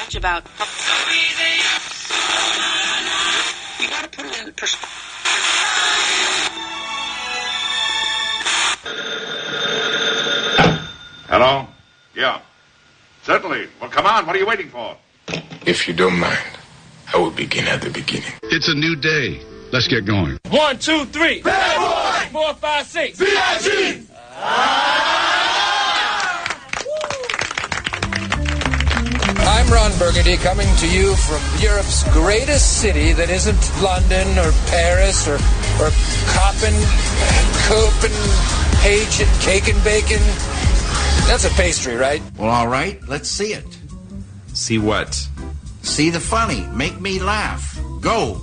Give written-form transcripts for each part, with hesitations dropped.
much about. You got to put it in perspective. Hello? Yeah. Certainly. Well, come on. What are you waiting for? If you don't mind, I will begin at the beginning. It's a new day. Let's get going. 1, 2, 3. Bad boy! 4, 5, 6. V.I.G. I'm Ron Burgundy, coming to you from Europe's greatest city that isn't London or Paris or Copenhagen, cake and bacon. That's a pastry, right? Well, all right. Let's see it. See what? See the funny. Make me laugh. Go.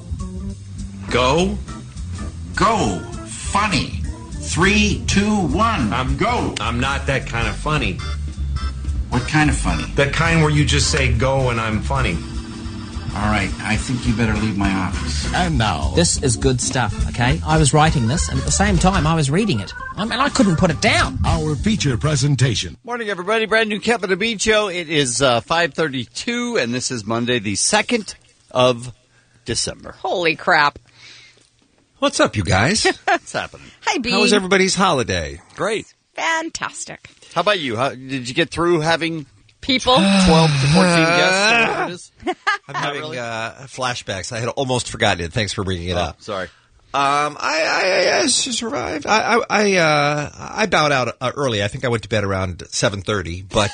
Go? Go. Funny. 3, 2, 1. Go. I'm not that kind of funny. What kind of funny? The kind where you just say go and I'm funny. All right. I think you better leave my office. And now. This is good stuff, okay? I was writing this, and at the same time, I was reading it. I couldn't put it down. Our feature presentation. Morning, everybody. Brand new Kevin and Bean Show. It is 5:32, and this is Monday, the 2nd of December. Holy crap. What's up, you guys? What's happening? Hi, Bean. How was everybody's holiday? Great. Fantastic. How about you? Did you get through having people? 12 to 14 guests? I'm having flashbacks. I had almost forgotten it. Thanks for bringing it up. Sorry. I survived. I bowed out early. I think I went to bed around 7:30. But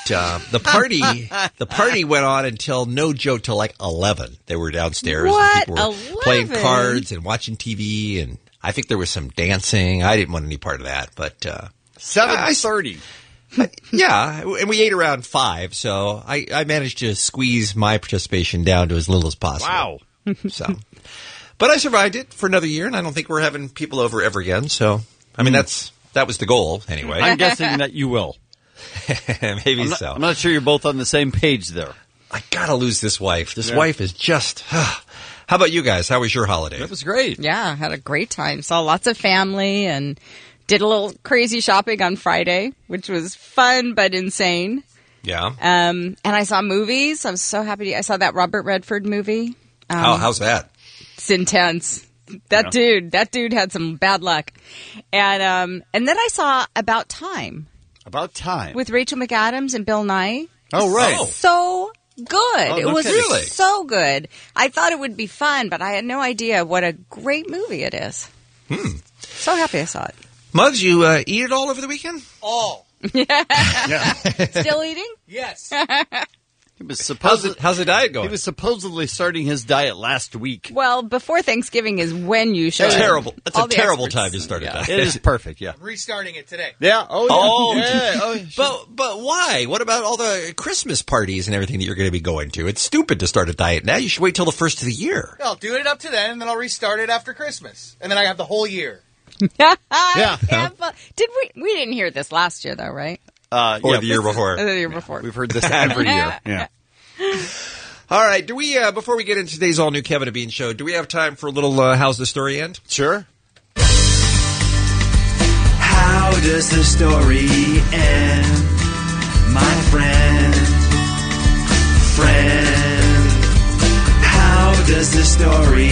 the party went on until, no joke, till like 11. They were downstairs. What? And people were 11? playing cards and watching TV, and I think there was some dancing. I didn't want any part of that. But 7:30. Yeah, and we ate around 5, so I managed to squeeze my participation down to as little as possible. Wow. So, but I survived it for another year, and I don't think we're having people over ever again. So, I mean, that was the goal anyway. I'm guessing that you will. Maybe so. I'm not sure you're both on the same page there. I gotta lose this wife. This wife is just. How about you guys? How was your holiday? It was great. Yeah, had a great time. Saw lots of family and did a little crazy shopping on Friday, which was fun but insane. Yeah. And I saw movies. I was so happy. I saw that Robert Redford movie. How's that? It's intense. That dude had some bad luck. And then I saw About Time. About Time. With Rachel McAdams and Bill Nye. Oh, right. So good. It was really so good. I thought it would be fun, but I had no idea what a great movie it is. So happy I saw it. Muggs, you eat it all over the weekend? All. Yeah. Still eating? Yes. He was How's the diet going? He was supposedly starting his diet last week. Well, before Thanksgiving is when you should. Terrible. That's All a the terrible experts. time to start a diet. It is perfect, yeah. I'm restarting it today. Yeah. Oh, yeah. But why? What about all the Christmas parties and everything that you're going to be going to? It's stupid to start a diet now. You should wait till the first of the year. I'll do it up to then, and then I'll restart it after Christmas. And then I have the whole year. Yeah. Did we didn't hear this last year, though, right? Or the year before. The year before. We've heard this every year. Yeah. All right. Do we, before we get into today's all-new Kevin and Bean show, do we have time for a little How's the Story End? Sure. How does the story end, my friend? How does the story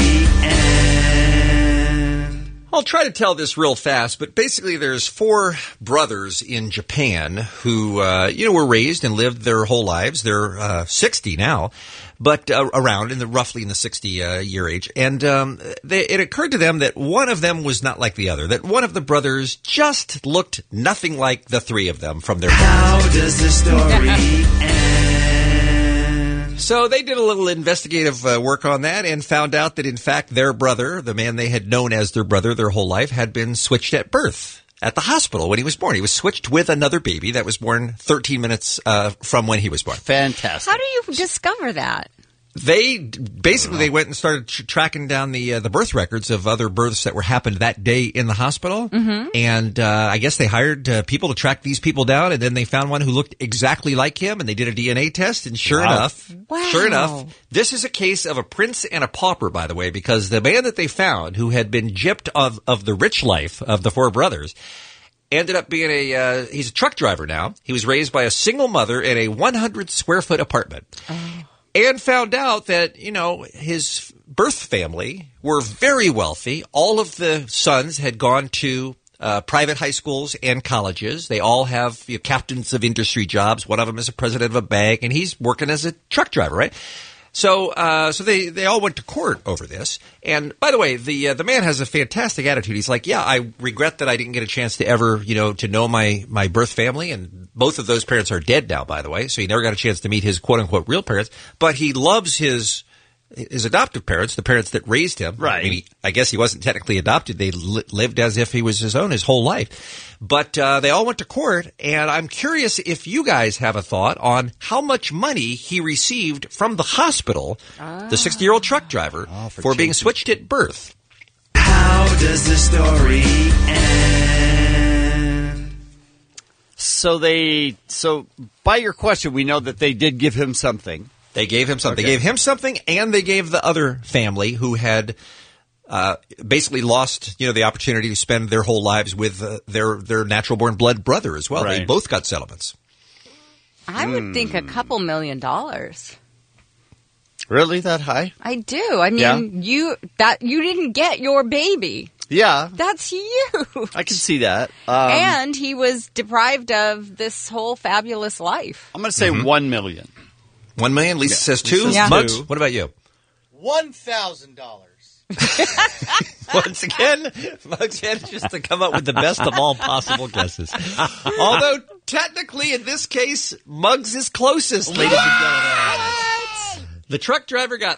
end? I'll try to tell this real fast, but basically there's 4 brothers in Japan who, were raised and lived their whole lives. They're 60 now, but around roughly in the 60-year age. And it occurred to them that one of them was not like the other, that one of the brothers just looked nothing like the 3 of them from their How does the story end? So they did a little investigative work on that and found out that, in fact, their brother, the man they had known as their brother their whole life, had been switched at birth at the hospital when he was born. He was switched with another baby that was born 13 minutes from when he was born. Fantastic. How do you discover that? They went and started tracking down the birth records of other births that were happened that day in the hospital. Mm-hmm. And I guess they hired people to track these people down, and then they found one who looked exactly like him, and they did a DNA test, and sure enough, this is a case of a prince and a pauper, by the way, because the man that they found, who had been gypped of the rich life of the 4 brothers, ended up being he's a truck driver now. He was raised by a single mother in a 100-square-foot apartment. Oh. and found out that, his birth family were very wealthy. All of the sons had gone to private high schools and colleges. They all have captains of industry jobs. One of them is a president of a bank, and he's working as a truck driver, right? So they all went to court over this. And by the way, the man has a fantastic attitude. He's like, yeah, I regret that I didn't get a chance to ever, to know my birth family. And both of those parents are dead now, by the way. So he never got a chance to meet his quote unquote real parents. But he loves his adoptive parents, the parents that raised him. Right. I mean, I guess he wasn't technically adopted. They lived as if he was his own his whole life. But they all went to court, and I'm curious if you guys have a thought on how much money he received from the hospital, the 60-year-old truck driver, for being switched at birth. How does the story end? So by your question, we know that they did give him something. They gave him something. Okay. They gave him something, and they gave the other family who had basically lost, the opportunity to spend their whole lives with their natural-born blood brother as well. Right. They both got settlements. I would think a couple $1 million. Really, that high? I do. I mean, you didn't get your baby. Yeah, That's huge. I can see that. And he was deprived of this whole fabulous life. I'm going to say $1 million. 1 million. Lisa says 2. Yeah. Muggs, what about you? $1,000. Once again, Muggs manages to come up with the best of all possible guesses. Although, technically, in this case, Muggs is closest, ladies and gentlemen. The truck driver got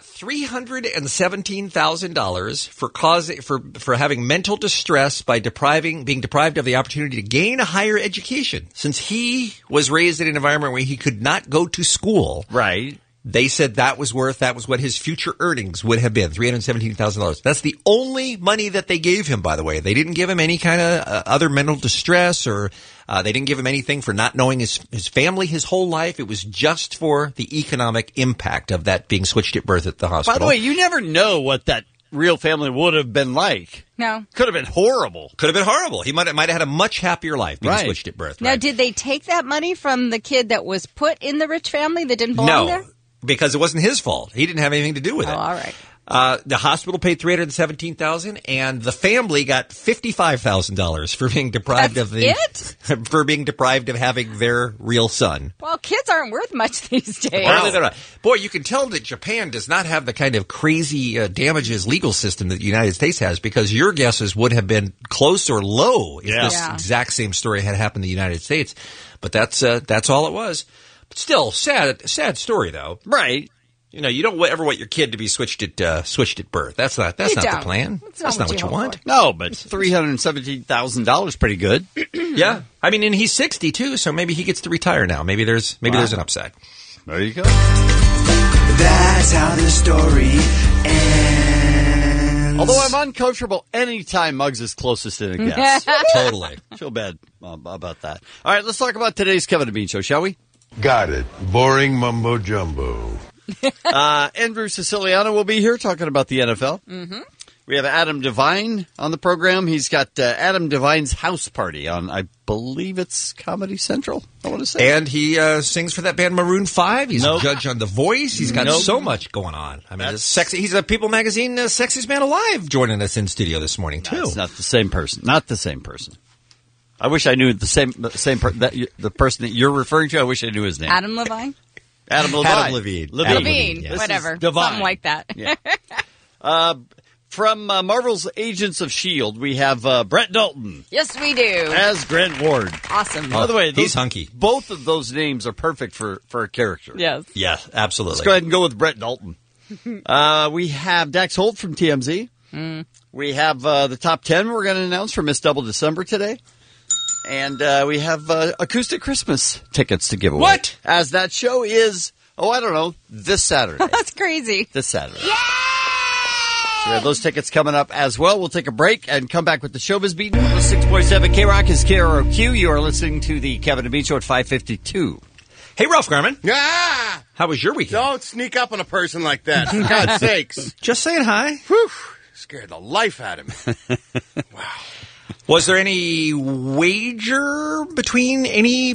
$317,000 for having mental distress by being deprived of the opportunity to gain a higher education. Since he was raised in an environment where he could not go to school. Right. They said that was what his future earnings would have been, $317,000. That's the only money that they gave him, by the way. They didn't give him any kind of other mental distress, or they didn't give him anything for not knowing his family his whole life. It was just for the economic impact of that being switched at birth at the hospital. By the way, you never know what that real family would have been like. No. Could have been horrible. Could have been horrible. He might have had a much happier life being Right. switched at birth. Now, right? did they take that money from the kid that was put in the rich family that didn't belong there? No, because it wasn't his fault. He didn't have anything to do with it. Oh, all right. The hospital paid $317,000, and the family got $55,000 for being deprived for being deprived of having their real son. Well, kids aren't worth much these days. Apparently they're not. Boy, you can tell that Japan does not have the kind of crazy damages legal system that the United States has, because your guesses would have been close or low if this exact same story had happened in the United States. But that's all it was. But still, sad story though. Right. You don't ever want your kid to be switched at birth. That's not the plan. That's not what you want. No, but $317,000 pretty good. Yeah, I mean, and he's 60 too, so maybe he gets to retire now. Maybe there's an upside. There you go. That's how the story ends. Although I'm uncomfortable anytime Muggs is closest in a guess. Totally. I feel bad about that. All right, let's talk about today's Kevin and Bean Show, shall we? Got it. Boring mumbo jumbo. Andrew Siciliano will be here talking about the NFL. Mm-hmm. We have Adam Devine on the program. He's got Adam Devine's house party on, I believe it's Comedy Central, I want to say. And he sings for that band Maroon 5. He's a judge on The Voice. He's got so much going on. I mean, it's sexy. He's a People Magazine Sexiest Man Alive joining us in studio this morning, too. It's not the same person. Not the same person. I wish I knew the person that you're referring to. I wish I knew his name. Adam Levine? Adam Levine. Levine. Yes. Whatever. Devine. Something like that. Yeah. From Marvel's Agents of S.H.I.E.L.D., we have Brett Dalton. Yes, we do. As Grant Ward. Awesome. By the way, he's hunky. Both of those names are perfect for a character. Yes. Yeah, absolutely. Let's go ahead and go with Brett Dalton. We have Dax Holt from TMZ. We have the top 10 we're going to announce for Miss Double December today. And we have Acoustic Christmas tickets to give away. What? As that show is, this Saturday. That's crazy. This Saturday. Yeah! So we have those tickets coming up as well. We'll take a break and come back with the Showbiz Beat. 6.7 K-Rock is KROQ. You are listening to the Kevin and Bean Show at 5:52. Hey, Ralph Garman. Ah! How was your weekend? Don't sneak up on a person like that, for God's sakes. Just saying hi. Whew. Scared the life out of me. Wow. Was there any wager between any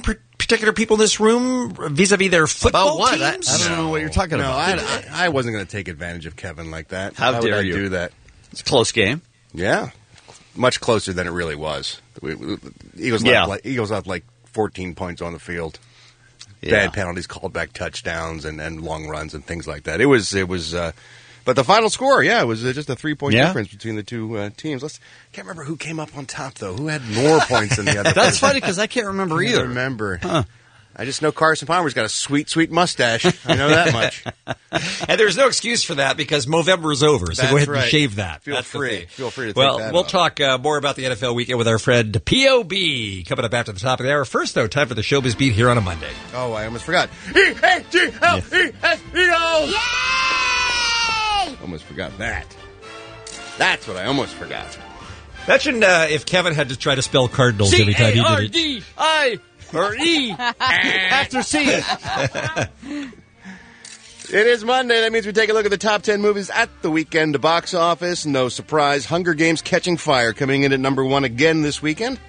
particular people in this room vis-a-vis their football About what? teams? I don't know what you're talking No, about. I wasn't going to take advantage of Kevin like that. How Why dare would I you. do that? It's a close game. Yeah, much closer than it really was. Eagles left like 14 points on the field. Yeah. Bad penalties, called back touchdowns, and long runs and things like that. It was. But the final score, it was just a 3-point difference between the two teams. Can't remember who came up on top though. Who had more points than the other? That's funny because I can't remember either. Remember? Huh. I just know Carson Palmer's got a sweet, sweet mustache. I know that much. And there's no excuse for that because Movember is over. So That's go ahead right. and shave that. Feel That's the free. thing. Feel free to take Well, that we'll off. talk more about the NFL weekend with our friend P.O.B. coming up after the top of the hour. First, though, time for the Showbiz Beat here on a Monday. Oh, I almost forgot. E-A-G-L-E-S-E-O! Almost forgot that. That's what I almost forgot. Imagine if Kevin had to try to spell Cardinals every time he did it. C-A-R-D-I or E after C. It is Monday. That means we take a look at the top 10 movies at the weekend box office. No surprise, Hunger Games Catching Fire coming in at number 1 again this weekend.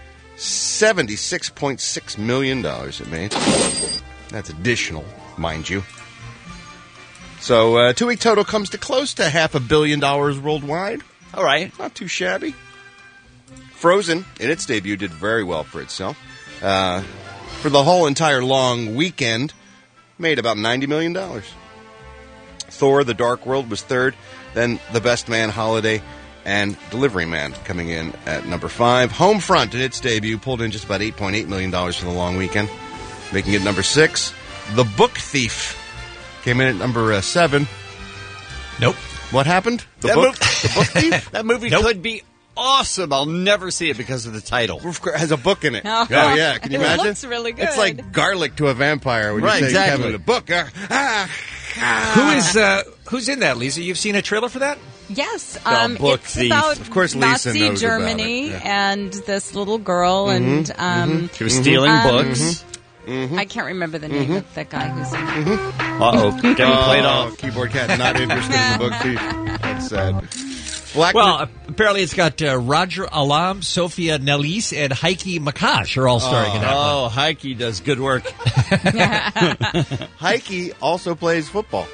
$76.6 million it made. That's additional, mind you. So, 2-week total comes to close to $500 million worldwide. All right. Not too shabby. Frozen, in its debut, did very well for itself. For the whole entire long weekend, made about $90 million. Thor, The Dark World was third. Then The Best Man, Holiday, and Delivery Man coming in at number 5. Homefront, in its debut, pulled in just about $8.8 million for the long weekend, making it number 6. The Book Thief came in at number 7. Nope. What happened? The Book Thief? That movie could be awesome. I'll never see it because of the title. Has a book in it. Oh, yeah. Can you it imagine? looks really good. It's like garlic to a vampire when Right, you say exactly. Kevin, a book. Who's in that, Lisa? You've seen a trailer for that? Yes, Book it's Thief. about Of course Lisa Nazi knows about Germany it, yeah. and this little girl, and She was stealing books. I can't remember the name of the guy who's in it. Uh-oh. Getting played off. Keyboard cat not interested in the Book Thief. That's sad. Well, apparently it's got Roger Alam, Sophia Nellis, and Heike Makash are all starring in that one. Oh, Heike does good work. Heike also plays football.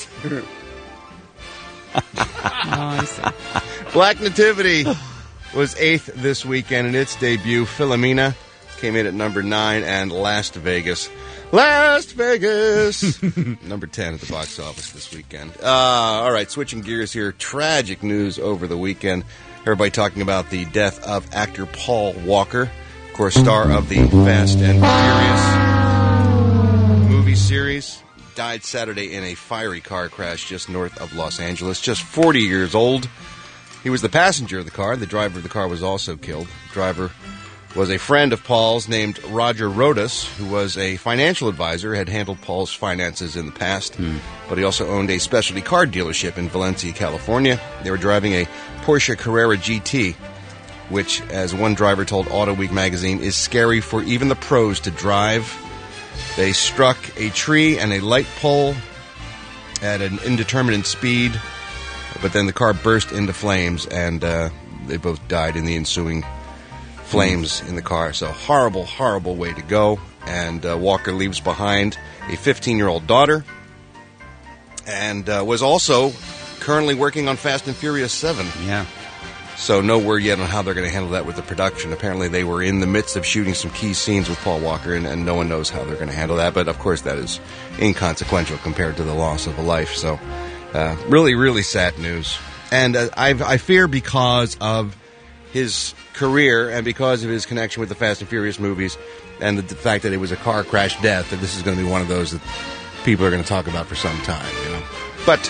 I see. Black Nativity was 8th this weekend in its debut. Philomena came in at number 9, and Las Vegas, number 10 at the box office this weekend. All right, switching gears here. Tragic news over the weekend. Everybody talking about the death of actor Paul Walker, of course, star of the Fast and Furious movie series. Died Saturday in a fiery car crash just north of Los Angeles. Just 40 years old. He was the passenger of the car. The driver of the car was also killed. The driver was a friend of Paul's named Roger Rodas, who was a financial advisor, had handled Paul's finances in the past, but he also owned a specialty car dealership in Valencia, California. They were driving a Porsche Carrera GT, which, as one driver told Auto Week magazine, is scary for even the pros to drive. They struck a tree and a light pole at an indeterminate speed, but then the car burst into flames, and they both died in the ensuing flames in the car. So horrible, horrible way to go. And Walker leaves behind a 15-year-old daughter and was also currently working on Fast and Furious 7. Yeah. So no word yet on how they're going to handle that with the production. Apparently they were in the midst of shooting some key scenes with Paul Walker, and no one knows how they're going to handle that. But, of course, that is inconsequential compared to the loss of a life. So really, really sad news. And I fear because of his career and because of his connection with the Fast and Furious movies and the fact that it was a car crash death, that this is going to be one of those that people are going to talk about for some time, you know. But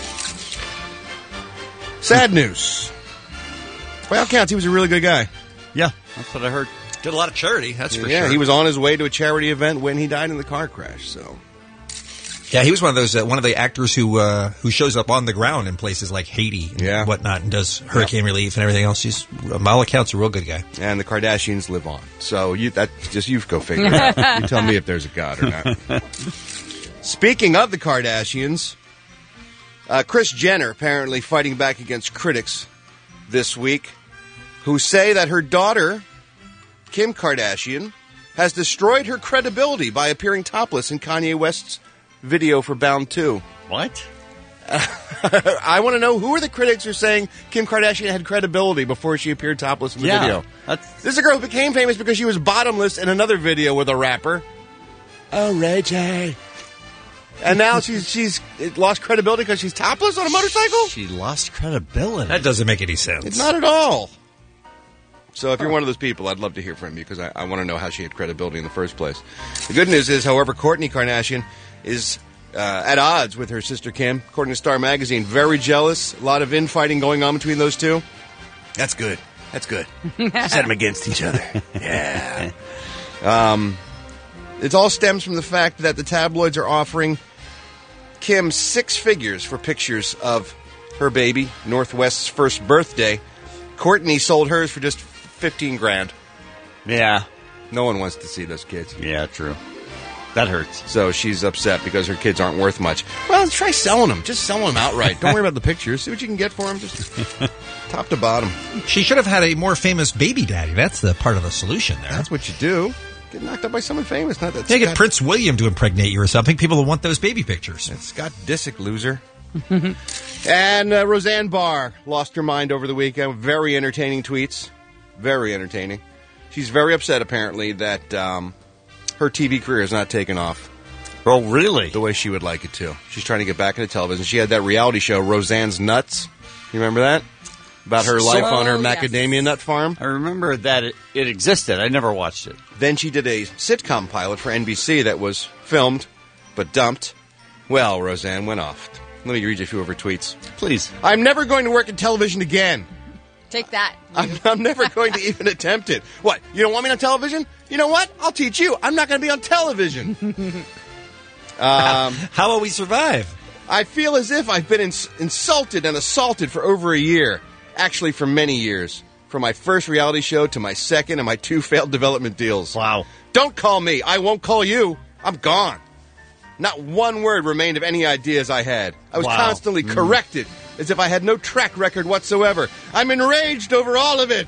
sad news. By all counts, he was a really good guy. Yeah, that's what I heard. Did a lot of charity, that's for sure. Yeah, he was on his way to a charity event when he died in the car crash. So, yeah, he was one of those one of the actors who shows up on the ground in places like Haiti and whatnot, and does hurricane relief and everything else. He's, by all accounts, a real good guy. And the Kardashians live on. So you go figure it out. You tell me if there's a God or not. Speaking of the Kardashians, Kris Jenner apparently fighting back against critics this week, who say that her daughter, Kim Kardashian, has destroyed her credibility by appearing topless in Kanye West's video for Bound 2. What? I want to know who are the critics who are saying Kim Kardashian had credibility before she appeared topless in the video. This is a girl who became famous because she was bottomless in another video with a rapper. Oh, Ray J. And now she's lost credibility because she's topless on a motorcycle? She lost credibility. That doesn't make any sense. It's not at all. So if you're one of those people, I'd love to hear from you because I want to know how she had credibility in the first place. The good news is, however, Kourtney Kardashian is at odds with her sister Kim. According to Star Magazine, very jealous. A lot of infighting going on between those two. That's good. That's good. Set them against each other. Yeah. It all stems from the fact that the tabloids are offering Kim 6 figures for pictures of her baby, Northwest's first birthday. Kourtney sold hers for just $15,000. Yeah. No one wants to see those kids. Yeah, true. That hurts. So she's upset because her kids aren't worth much. Well, let's try selling them. Just sell them outright. Don't worry about the pictures. See what you can get for them. Just top to bottom. She should have had a more famous baby daddy. That's the part of the solution there. That's what you do. Get knocked up by someone famous. Not that. They get Prince William to impregnate you or something. People will want those baby pictures. That's Scott Disick, loser. And Roseanne Barr lost her mind over the weekend. Very entertaining tweets. Very entertaining. She's very upset, apparently, that her TV career is not taken off. Oh, really? The way she would like it to. She's trying to get back into television. She had that reality show, Roseanne's Nuts. You remember that? About her life on her macadamia nut farm? I remember that it existed. I never watched it. Then she did a sitcom pilot for NBC that was filmed, but dumped. Well, Roseanne went off. Let me read you a few of her tweets. Please. I'm never going to work in television again. Take that. I'm never going to even attempt it. What? You don't want me on television? You know what? I'll teach you. I'm not going to be on television. How will we survive? I feel as if I've been insulted and assaulted for over a year. Actually, for many years. From my first reality show to my second and my 2 failed development deals. Wow. Don't call me. I won't call you. I'm gone. Not one word remained of any ideas I had. I was constantly corrected, as if I had no track record whatsoever. I'm enraged over all of it.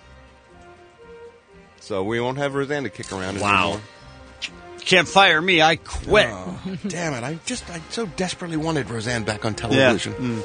So we won't have Roseanne to kick around anymore. Can't fire me. I quit. Oh, damn it. I so desperately wanted Roseanne back on television. Yeah.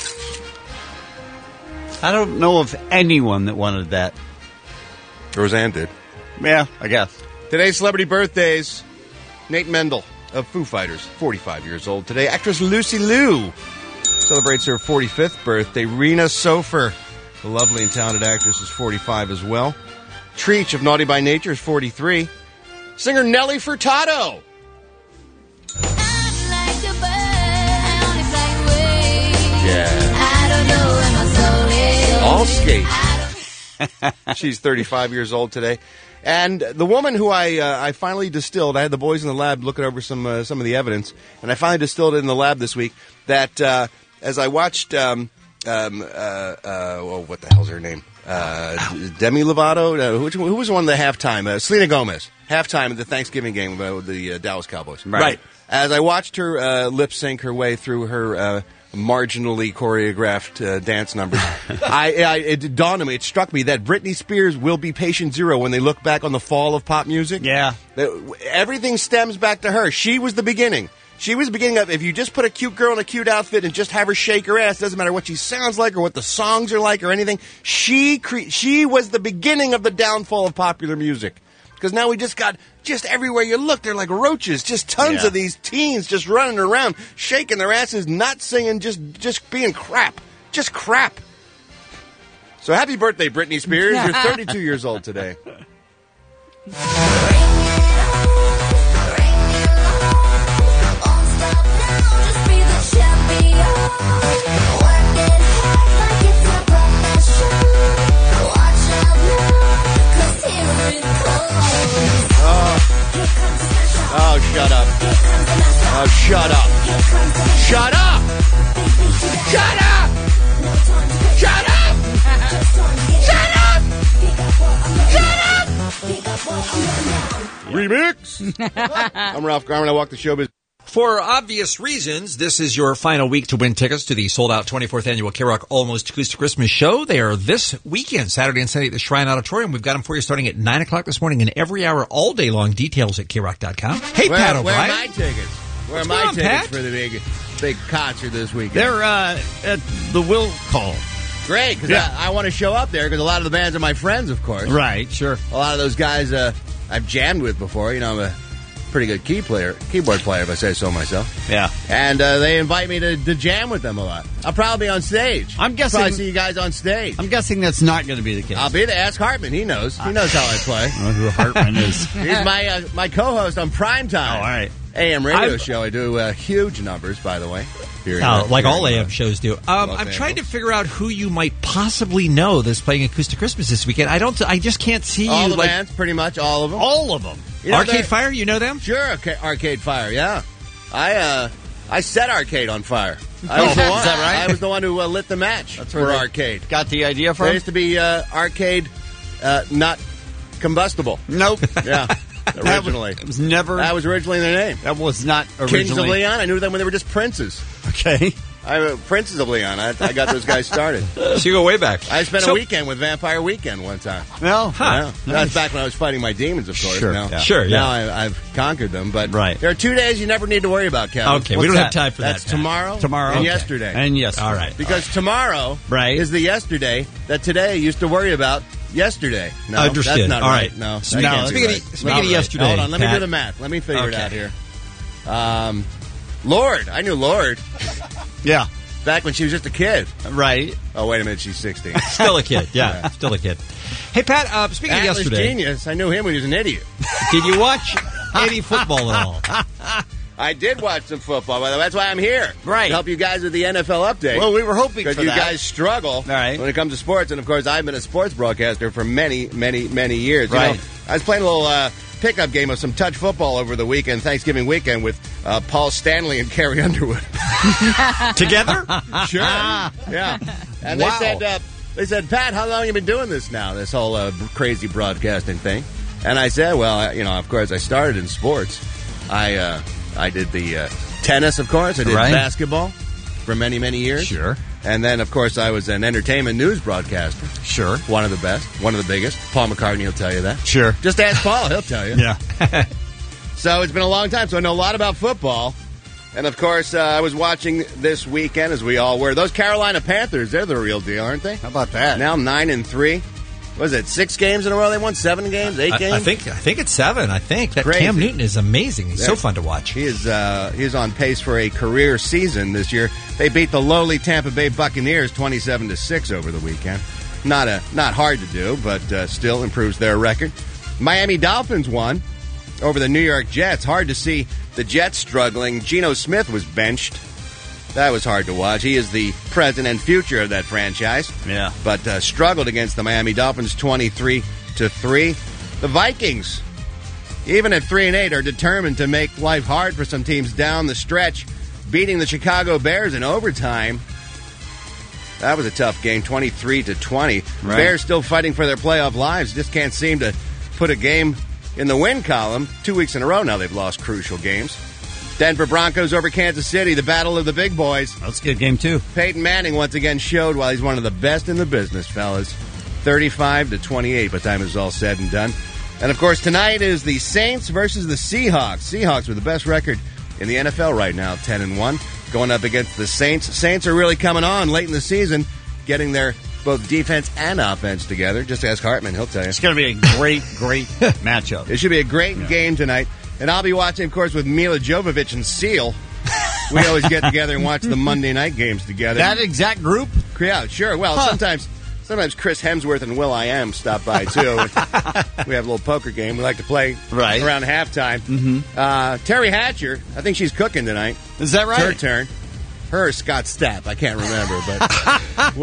I don't know of anyone that wanted that. Roseanne did. Yeah, I guess. Today's celebrity birthdays. Nate Mendel of Foo Fighters, 45 years old today. Actress Lucy Liu celebrates her 45th birthday. Rena Sofer, the lovely and talented actress, is 45 as well. Treach of Naughty by Nature is 43. Singer Nelly Furtado. Yeah. All skate. She's 35 years old today. And the woman who I finally distilled, I had the boys in the lab looking over some of the evidence, and I finally distilled it in the lab this week, that as I watched, what the hell's her name? Demi Lovato? Who was one of the halftime? Selena Gomez. Halftime at the Thanksgiving game with the Dallas Cowboys. Right. As I watched her lip sync her way through her marginally choreographed dance numbers, it dawned on me, it struck me that Britney Spears will be patient zero when they look back on the fall of pop music. Yeah. Everything stems back to her. She was the beginning. She was the beginning of, if you just put a cute girl in a cute outfit and just have her shake her ass, doesn't matter what she sounds like or what the songs are like or anything, she was the beginning of the downfall of popular music. Because now we just got, just everywhere you look, they're like roaches. Just tons of these teens just running around, shaking their asses, not singing, just being crap. Just crap. So happy birthday, Britney Spears. You're 32 years old today. Oh, shut up. Oh, shut up. Shut up! Shut up! Shut up! Shut up! Shut up! Remix! I'm Ralph Garman. I walk the showbiz. For obvious reasons, this is your final week to win tickets to the sold-out 24th Annual K-Rock Almost Acoustic Christmas Show. They are this weekend, Saturday and Sunday at the Shrine Auditorium. We've got them for you starting at 9 o'clock this morning and every hour all day long. Details at KRock.com. Hey, Pat O'Brien. Where are my tickets? Where are my on, tickets Pat? for the big concert this weekend? They're at the Will Call. Great, because I want to show up there because a lot of the bands are my friends, of course. Right, sure. A lot of those guys I've jammed with before. You know, I'm a pretty good keyboard player, if I say so myself. Yeah. And they invite me to jam with them a lot. I'll probably be on stage. I'm guessing. Probably see you guys on stage. I'm guessing that's not going to be the case. I'll be there. Ask Hartman. He knows. He knows how I play. I don't know who Hartman is. He's my co-host on Primetime. Oh, all right. AM radio show. I do huge numbers, by the way. Like all AM shows do. I'm trying to figure out who you might possibly know that's playing Acoustic Christmas this weekend. I just can't see all you. The bands, pretty much all of them. All of them. You know, Arcade Fire, you know them? Sure, Arcade Fire. Yeah, I set Arcade on fire. I was Is that right? I was the one who lit the match for Arcade. Got the idea from? There used to be Arcade, not combustible. Nope. Yeah. Originally. That was never. That was originally their name. That was not originally. Kings of Leon. I knew them when they were just princes. Okay. Princes of Leon. I got those guys started. So you go way back. I spent a weekend with Vampire Weekend one time. Well, yeah. That was back when I was fighting my demons, of course. Sure. Now, Sure. Now I've conquered them. But right. There are 2 days you never need to worry about, Kevin. Okay, we don't have time for that. That's tomorrow. And yesterday. And yesterday. All right. Because tomorrow is the yesterday that today used to worry about yesterday. No, understood. That's not all right. right. No. Speaking of yesterday. Hold on. Let me Pat. do the math. Let me figure it out here. Lord. I knew Lord. Yeah. Back when she was just a kid. Right. Oh, wait a minute. She's 16. Still a kid. Yeah, still a kid. Hey, Pat, speaking of Atlas yesterday. Genius. I knew him when he was an idiot. Did you watch any football at all? I did watch some football, by the way. That's why I'm here. Right. To help you guys with the NFL update. Well, we were hoping for that. Because you guys struggle when it comes to sports. And, of course, I've been a sports broadcaster for many, many, many years. Right. You know, I was playing a little pickup game of some touch football over the weekend, Thanksgiving weekend, with Paul Stanley and Carrie Underwood. Together? Sure. Yeah. And Wow. they said, Pat, how long have you been doing this now, this whole crazy broadcasting thing? And I said, well, of course, I started in sports. I did the tennis, of course. I did basketball for many, many years. Sure. And then, of course, I was an entertainment news broadcaster. Sure. One of the best, one of the biggest. Paul McCartney will tell you that. Sure. Just ask Paul, he'll tell you. Yeah. So it's been a long time, so I know a lot about football. And, of course, I was watching this weekend, as we all were. Those Carolina Panthers, they're the real deal, aren't they? How about that? Now 9-3. Was it 6 games in a row they won? 7 games? 8 games? I think it's 7. I think that Crazy. Cam Newton is amazing. He's so fun to watch. He is on pace for a career season this year. They beat the lowly Tampa Bay Buccaneers 27-6 over the weekend. Not hard to do, but still improves their record. Miami Dolphins won over the New York Jets. Hard to see the Jets struggling. Geno Smith was benched. That was hard to watch. He is the present and future of that franchise. Yeah. But struggled against the Miami Dolphins 23-3. The Vikings, even at 3-8, are determined to make life hard for some teams down the stretch, beating the Chicago Bears in overtime. That was a tough game, 23-20. Right. Bears still fighting for their playoff lives. Just can't seem to put a game in the win column. 2 weeks in a row now they've lost crucial games. Denver Broncos over Kansas City, the battle of the big boys. That's a good game, too. Peyton Manning once again showed why he's one of the best in the business, fellas. 35-28 by the time it's all said and done. And, of course, tonight is the Saints versus the Seahawks. Seahawks with the best record in the NFL right now, 10-1, going up against the Saints. Saints are really coming on late in the season, getting their both defense and offense together. Just ask Hartman, he'll tell you. It's going to be a great, great matchup. It should be a great game tonight. And I'll be watching, of course, with Mila Jovovich and Seal. We always get together and watch the Monday night games together. That exact group? Yeah, sure. Well, sometimes Chris Hemsworth and Will.i.am stop by, too. We have a little poker game we like to play around halftime. Mm-hmm. Terry Hatcher, I think she's cooking tonight. Is that right? It's her turn. Her or Scott Stapp, I can't remember. But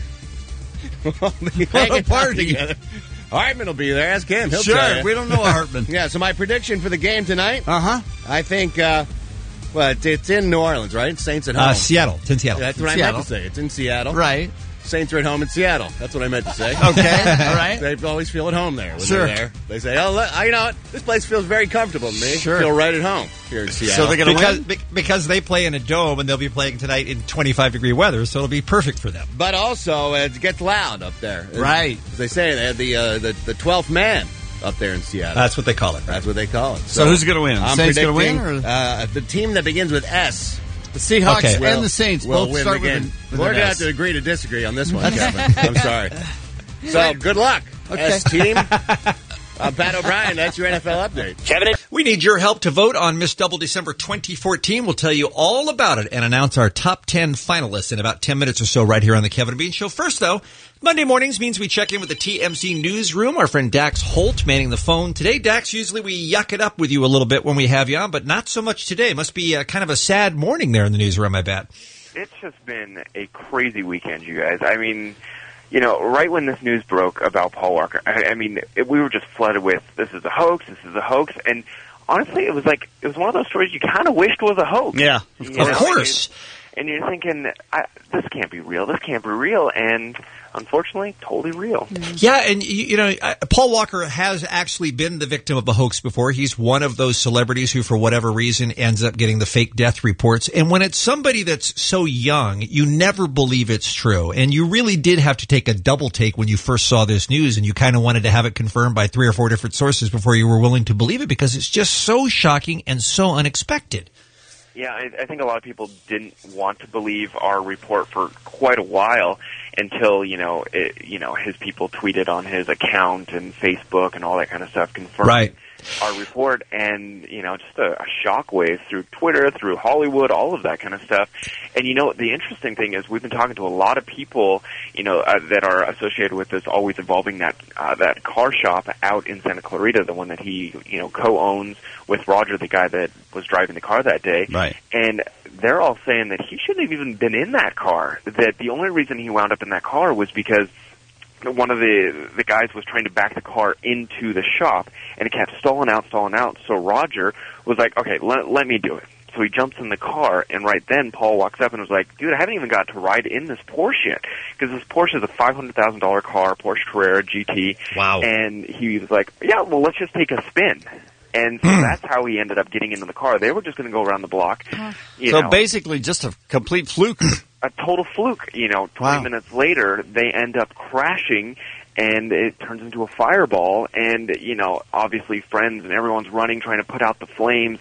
we'll be hanging out together. Hartman will be there. Ask him. He'll tell you. We don't know Hartman. Yeah, so my prediction for the game tonight, Uh-huh. I think, it's in New Orleans, right? Saints at home. Seattle. It's in Seattle. That's what I meant to say. It's in Seattle. Right. Saints are at home in Seattle. That's what I meant to say. Okay, all right. They always feel at home there when Sure. they're there. They say, oh, look, you know what? This place feels very comfortable to me. Sure. I feel right at home here in Seattle. So they're going to win? Because they play in a dome and they'll be playing tonight in 25-degree weather, so it'll be perfect for them. But also, it gets loud up there. Right. As they say, they had the 12th man up there in Seattle. That's what they call it. That's what they call it. So who's going to win? I'm Saints going to predicting, win? Or? the team that begins with S. The Seahawks Okay. and the Saints will both win start again. with We're an going to have S. to agree to disagree on this one, Kevin. I'm sorry. So, good luck, S team. I'm Pat O'Brien. That's your NFL update. Kevin. We need your help to vote on Miss Double December 2014. We'll tell you all about it and announce our top 10 finalists in about 10 minutes or so right here on the Kevin and Bean Show. First, though, Monday mornings means we check in with the TMZ newsroom. Our friend Dax Holt manning the phone today. Dax, usually we yuck it up with you a little bit when we have you on, but not so much today. Must be kind of a sad morning there in the newsroom, I bet. It's just been a crazy weekend, you guys. I mean, you know, right when this news broke about Paul Walker, I mean, we were just flooded with, this is a hoax, and honestly, it was one of those stories you kind of wished was a hoax. Yeah, of course. And you're thinking, this can't be real, and unfortunately, totally real. Yeah, and you know, Paul Walker has actually been the victim of a hoax before. He's one of those celebrities who, for whatever reason, ends up getting the fake death reports. And when it's somebody that's so young, you never believe it's true. And you really did have to take a double take when you first saw this news, and you kind of wanted to have it confirmed by 3 or 4 different sources before you were willing to believe it, because it's just so shocking and so unexpected. Yeah, I think a lot of people didn't want to believe our report for quite a while until, his people tweeted on his account and Facebook and all that kind of stuff confirming our report, and, just a shockwave through Twitter, through Hollywood, all of that kind of stuff. And, the interesting thing is we've been talking to a lot of people, that are associated with this Always Evolving, that car shop out in Santa Clarita, the one that he, co-owns with Roger, the guy that was driving the car that day. Right. And they're all saying that he shouldn't have even been in that car, that the only reason he wound up in that car was because one of the guys was trying to back the car into the shop, and it kept stalling out. So Roger was like, okay, let me do it. So he jumps in the car, and right then Paul walks up and was like, dude, I haven't even got to ride in this Porsche yet. Because this Porsche is a $500,000 car, Porsche Carrera GT. Wow. And he was like, yeah, well, let's just take a spin. And so that's how he ended up getting into the car. They were just going to go around the block. Basically just a complete fluke. A total fluke. 20 minutes later, they end up crashing, and it turns into a fireball. And obviously, friends and everyone's running, trying to put out the flames.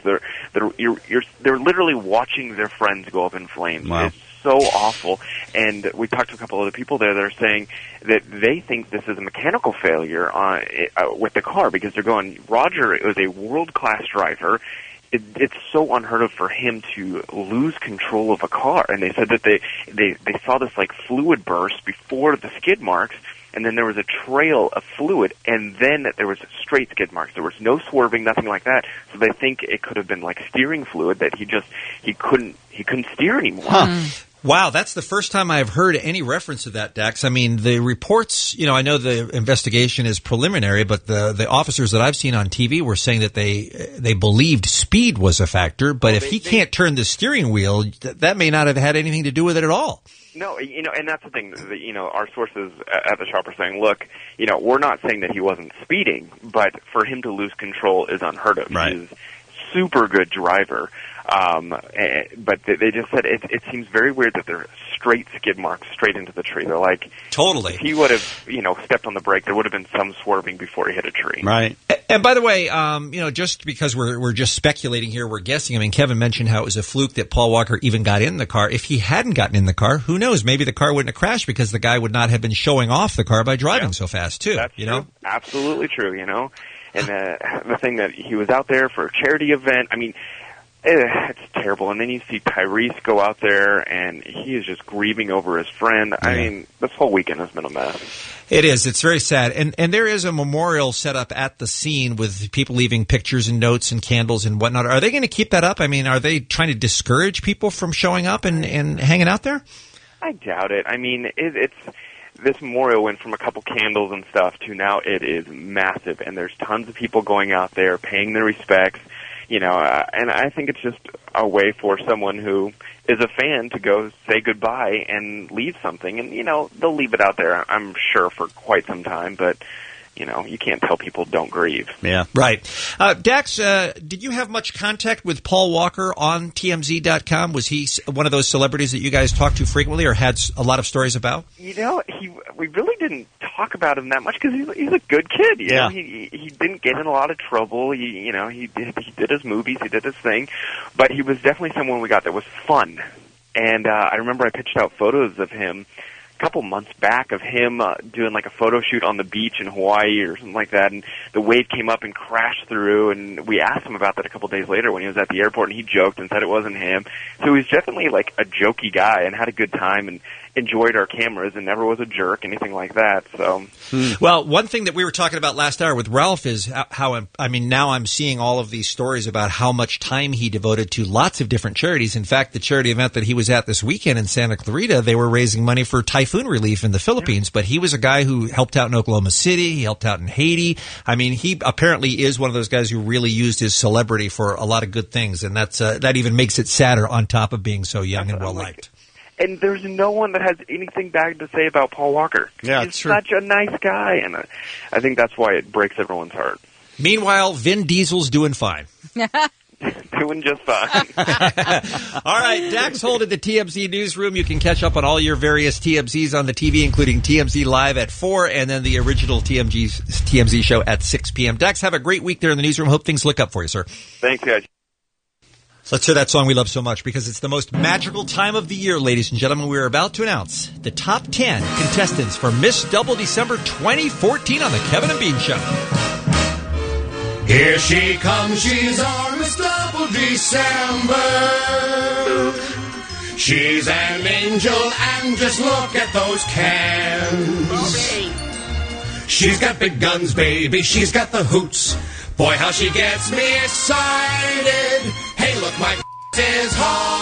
They're literally watching their friends go up in flames. Wow. It's so awful. And we talked to a couple other people there that are saying that they think this is a mechanical failure with the car, because they're going, Roger is a world-class driver. It's so unheard of for him to lose control of a car. And they said that they saw this like fluid burst before the skid marks, and then there was a trail of fluid, and then there was straight skid marks. There was no swerving, nothing like that. So they think it could have been like steering fluid, that he couldn't steer anymore. Huh. Wow, that's the first time I've heard any reference to that, Dax. I mean, the reports, I know the investigation is preliminary, but the officers that I've seen on TV were saying that they believed speed was a factor, but if he can't turn the steering wheel, that may not have had anything to do with it at all. No, and that's the thing, that, our sources at the shop are saying, look, we're not saying that he wasn't speeding, but for him to lose control is unheard of. Right. He's a super good driver. But they just said it seems very weird that they're straight skid marks straight into the tree. They're like, totally. If he would have, stepped on the brake, there would have been some swerving before he hit a tree. Right. And by the way, just because we're just speculating here, we're guessing. I mean, Kevin mentioned how it was a fluke that Paul Walker even got in the car. If he hadn't gotten in the car, who knows? Maybe the car wouldn't have crashed because the guy would not have been showing off the car by driving so fast, too. That's true. Absolutely true. And the thing that he was out there for a charity event. I mean, it's terrible. And then you see Tyrese go out there, and he is just grieving over his friend. Yeah. I mean, this whole weekend has been a mess. It is. It's very sad. And there is a memorial set up at the scene with people leaving pictures and notes and candles and whatnot. Are they going to keep that up? I mean, are they trying to discourage people from showing up and hanging out there? I doubt it. I mean, it's this memorial went from a couple candles and stuff to now it is massive, and there's tons of people going out there paying their respects. and I think it's just a way for someone who is a fan to go say goodbye and leave something. And, they'll leave it out there, I'm sure, for quite some time. But, you can't tell people don't grieve. Yeah. Right. Dax, did you have much contact with Paul Walker on TMZ.com? Was he one of those celebrities that you guys talked to frequently or had a lot of stories about? We really didn't talk about him that much because he's a good kid. You know? He didn't get in a lot of trouble. He did his movies, he did his thing, but he was definitely someone we got that was fun. And I remember I pitched out photos of him a couple months back of him doing like a photo shoot on the beach in Hawaii or something like that, and the wave came up and crashed through, and we asked him about that a couple days later when he was at the airport, and he joked and said it wasn't him. So he's definitely like a jokey guy and had a good time and enjoyed our cameras and never was a jerk, anything like that. So, Well, one thing that we were talking about last hour with Ralph is how now I'm seeing all of these stories about how much time he devoted to lots of different charities. In fact, the charity event that he was at this weekend in Santa Clarita, they were raising money for typhoon relief in the Philippines, but he was a guy who helped out in Oklahoma City, he helped out in Haiti. I mean, he apparently is one of those guys who really used his celebrity for a lot of good things, and that even makes it sadder on top of being so young and well-liked. And there's no one that has anything bad to say about Paul Walker. Yeah, he's such a nice guy, and I think that's why it breaks everyone's heart. Meanwhile, Vin Diesel's doing fine. Doing just fine. All right, Dax Holt at the TMZ Newsroom. You can catch up on all your various TMZs on the TV, including TMZ Live at 4, and then the original TMZ show at 6 p.m. Dax, have a great week there in the newsroom. Hope things look up for you, sir. Thanks, guys. Let's hear that song we love so much because it's the most magical time of the year, ladies and gentlemen. We're about to announce the top 10 contestants for Miss Double December 2014 on the Kevin and Bean Show. Here she comes, she's our Miss Double December. She's an angel, and just look at those cans. Okay. She's got big guns, baby, she's got the hoots. Boy, how she gets me excited. Hey, look, my is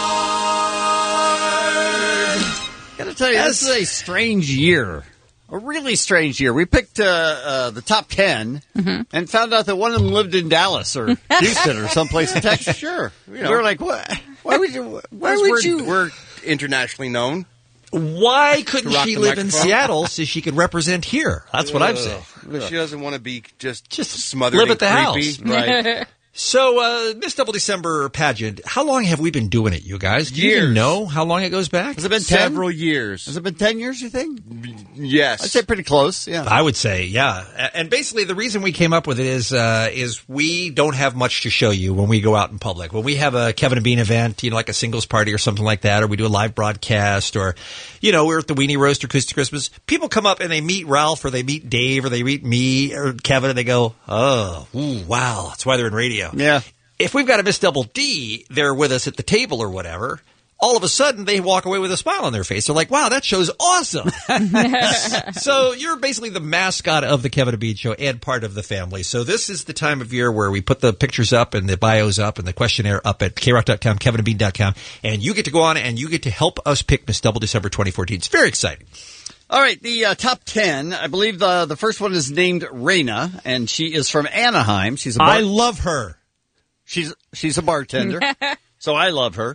hard. Gotta tell you, this is a strange year. A really strange year. We picked the top 10 and found out that one of them lived in Dallas or Houston or someplace in Texas. Sure. We were like, what? Why would you? We're internationally known. Why couldn't she live in microphone. Seattle so she could represent here? That's what I'm saying. She doesn't want to be just smothered live and at the creepy. house. Right. So, Miss Double December pageant, how long have we been doing it, you guys? Do you even know how long it goes back? Has it been 10? Several years. Has it been 10 years, you think? Yes. I'd say pretty close, yeah. I would say, yeah. And basically the reason we came up with it is we don't have much to show you when we go out in public. When we have a Kevin and Bean event, like a singles party or something like that, or we do a live broadcast, or, we're at the Weenie Roast or Acoustic Christmas, people come up and they meet Ralph or they meet Dave or they meet me or Kevin and they go, oh, ooh, wow, that's why they're in radio. Yeah. If we've got a Miss Double D there with us at the table or whatever, all of a sudden they walk away with a smile on their face. They're like, wow, that show's awesome. So you're basically the mascot of the Kevin and Bean Show and part of the family. So this is the time of year where we put the pictures up and the bios up and the questionnaire up at krock.com, kevinandbean.com, and you get to go on and you get to help us pick Miss Double December 2014. It's very exciting. All right, the top 10, I believe the first one is named Raina, and she is from Anaheim. I love her. She's a bartender, so I love her.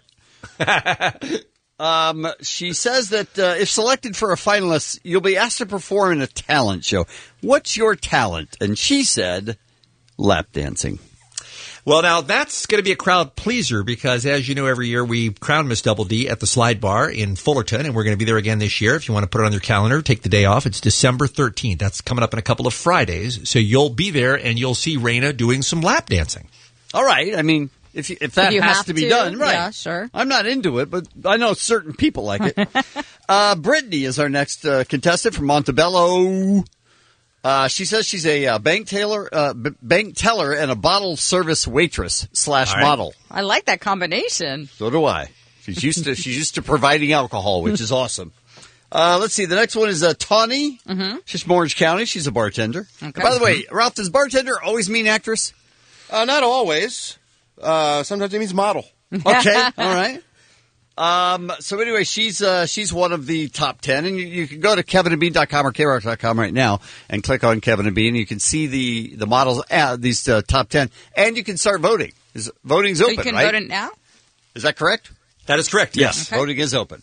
She says that if selected for a finalist, you'll be asked to perform in a talent show. What's your talent? And she said, lap dancing. Well, now that's going to be a crowd pleaser because, as you know, every year we crown Miss Double D at the Slide Bar in Fullerton, and we're going to be there again this year. If you want to put it on your calendar, take the day off. It's December 13th. That's coming up in a couple of Fridays. So you'll be there, and you'll see Raina doing some lap dancing. All right. I mean, if that has to be done, right? Yeah, sure. I'm not into it, but I know certain people like it. Brittany is our next contestant from Montebello. She says she's a bank teller and a bottle service waitress / model. I like that combination. So do I. She's used to providing alcohol, which is awesome. Let's see. The next one is Tawny. She's from Orange County. She's a bartender. Okay. By the way, Ralph, does bartender always mean actress? Not always. Sometimes it means model. Okay. All right. So anyway, she's one of the top 10, and you can go to kevinandbean.com or krock.com right now and click on Kevin and Bean. You can see the models, these top 10, and you can start voting Voting's So open, you can right? vote it now? Is that correct? That is correct. Yes. Okay. Voting is open.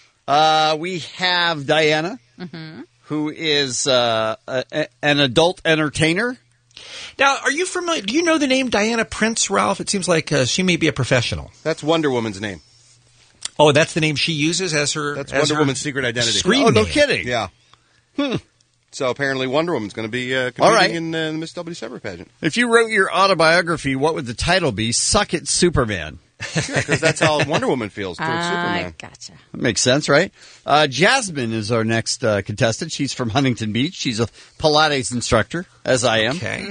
We have Diana, who is an adult entertainer. Now, are you familiar? Do you know the name Diana Prince, Ralph? It seems like she may be a professional. That's Wonder Woman's name. Oh, that's the name she uses as her. That's as Wonder her Woman's secret identity. Screen Oh, no name. kidding. Yeah. So apparently Wonder Woman's going to be competing All right. in the Miss Double December pageant. If you wrote your autobiography, what would the title be? Suck It, Superman. Because that's how Wonder Woman feels towards Superman. Gotcha. That makes sense, right? Jasmine is our next contestant. She's from Huntington Beach. She's a Pilates instructor, as I am. Okay.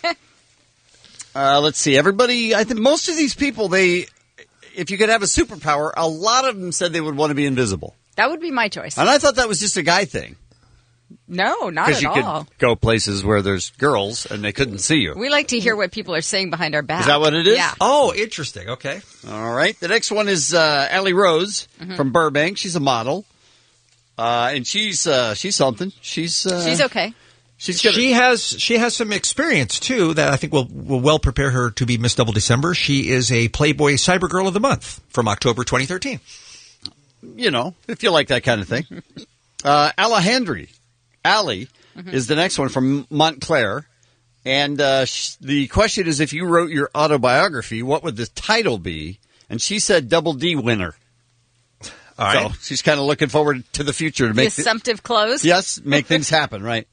Let's see. Everybody, I think most of these people, if you could have a superpower, a lot of them said they would want to be invisible. That would be my choice. And I thought that was just a guy thing. No, not Because at you all. could go places where there's girls and they couldn't see you. We like to hear what people are saying behind our back. Is that what it is? Yeah. Oh, interesting. Okay. All right. The next one is Allie Rose from Burbank. She's a model. And she's something. She's okay. She has some experience too that I think will well prepare her to be Miss Double December. She is a Playboy Cyber Girl of the Month from October 2013. You know, if you like that kind of thing. Alejandri. Allie is the next one from Montclair. And the question is, if you wrote your autobiography, what would the title be? And she said Double D winner. All right. So she's kind of looking forward to the future to make The assumptive close? Yes, make things happen, right?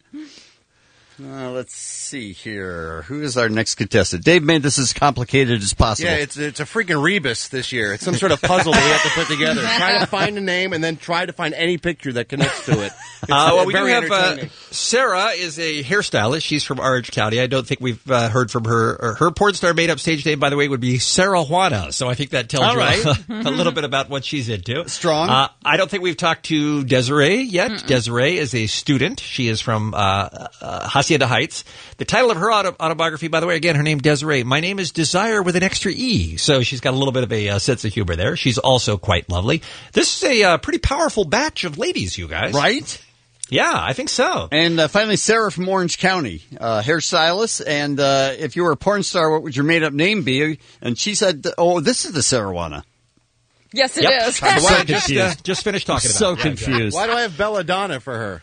Let's see here. Who is our next contestant? Dave made this as complicated as possible. Yeah, it's a freaking rebus this year. It's some sort of puzzle that we have to put together. Try to find a name and then try to find any picture that connects to it. Well, we do very have entertaining. Sarah is a hairstylist. She's from Orange County. I don't think we've heard from her. Her porn star made-up stage name, by the way, would be Sarah Juana. So I think that tells All you right. a little bit about what she's into. Strong. I don't think we've talked to Desiree yet. Desiree is a student. She is from Hacienda Heights. The title of her autobiography, by the way, again, her name Desiree. My name is Desire with an extra E. So she's got a little bit of a sense of humor there. She's also quite lovely. This is a pretty powerful batch of ladies, you guys. Right? Yeah, I think so. And finally, Sarah from Orange County, hairstylist. And if you were a porn star, what would your made-up name be? And she said, oh, this is the Sarawana. Yes, it is. Just finished talking about So it. confused. Why do I have Belladonna for her?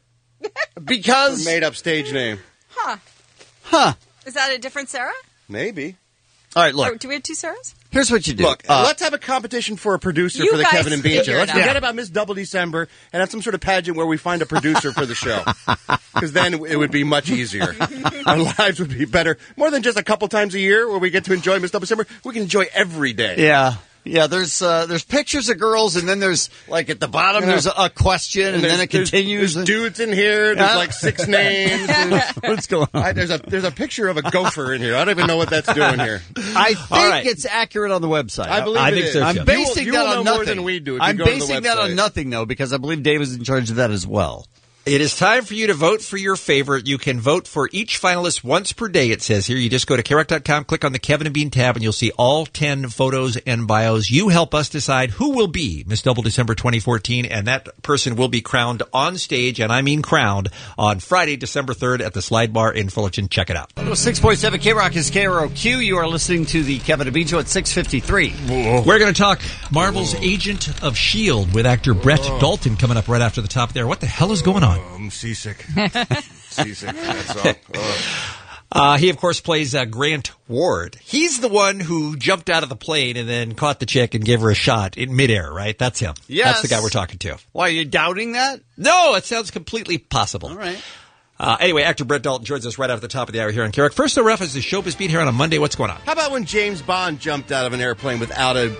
Because... Her made-up stage name. Huh. Is that a different Sarah? Maybe. All right, look. Or do we have two Sarahs? Here's what you do. Look, let's have a competition for a producer You for the guys Kevin and Bean show. figure it Let's out. forget about Miss Double December and have some sort of pageant where we find a producer for the show. Because then it would be much easier. Our lives would be better. More than just a couple times a year where we get to enjoy Miss Double December. We can enjoy every day. Yeah. Yeah, there's pictures of girls, and then there's, like, at the bottom, there's a question, and then it continues. There's dudes in here. There's like 6 names. What's going on? There's a picture of a gopher in here. I don't even know what that's doing here. I think it's accurate on the website. I believe it is. I'm basing you that will on know nothing. more than we do if you I'm go to the basing that on website. nothing, though, because I believe Dave is in charge of that as well. It is time for you to vote for your favorite. You can vote for each finalist once per day, it says here. You just go to KROC.com, click on the Kevin and Bean tab, and you'll see all 10 photos and bios. You help us decide who will be Miss Double December 2014, and that person will be crowned on stage, and I mean crowned, on Friday, December 3rd at the Slide Bar in Fullerton. Check it out. 6.7 KROC is KROQ. You are listening to the Kevin and Bean Show at 6:53. We're going to talk Marvel's Agent of S.H.I.E.L.D. with actor Brett Dalton coming up right after the top there. What the hell is going on? I'm seasick. Seasick. That's all. He, of course, plays Grant Ward. He's the one who jumped out of the plane and then caught the chick and gave her a shot in midair, right? That's him. Yes. That's the guy we're talking to. Why, are you doubting that? No, it sounds completely possible. All right. Anyway, actor Brett Dalton joins us right after the top of the hour here on KROC. First, though, Ref, is the showbiz beat here on a Monday. What's going on? How about when James Bond jumped out of an airplane without a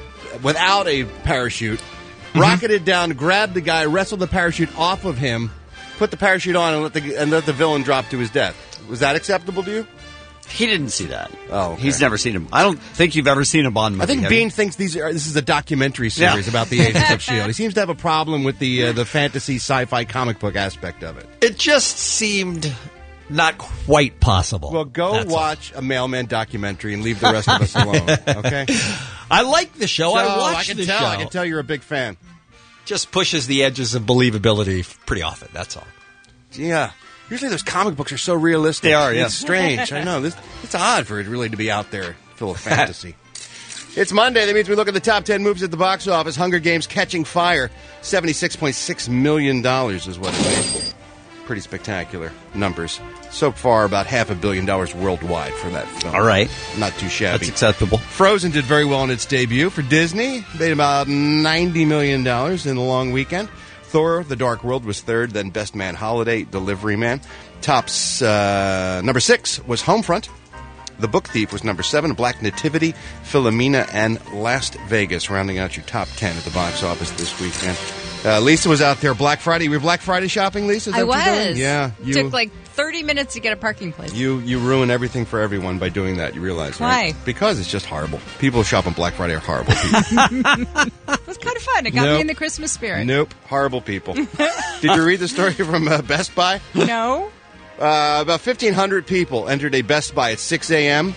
parachute, rocketed down, grabbed the guy, wrestled the parachute off of him, put the parachute on, and let the villain drop to his death? Was that acceptable to you? He didn't see that. Oh, okay. He's never seen him. I don't think you've ever seen a Bond movie. I think have Bean you? thinks this is a documentary series about the Agents of S.H.I.E.L.D. He seems to have a problem with the fantasy sci-fi comic book aspect of it. It just seemed not quite possible. Well, go watch a Mailman documentary and leave the rest of us alone, okay? I like the show. I watched the show. I can tell you're a big fan. Just pushes the edges of believability pretty often, that's all. Yeah. Usually those comic books are so realistic. They are, yeah. It's strange. I know. It's odd for it really to be out there full of fantasy. It's Monday. That means we look at the top 10 movies at the box office. Hunger Games Catching Fire, $76.6 million is what it made. Pretty spectacular numbers. So far, about $500 million worldwide for that film. All right. Not too shabby. That's acceptable. Frozen did very well in its debut. For Disney, made about $90 million in the long weekend. Thor, The Dark World was third, then Best Man Holiday, Delivery Man. Tops, number 6 was Homefront. The Book Thief was number 7, Black Nativity, Philomena, and Las Vegas, rounding out your top 10 at the box office this weekend. Lisa was out there Black Friday. You were Black Friday shopping, Lisa? Is that I what you're doing? was. Yeah. Took like 30 minutes to get a parking place. You ruin everything for everyone by doing that, you realize, right? Why? Because it's just horrible. People who shop on Black Friday are horrible people. It was kind of fun. It got Nope. me in the Christmas spirit. Nope. Horrible people. Did you read the story from Best Buy? No. About 1,500 people entered a Best Buy at 6 a.m.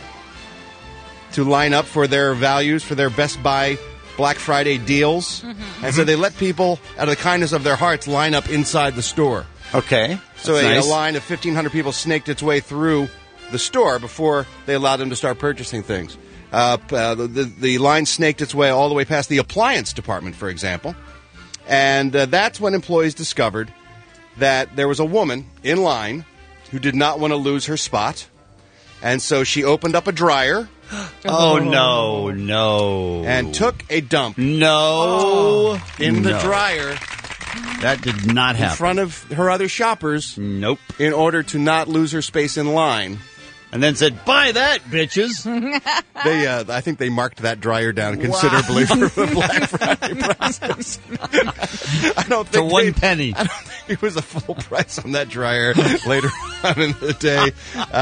to line up for their values, for their Best Buy Black Friday deals. And so they let people, out of the kindness of their hearts, line up inside the store. Okay. So That's a line of 1,500 people snaked its way through the store before they allowed them to start purchasing things. The line snaked its way all the way past the appliance department, for example. And that's when employees discovered that there was a woman in line who did not want to lose her spot. And so she opened up a dryer. Oh, no. And took a dump. No. In the dryer. That did not happen. In front of her other shoppers. Nope. In order to not lose her space in line. And then said, buy that, bitches. I think they marked that dryer down considerably for the Black Friday prices. I don't think to 1 penny. I don't think it was a full price on that dryer later on in the day.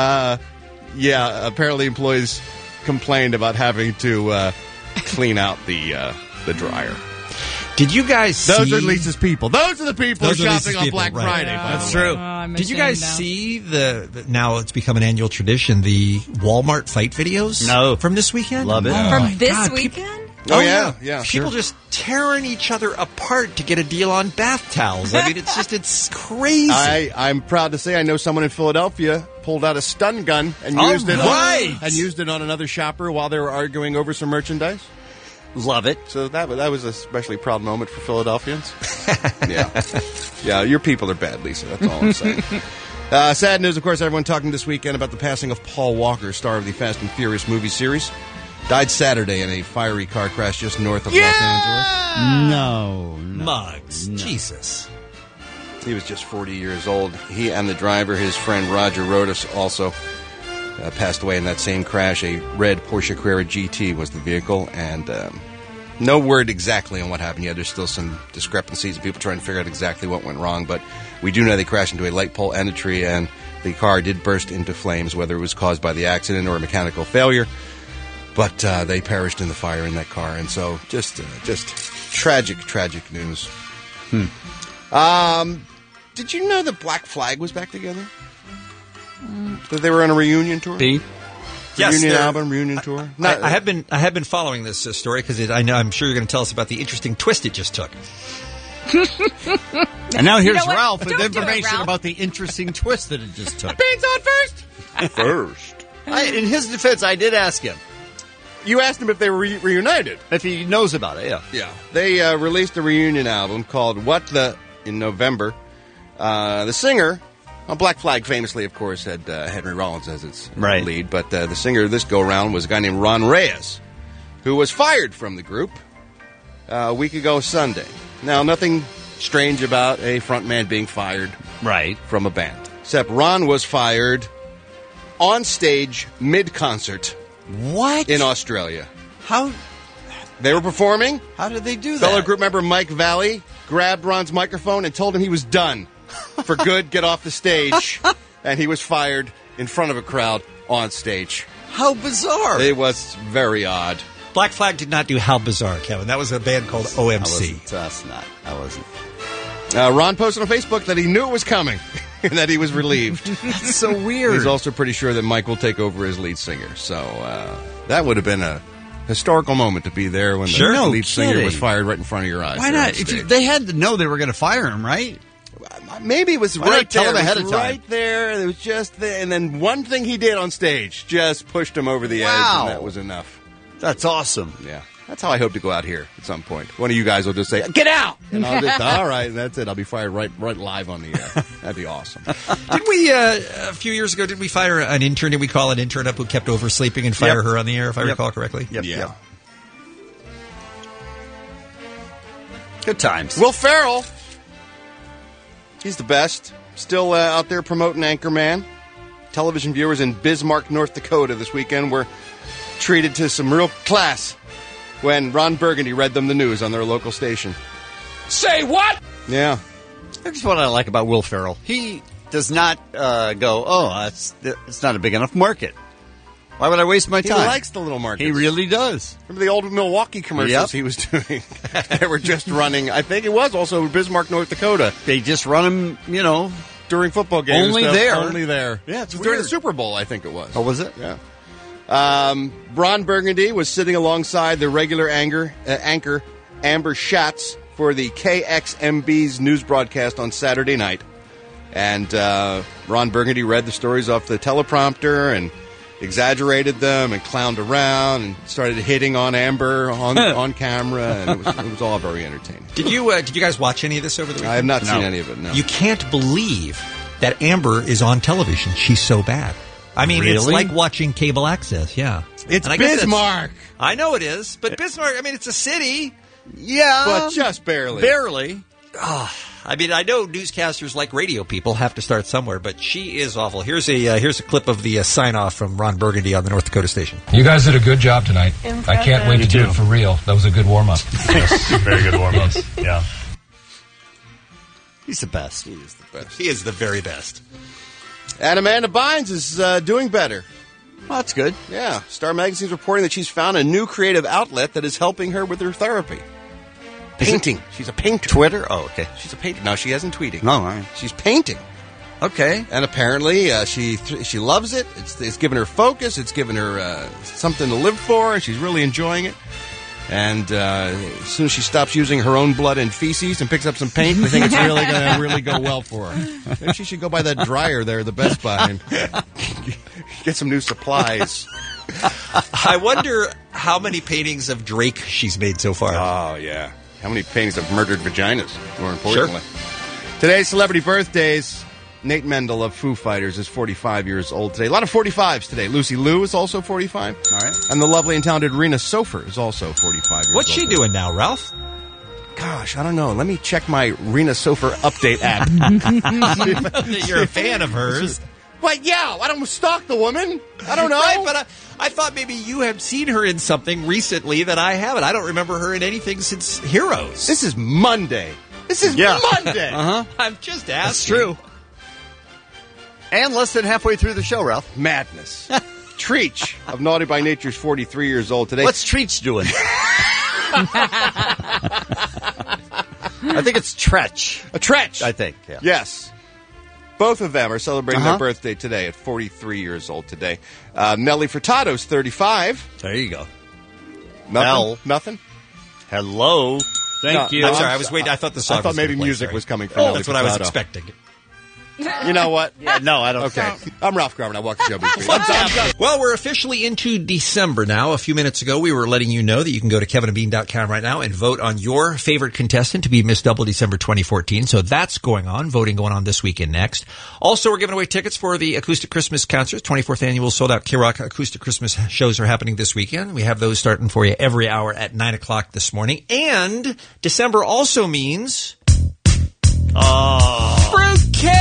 Apparently employees complained about having to clean out the dryer. Did you guys see... Those are Lisa's people. Those are the people shopping on Black Friday. Right. That's true. Did you guys see now it's become an annual tradition, the Walmart fight videos? No. From this weekend? Love it. From this weekend? Yeah. People just tearing each other apart to get a deal on bath towels. I mean, it's crazy. I'm proud to say I know someone in Philadelphia pulled out a stun gun and used it on another shopper while they were arguing over some merchandise. Love it. So that was a especially proud moment for Philadelphians. Yeah, your people are bad, Lisa. That's all I'm saying. Sad news, of course, everyone talking this weekend about the passing of Paul Walker, star of the Fast and Furious movie series. Died Saturday in a fiery car crash just north of Los Angeles. No. Mugs. No. Jesus. He was just 40 years old. He and the driver, his friend Roger Rodas, also passed away in that same crash. A red Porsche Carrera GT was the vehicle, and no word exactly on what happened yet. There's still some discrepancies and people trying to figure out exactly what went wrong, but we do know they crashed into a light pole and a tree, and the car did burst into flames, whether it was caused by the accident or a mechanical failure. But they perished in the fire in that car, and so just tragic news. Did you know that Black Flag was back together? That they were on a reunion tour? Reunion album, reunion tour. I have been following this story because I'm sure you're going to tell us about the interesting twist it just took. And now here's Ralph with information about the interesting twist that it just took. Beans on first. In his defense, I did ask him. You asked him if they were reunited. If he knows about it, yeah. Yeah. They released a reunion album called in November. The singer, Black Flag famously, of course, had Henry Rollins as its lead, but the singer this go-round was a guy named Ron Reyes, who was fired from the group a week ago Sunday. Now, nothing strange about a frontman being fired from a band, except Ron was fired on stage mid-concert. What? In Australia. How? They were performing. How did they do that? Fellow group member Mike Valley grabbed Ron's microphone and told him he was done. For good, get off the stage. And he was fired in front of a crowd on stage. How bizarre. It was very odd. Black Flag did not do How Bizarre, Kevin. That was a band called OMC. I wasn't. Ron posted on Facebook that he knew it was coming. And that he was relieved. That's so weird. He's also pretty sure that Mike will take over as lead singer. So that would have been a historical moment to be there when the lead singer was fired right in front of your eyes. Why not? They had to know they were going to fire him, right? Maybe it was Why not right tell there. him ahead It was of time? Right there. It was just there. And then one thing he did on stage just pushed him over the edge, Wow. and that was enough. That's awesome. Yeah. That's how I hope to go out here at some point. One of you guys will just say, "Get out!" And I'll just, all right, and that's it. I'll be fired right live on the air. That'd be awesome. Did we, a few years ago, did we fire an intern? Did we call an intern up who kept oversleeping and fire her on the air, if I recall correctly? Yep. Good times. Will Ferrell. He's the best. Still out there promoting Anchorman. Television viewers in Bismarck, North Dakota this weekend were treated to some real class when Ron Burgundy read them the news on their local station. Say what? Yeah. That's what I like about Will Ferrell. He does not go, it's not a big enough market. Why would I waste my time? He likes the little markets. He really does. Remember the old Milwaukee commercials he was doing? They were just running, I think it was also Bismarck, North Dakota. They just run them, during football games. Only there. Yeah, it's during weird. the Super Bowl, I think it was. Oh, was it? Yeah. Ron Burgundy was sitting alongside the regular anchor Amber Schatz for the KXMB's news broadcast on Saturday night. And Ron Burgundy read the stories off the teleprompter and exaggerated them and clowned around and started hitting on Amber on camera, and it was all very entertaining. Did you guys watch any of this over the weekend? I have not seen any of it, no. You can't believe that Amber is on television. She's so bad. I mean, it's Really? like watching cable access, yeah. It's And I guess Bismarck. I know it is, but Bismarck, I mean, it's a city. Yeah. But just barely. Barely. I mean, I know newscasters like radio people have to start somewhere, but she is awful. Here's a clip of the sign-off from Ron Burgundy on the North Dakota station. You guys did a good job tonight. I can't wait to do it for real. That was a good warm-up. Yes, very good warm-up. Yeah. He's the best. He is the best. He is the very best. And Amanda Bynes is doing better. Well, that's good. Yeah. Star Magazine's reporting that she's found a new creative outlet that is helping her with her therapy. Painting. She's a painter. Twitter? Oh, okay. She's a painter. No, she hasn't tweeting. No, all right. She's painting. Okay. And apparently she loves it. It's given her focus. It's given her something to live for, and she's really enjoying it. And as soon as she stops using her own blood and feces and picks up some paint, I think it's really going to really go well for her. Maybe she should go buy that dryer there at the Best Buy and get some new supplies. I wonder how many paintings of Drake she's made so far. Oh, yeah. How many paintings of murdered vaginas, more importantly. Today's celebrity birthdays. Nate Mendel of Foo Fighters is 45 years old today. A lot of 45s today. Lucy Liu is also 45. All right. And the lovely and talented Rena Sofer is also 45 years old. What's she doing now, Ralph? Gosh, I don't know. Let me check my Rena Sofer update app. You're a fan of hers. But yeah, I don't stalk the woman. I don't know. Right, but I thought maybe you have seen her in something recently that I haven't. I don't remember her in anything since Heroes. This is Monday. This is Monday. Uh-huh. I'm just asking. That's true. And less than halfway through the show, Ralph. Madness. Treach of Naughty by Nature is 43 years old today. What's Treach doing? I think it's Tretch. A Tretch. I think, yeah. Yes. Both of them are celebrating their birthday today at 43 years old today. Nelly Furtado's 35. There you go. Nothing? Hello. Thank you. I'm sorry, I was waiting. I thought the song I thought was maybe gonna play, music sorry. was coming from Nelly That's what I was Furtado. expecting. You know what? No, I don't. Okay. I'm Ralph Garvin. I walk the show between. Well, we're officially into December now. A few minutes ago, we were letting you know that you can go to kevinandbean.com right now and vote on your favorite contestant to be Miss Double December 2014. So that's going on. Voting going on this weekend next. Also, we're giving away tickets for the Acoustic Christmas Concerts. 24th annual sold-out K-Rock Acoustic Christmas shows are happening this weekend. We have those starting for you every hour at 9 o'clock this morning. And December also means... fruitcake!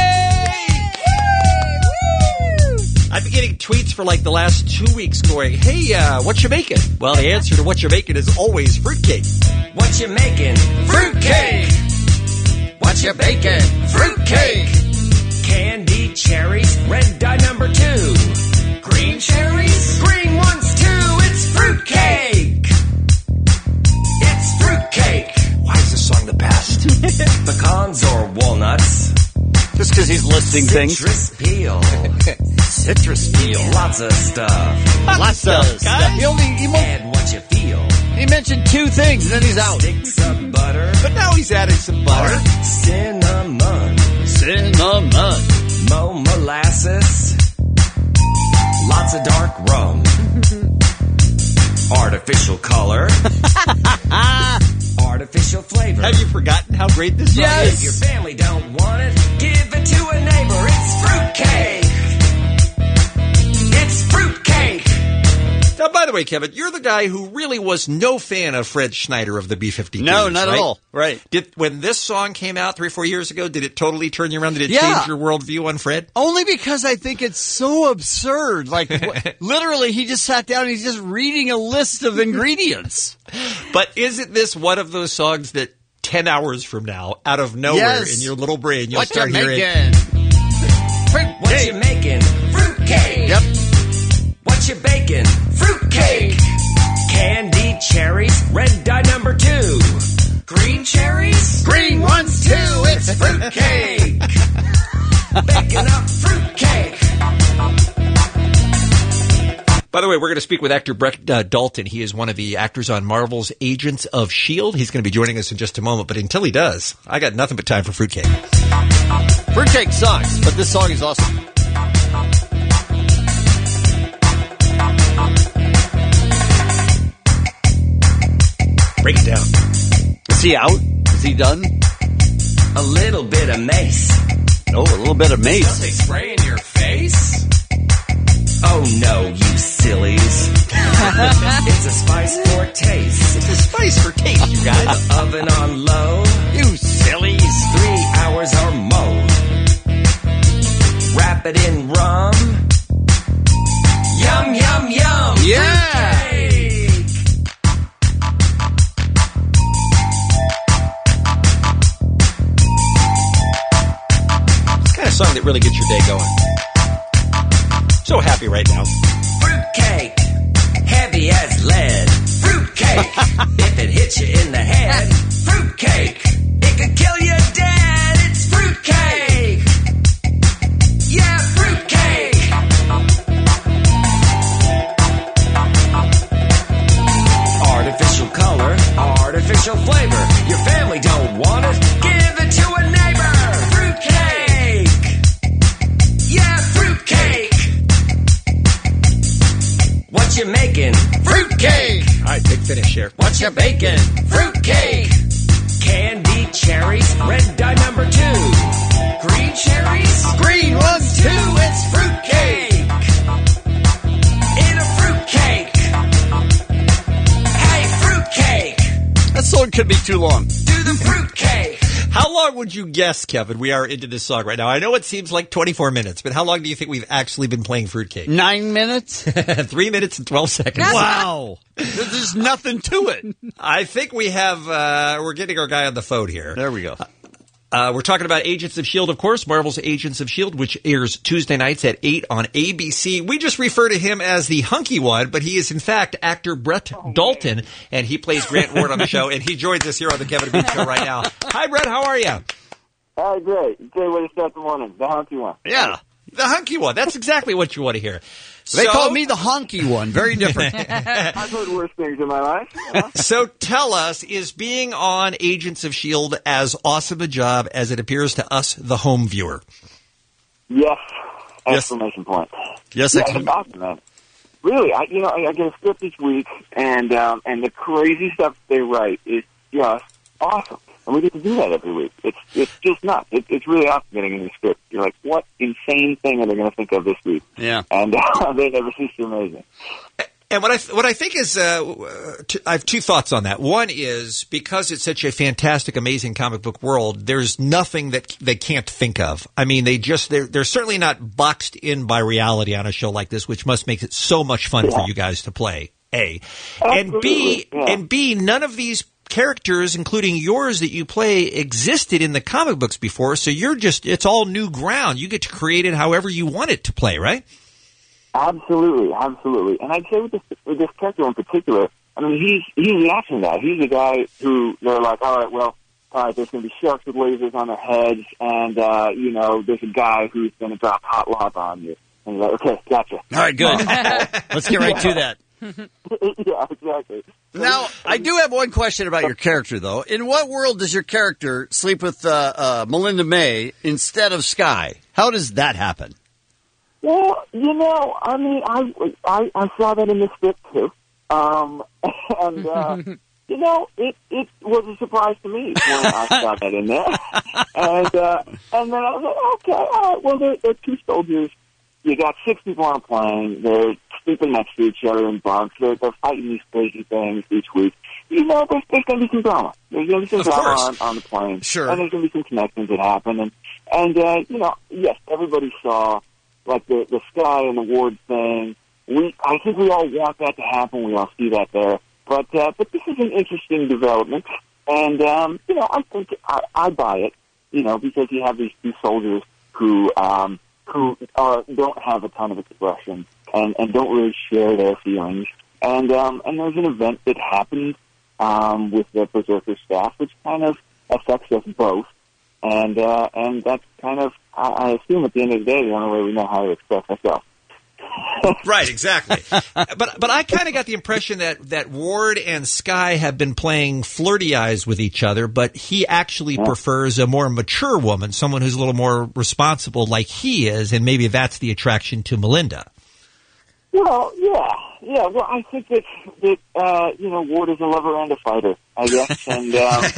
I've been getting tweets for like the last 2 weeks going, hey, what you making? Well, the answer to what you're making is always fruitcake. What you making? Fruitcake! What you baking? Fruitcake! Candy cherries, red dye number 2. Green cherries, green ones too. It's fruitcake! It's fruitcake! Why is this song the best? Pecans or walnuts? Just because he's listing things. Citrus peel. Citrus peel. Lots of stuff. Lots of stuff. And what you feel. He mentioned 2 things, and then he's out. Sticks of butter. But now he's adding some butter. Cinnamon. a dark rum. Artificial color. Artificial flavor. Have you forgotten how great this song is? If your family don't want it, give it to a neighbor. It's fruitcake. It's fruitcake. Now, by the way, Kevin, you're the guy who really was no fan of Fred Schneider of the B-52s. No, not right? at all. Right. When this song came out 3 or 4 years ago, did it totally turn you around? Did it change your worldview on Fred? Only because I think it's so absurd. Like, literally, he just sat down and he's just reading a list of ingredients. But isn't this one of those songs that 10 hours from now, out of nowhere in your little brain, you'll start hearing... What you making? Fruitcake. Yep. What you baking? Fruitcake. Candied cherries, red dye number 2. Green cherries? Green ones too. It's fruitcake. Baking up fruitcake. By the way, we're going to speak with actor Brett Dalton. He is one of the actors on Marvel's Agents of S.H.I.E.L.D. He's going to be joining us in just a moment. But until he does, I got nothing but time for fruitcake. Fruitcake sucks, but this song is awesome. Break it down. Is he out? Is he done? A little bit of mace. Oh, a little bit of mace. Something spray in your face? Oh no, you sillies. It's a spice for taste. It's a spice for taste, you guys. The oven on low. You sillies. 3 hours or more. Wrap it in rum. Yum, yum, yum. Yeah. Song that really gets your day going. So happy right now. Fruitcake, heavy as lead. Fruitcake, if it hits you in the head. Fruitcake, it could kill you dead. It's fruitcake. Yeah, fruitcake. Artificial color, artificial flavor. Your family don't want it. Give it to a neighbor. Fruitcake. Yeah, fruitcake. What you making? Fruitcake. All right, big finish here. What you baking? Fruitcake. Candied cherries, red dye number 2. Green cherries, green ones too. It's fruitcake. In a fruitcake. Hey, fruitcake. That song could be too long. Do the fruitcake. How long would you guess, Kevin, we are into this song right now? I know it seems like 24 minutes, but how long do you think we've actually been playing Fruitcake? 9 minutes? 3 minutes and 12 seconds. Wow. There's nothing to it. I think we have, we're getting our guy on the phone here. There we go. We're talking about Agents of S.H.I.E.L.D., of course, Marvel's Agents of S.H.I.E.L.D., which airs Tuesday nights at 8 on ABC. We just refer to him as the hunky one, but he is, in fact, actor Brett Dalton, and he plays Grant Ward on the show, and he joins us here on the Kevin and Bean Show right now. Hi, Brett. How are you? Hi, great. Great way to start the morning. The hunky one. Yeah, the hunky one. That's exactly what you want to hear. They call me the honky one. Very different. I've heard worse things in my life. So tell us, is being on Agents of S.H.I.E.L.D. as awesome a job as it appears to us, the home viewer? Yes. Exclamation point. Yes, yeah, it's awesome, man. Really, I get a script each week, and the crazy stuff they write is just awesome. And we get to do that every week. It's just nuts. It's really awesome getting in the script. You're like, what insane thing are they going to think of this week? Yeah. And they never cease to amaze me. And what I think is, I have two thoughts on that. One is, because it's such a fantastic, amazing comic book world, there's nothing that they can't think of. I mean, they're certainly not boxed in by reality on a show like this, which must make it so much fun for you guys to play. A. Absolutely. And B, none of these characters, including yours that you play, existed in the comic books before, so it's all new ground. You get to create it however you want it to play, right? Absolutely. And I'd say with this character in particular, I mean, he's the action guy. He's the guy who they're like, all right, there's going to be sharks with lasers on their heads, and, there's a guy who's going to drop hot lava on you. And you're like, okay, gotcha. All right, good. Let's get right to that. Yeah, exactly. Now, I do have one question about your character, though. In what world does your character sleep with Melinda May instead of Skye? How does that happen? Well, I mean, I saw that in the script too, and it was a surprise to me when I saw that in there, and then I was like, okay, all right, well, they're two soldiers. You got 6 people on a plane. They're sleeping next to each other in bunks. They're fighting these crazy things each week. There's going to be some drama. There's going to be some drama on the plane. Sure. And there's going to be some connections that happen. And yes, everybody saw, like, the Sky and the Ward thing. I think we all want that to happen. We all see that there. But this is an interesting development. And, I think I buy it, because you have these two soldiers who don't have a ton of expression and don't really share their feelings. And there's an event that happened with the Berserker staff, which kind of affects us both. And that's kind of, I assume at the end of the day, the only way we know how to express ourselves. Right, exactly. But I kind of got the impression that Ward and Sky have been playing flirty eyes with each other, but he actually prefers a more mature woman, someone who's a little more responsible like he is, and maybe that's the attraction to Melinda. Well, yeah. Well, I think that Ward is a lover and a fighter, I guess. And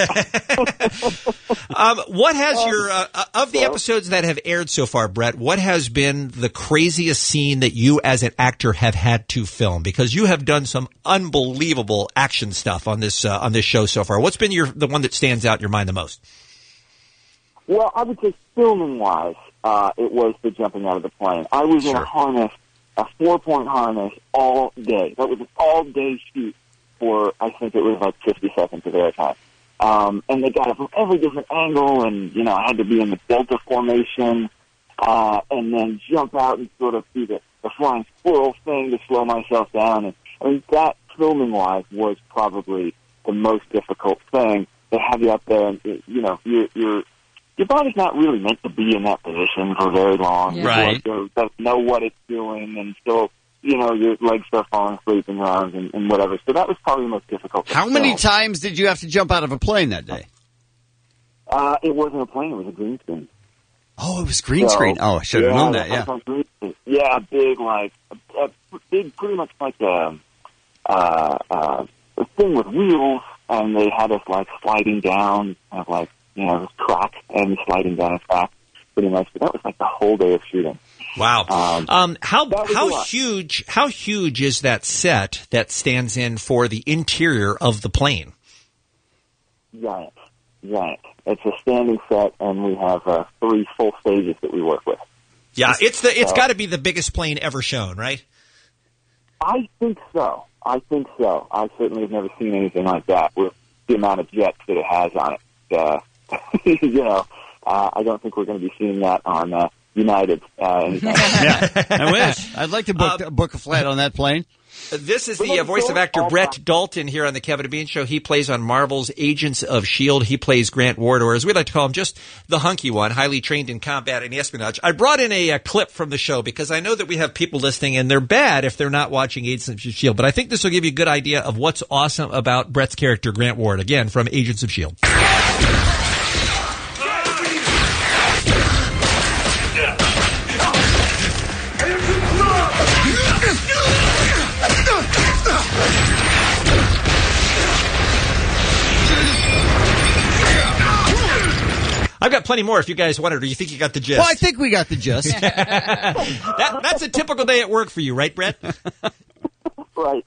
what has your of the episodes that have aired so far, Brett? What has been the craziest scene that you, as an actor, have had to film? Because you have done some unbelievable action stuff on this show so far. What's been the one that stands out in your mind the most? Well, I would say filming-wise, it was the jumping out of the plane. I was in a harness. A 4-point harness all day. That was an all-day shoot for, I think it was like 50 seconds of airtime. And they got it from every different angle, and, I had to be in the Delta formation, and then jump out and sort of do the flying squirrel thing to slow myself down. And I mean, that, filming-wise, was probably the most difficult thing, to have you up there, and, your body's not really meant to be in that position for very long. Yeah. Right. It doesn't know what it's doing, and still, your legs start falling asleep in your arms and whatever. So that was probably the most difficult. How many times did you have to jump out of a plane that day? It wasn't a plane. It was a green screen. Oh, it was green screen. Oh, I should have known that, yeah. Yeah, big, pretty much like a thing with wheels, and they had us, like, sliding down, kind of like, this track and sliding down a track, pretty much. But that was like the whole day of shooting. Wow. How huge is that set that stands in for the interior of the plane? Giant. It's a standing set, and we have 3 full stages that we work with. Yeah, it's got to be the biggest plane ever shown, right? I think so. I certainly have never seen anything like that with the amount of jets that it has on it. I don't think we're going to be seeing that on United. Yeah, I wish. I'd like to book a flight on that plane. This is the voice of actor Brett Dalton here on the Kevin and Bean Show. He plays on Marvel's Agents of S.H.I.E.L.D. He plays Grant Ward, or as we like to call him, just the hunky one, highly trained in combat and espionage. I brought in a clip from the show because I know that we have people listening, and they're bad if they're not watching Agents of S.H.I.E.L.D., but I think this will give you a good idea of what's awesome about Brett's character, Grant Ward, again, from Agents of S.H.I.E.L.D. I've got plenty more if you guys want it, or you think you got the gist. Well, I think we got the gist. That's a typical day at work for you, right, Brett? Right.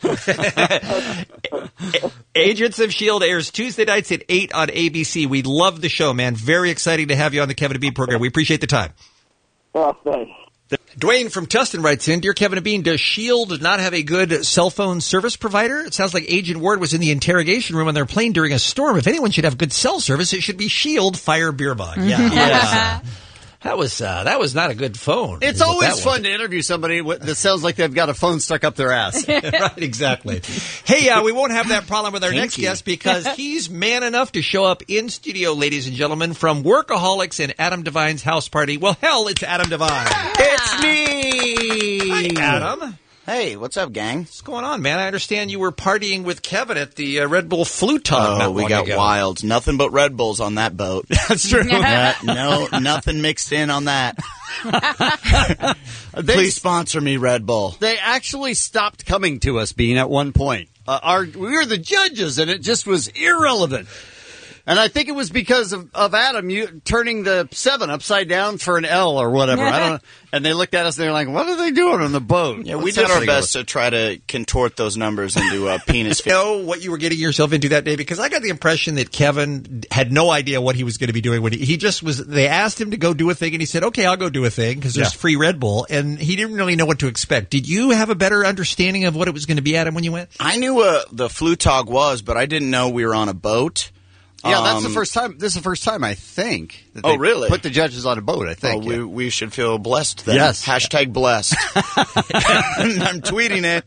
Agents of S.H.I.E.L.D. airs Tuesday nights at 8 on ABC. We love the show, man. Very exciting to have you on the Kevin and Bean program. We appreciate the time. Oh, thanks. Dwayne from Tustin writes in, Dear Kevin and Bean, does S.H.I.E.L.D. not have a good cell phone service provider? It sounds like Agent Ward was in the interrogation room on their plane during a storm. If anyone should have good cell service, it should be S.H.I.E.L.D. Fire Beer Bog. Yeah. That was not a good phone. It's always fun to interview somebody that sounds like they've got a phone stuck up their ass. Right, exactly. Hey, we won't have that problem with our next guest because he's man enough to show up in studio, ladies and gentlemen, from Workaholics and Adam Devine's house party. Well, hell, it's Adam Devine. It's me! Hi, Adam. Hey, what's up, gang? What's going on, man? I understand you were partying with Kevin at the Red Bull Flute Talk. Oh, we got wild. Nothing but Red Bulls on that boat. That's true. No, nothing mixed in on that. Please sponsor me, Red Bull. They actually stopped coming to us, Bean, at one point. We were the judges, and it just was irrelevant. And I think it was because of Adam turning the 7 upside down for an L or whatever. I don't know. And they looked at us and they're like, what are they doing on the boat? Yeah, we did our best to try to contort those numbers into a penis. You know what you were getting yourself into that day? Because I got the impression that Kevin had no idea what he was going to be doing when he just was. They asked him to go do a thing, and he said, "Okay, I'll go do a thing," because there's free Red Bull, and he didn't really know what to expect. Did you have a better understanding of what it was going to be, Adam, when you went? I knew what the Flutog was, but I didn't know we were on a boat. Yeah, that's the first time. This is the first time, I think. That they really? Put the judges on a boat, I think. Oh, we should feel blessed then. Yes. Hashtag blessed. I'm tweeting it.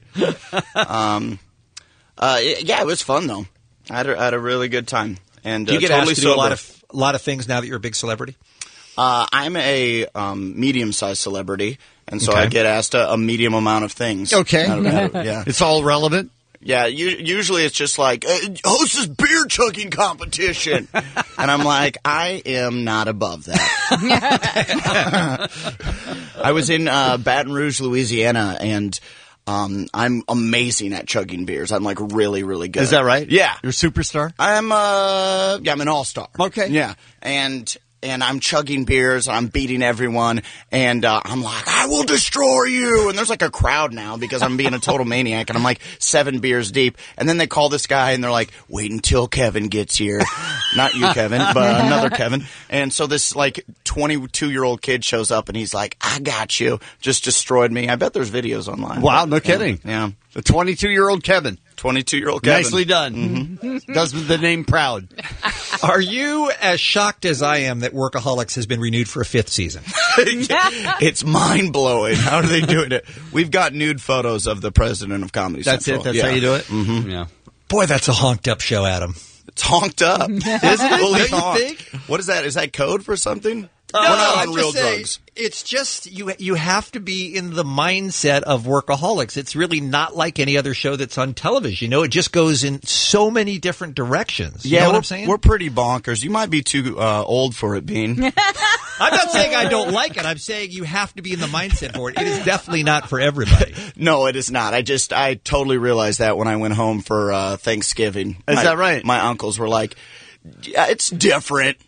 Yeah, it was fun, though. I had a really good time. And do you get totally asked to do a lot of things now that you're a big celebrity? I'm a medium-sized celebrity, and so I get asked a medium amount of things. Okay. Yeah. It's all relevant? Yeah, usually it's just like, host this beer chugging competition. And I'm like, I am not above that. I was in Baton Rouge, Louisiana, and I'm amazing at chugging beers. I'm like really, really good. Is that right? Yeah. You're a superstar? I'm an all-star. Okay. Yeah. And I'm chugging beers, and I'm beating everyone, and I'm like, I will destroy you! And there's like a crowd now because I'm being a total maniac, and I'm like 7 beers deep. And then they call this guy, and they're like, wait until Kevin gets here. Not you, Kevin, but another Kevin. And so this like 22-year-old kid shows up, and he's like, I got you. Just destroyed me. I bet there's videos online. Wow, no kidding. Yeah. The 22-year-old Kevin. 22-year-old Kevin. Nicely done. Mm-hmm. Does the name proud. Are you as shocked as I am that Workaholics has been renewed for a 5th season? It's mind-blowing. How are they doing it? We've got nude photos of the president of Comedy Central. That's how you do it? Mm-hmm. Yeah. Boy, that's a honked-up show, Adam. It's honked up. Isn't it? Don't you think? What is that? Is that code for something? No, we're not I'm on just real saying, drugs. It's just you have to be in the mindset of Workaholics. It's really not like any other show that's on television. You know, it just goes in so many different directions. You know what I'm saying? We're pretty bonkers. You might be too old for it, Bean. I'm not saying I don't like it. I'm saying you have to be in the mindset for it. It is definitely not for everybody. No, it is not. I totally realized that when I went home for Thanksgiving. Is that right? My uncles were like, yeah, it's different.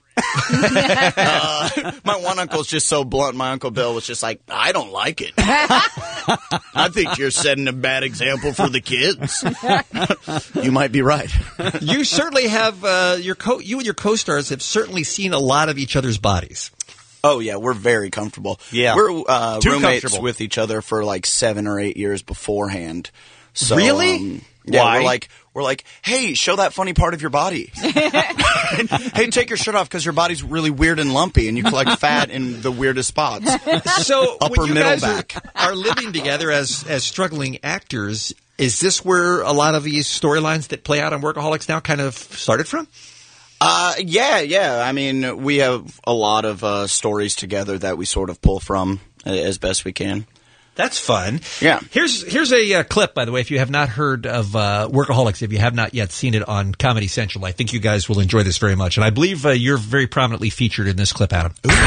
My one uncle's just so blunt. My Uncle Bill was just like, I don't like it. I think you're setting a bad example for the kids. You might be right. You certainly have you and your co-stars have certainly seen a lot of each other's bodies. Oh yeah, we're very comfortable. Yeah, we're roommates with each other for like 7 or 8 years beforehand. So, really? Yeah, why? We're like, hey, show that funny part of your body. Hey, take your shirt off because your body's really weird and lumpy, and you collect fat in the weirdest spots. So upper, when you middle, guys back. are living together as struggling actors, is this where a lot of these storylines that play out on Workaholics now kind of started from? Yeah. I mean, we have a lot of stories together that we sort of pull from as best we can. That's fun. Yeah. Here's a clip, by the way, if you have not heard of Workaholics, if you have not yet seen it on Comedy Central. I think you guys will enjoy this very much. And I believe you're very prominently featured in this clip, Adam. Nope.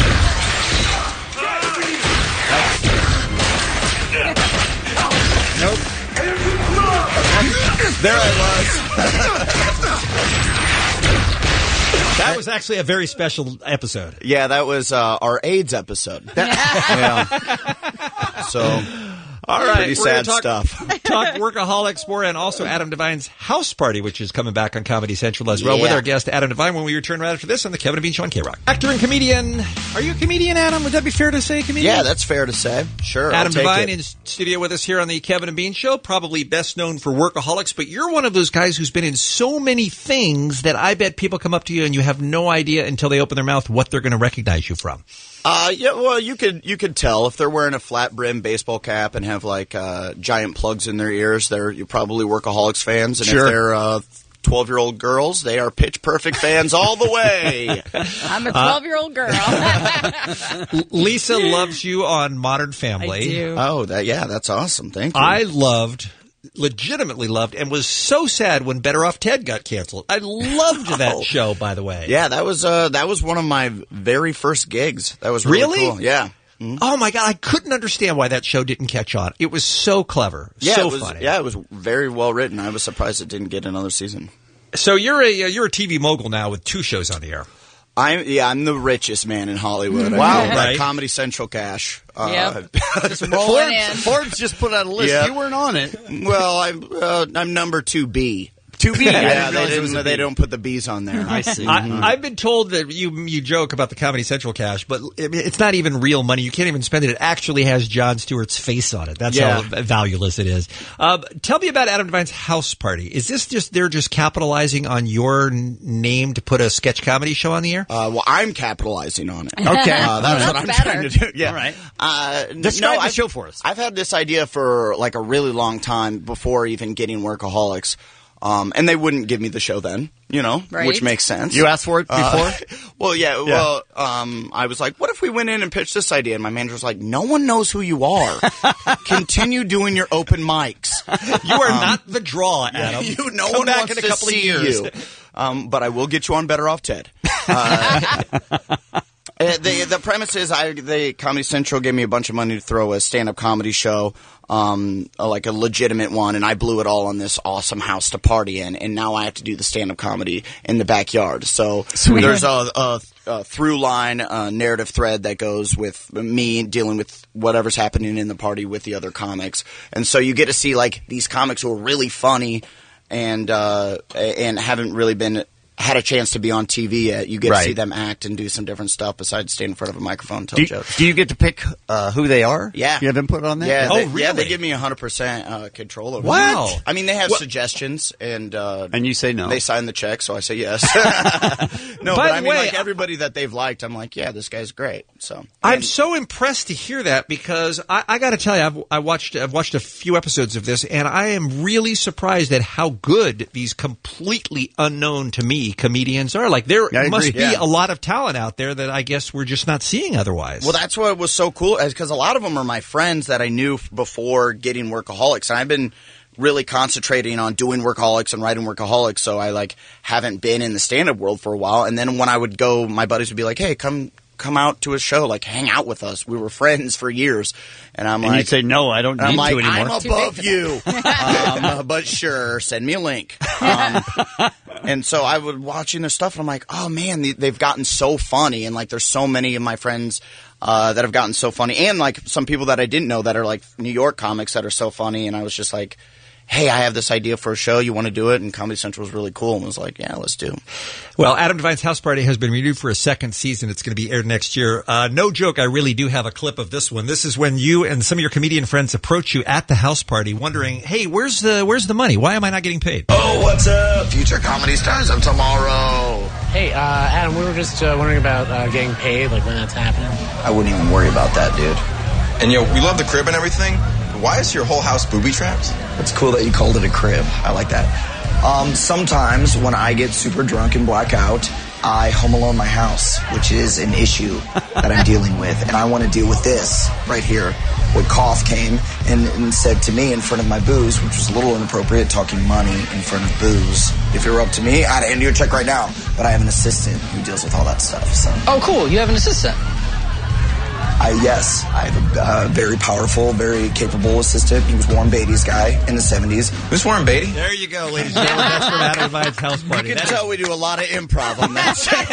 There I was. That was actually a very special episode. Yeah, that was our AIDS episode. Yeah. So, all right, pretty sad stuff. Talk Workaholics more, and also Adam Devine's House Party, which is coming back on Comedy Central as well, with our guest Adam Devine when we return right after this on the Kevin and Bean Show on K-Rock. Actor and comedian. Are you a comedian, Adam? Would that be fair to say, comedian? Yeah, that's fair to say. Sure. Adam Devine in studio with us here on the Kevin and Bean Show, probably best known for Workaholics, but you're one of those guys who's been in so many things that I bet people come up to you and you have no idea until they open their mouth what they're going to recognize you from. Yeah, well, you could tell if they're wearing a flat brim baseball cap and have like giant plugs in their ears. You're probably Workaholics fans, and sure. If they're 12-year-old girls, they are Pitch Perfect fans all the way. I'm a 12-year-old girl. Lisa loves you on Modern Family. I do. Oh, that's awesome. Thank you. I legitimately loved, and was so sad when Better Off Ted got canceled. I loved that show, by the way. Yeah, that was one of my very first gigs. That was really cool. Yeah. Oh my God, I couldn't understand why that show didn't catch on. It was so clever, Yeah, so it was, funny. Yeah, it was very well written. I was surprised it didn't get another season. So you're a TV mogul now with 2 shows on the air. I'm the richest man in Hollywood. Wow. I got Right. Comedy Central cash. Just rolling in. Forbes just put out a list. Yeah. You weren't on it. Well, I'm number 2B. 2B. Yeah, they don't put the B's on there. I see. I've been told that you joke about the Comedy Central cash, but it's not even real money. You can't even spend it. It actually has Jon Stewart's face on it. That's how valueless it is. Tell me about Adam Devine's house party. Is this they're just capitalizing on your name to put a sketch comedy show on the air? Well, I'm capitalizing on it. Okay. That's what I'm better. trying to do. Yeah. All right. Describe the show for us. I've had this idea for like a really long time before even getting Workaholics. And they wouldn't give me the show then, Right. which makes sense. You asked for it before? I was like, what if we went in and pitched this idea? And my manager was like, no one knows who you are. Continue doing your open mics. You are not the draw, Adam. No Come one back wants in a to couple of see years. you. But I will get you on Better Off Ted. The premise is the Comedy Central gave me a bunch of money to throw a stand-up comedy show, like a legitimate one, and I blew it all on this awesome house to party in, and now I have to do the stand-up comedy in the backyard. So there's a through line narrative thread that goes with me dealing with whatever's happening in the party with the other comics, and so you get to see like these comics who are really funny and haven't really had a chance to be on TV yet. You get to see them act and do some different stuff besides stand in front of a microphone and tell jokes. Do you get to pick who they are? Yeah. You have input on that? Yeah. really? They give me 100% control over Wow. it. I mean, they have suggestions and you say no. They sign the check, so I say yes. No, By but the I mean, way, like everybody that they've liked, I'm like, yeah, this guy's great. So I'm so impressed to hear that because I got to tell you, I've watched a few episodes of this, and I am really surprised at how good these completely unknown to me comedians are. Like there must be a lot of talent out there that I guess we're just not seeing otherwise. Well, that's what was so cool, because a lot of them are my friends that I knew before getting Workaholics, and I've been really concentrating on doing Workaholics and writing Workaholics, so I haven't been in the stand-up world for a while. And then when I would go, my buddies would be like, "Hey, come out to a show, hang out with us. We were friends for years." And I'm like, you'd say, "No, I don't need to anymore." I'm above you, but sure, send me a link. And so I was watching their stuff, and I'm like, "Oh man, they've gotten so funny." And there's so many of my friends that have gotten so funny, and some people that I didn't know that are New York comics that are so funny. And I was just like, hey, I have this idea for a show. You want to do it? And Comedy Central was really cool and was like, yeah, let's do it. Well, Adam Devine's House Party has been renewed for a second season. It's going to be aired next year. No joke, I really do have a clip of this one. This is when you and some of your comedian friends approach you at the house party wondering, hey, where's the money? Why am I not getting paid? Oh, what's up? Future comedy stars of tomorrow. Hey, Adam, we were just wondering about getting paid, when that's happening. I wouldn't even worry about that, dude. And we love the crib and everything. Why is your whole house booby-trapped? It's cool that you called it a crib. I like that. Sometimes when I get super drunk and black out, I home alone my house, which is an issue that I'm dealing with. And I want to deal with this right here. What Koff came and said to me in front of my booze, which was a little inappropriate, talking money in front of booze. If it were up to me, I'd hand you a check right now. But I have an assistant who deals with all that stuff. So. Oh, cool. You have an assistant. Yes, I have a very powerful, very capable assistant. He was Warren Beatty's guy in the 70s. Who's Warren Beatty? There you go, ladies and gentlemen. That's from Adam Devine's House Party. You can tell we do a lot of improv on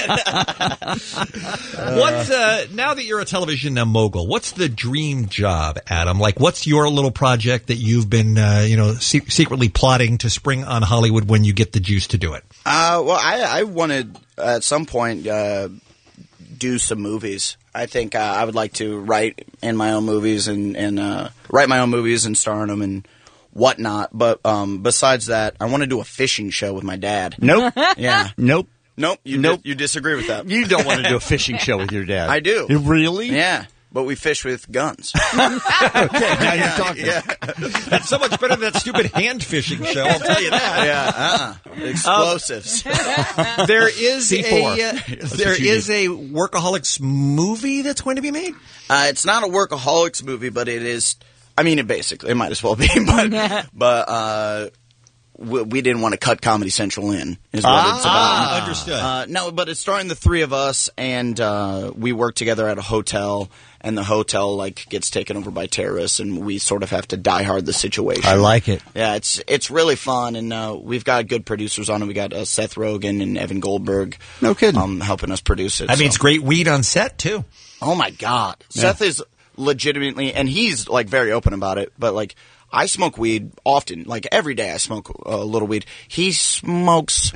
that. Now that you're a television mogul, what's the dream job, Adam? What's your little project that you've been, secretly plotting to spring on Hollywood when you get the juice to do it? Well, I wanted at some point do some movies. I think I would like to write in my own movies and write my own movies and star in them and whatnot. But besides that, I want to do a fishing show with my dad. Nope. Yeah. Nope. You disagree with that? You don't want to do a fishing show with your dad. I do. Really? Yeah. But we fish with guns. Okay, now you're talking. Yeah. That's so much better than that stupid hand fishing show, I'll tell you that. Yeah, explosives. There is a Workaholics movie that's going to be made? It's not a Workaholics movie, but it is. I mean, it might as well be. But we didn't want to cut Comedy Central in, is what it's about. Understood. No, but it's starring the three of us, and we work together at a hotel, and the hotel like gets taken over by terrorists, and we sort of have to die hard the situation. I like it. Yeah, it's really fun, and we've got good producers on it. We got Seth Rogen and Evan Goldberg. No kidding. Helping us produce it. That means great weed on set too. Oh my God, Yeah. Seth is legitimately, and he's like very open about it, but like. I smoke weed often, like every day I smoke a little weed. He smokes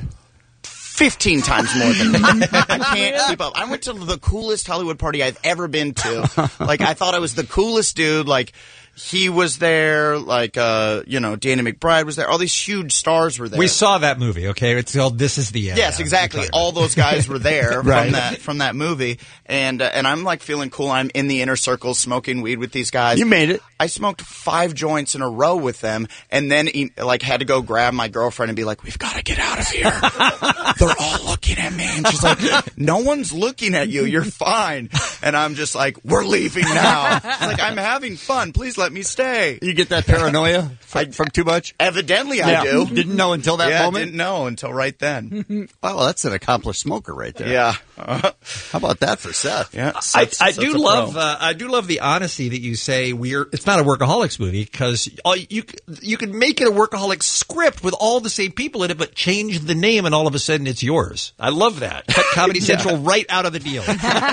15 times more than me. I can't keep up. I went to the coolest Hollywood party I've ever been to. Like, I thought I was the coolest dude. Like, he was there, like, Danny McBride was there. All these huge stars were there. We saw that movie, okay? It's called This Is the End. Yes, exactly. All those guys were there Right. from that movie. And I'm like feeling cool. I'm in the inner circle smoking weed with these guys. You made it. I smoked 5 joints in a row with them, and then had to go grab my girlfriend and be like, "We've got to get out of here." They're all looking at me, and she's like, "No one's looking at you. You're fine." And I'm just like, "We're leaving now." She's like, "I'm having fun. Please let me stay." You get that paranoia from too much? Evidently, I do. Didn't know until that Yeah, moment? didn't know until right then. Wow, that's an accomplished smoker right there. Yeah. How about that for Seth? Yeah. I do love the honesty that you say it's not a workaholics movie because you can make it a workaholics script with all the same people in it, but change the name and all of a sudden it's yours. I love that. Cut Comedy Central right out of the deal.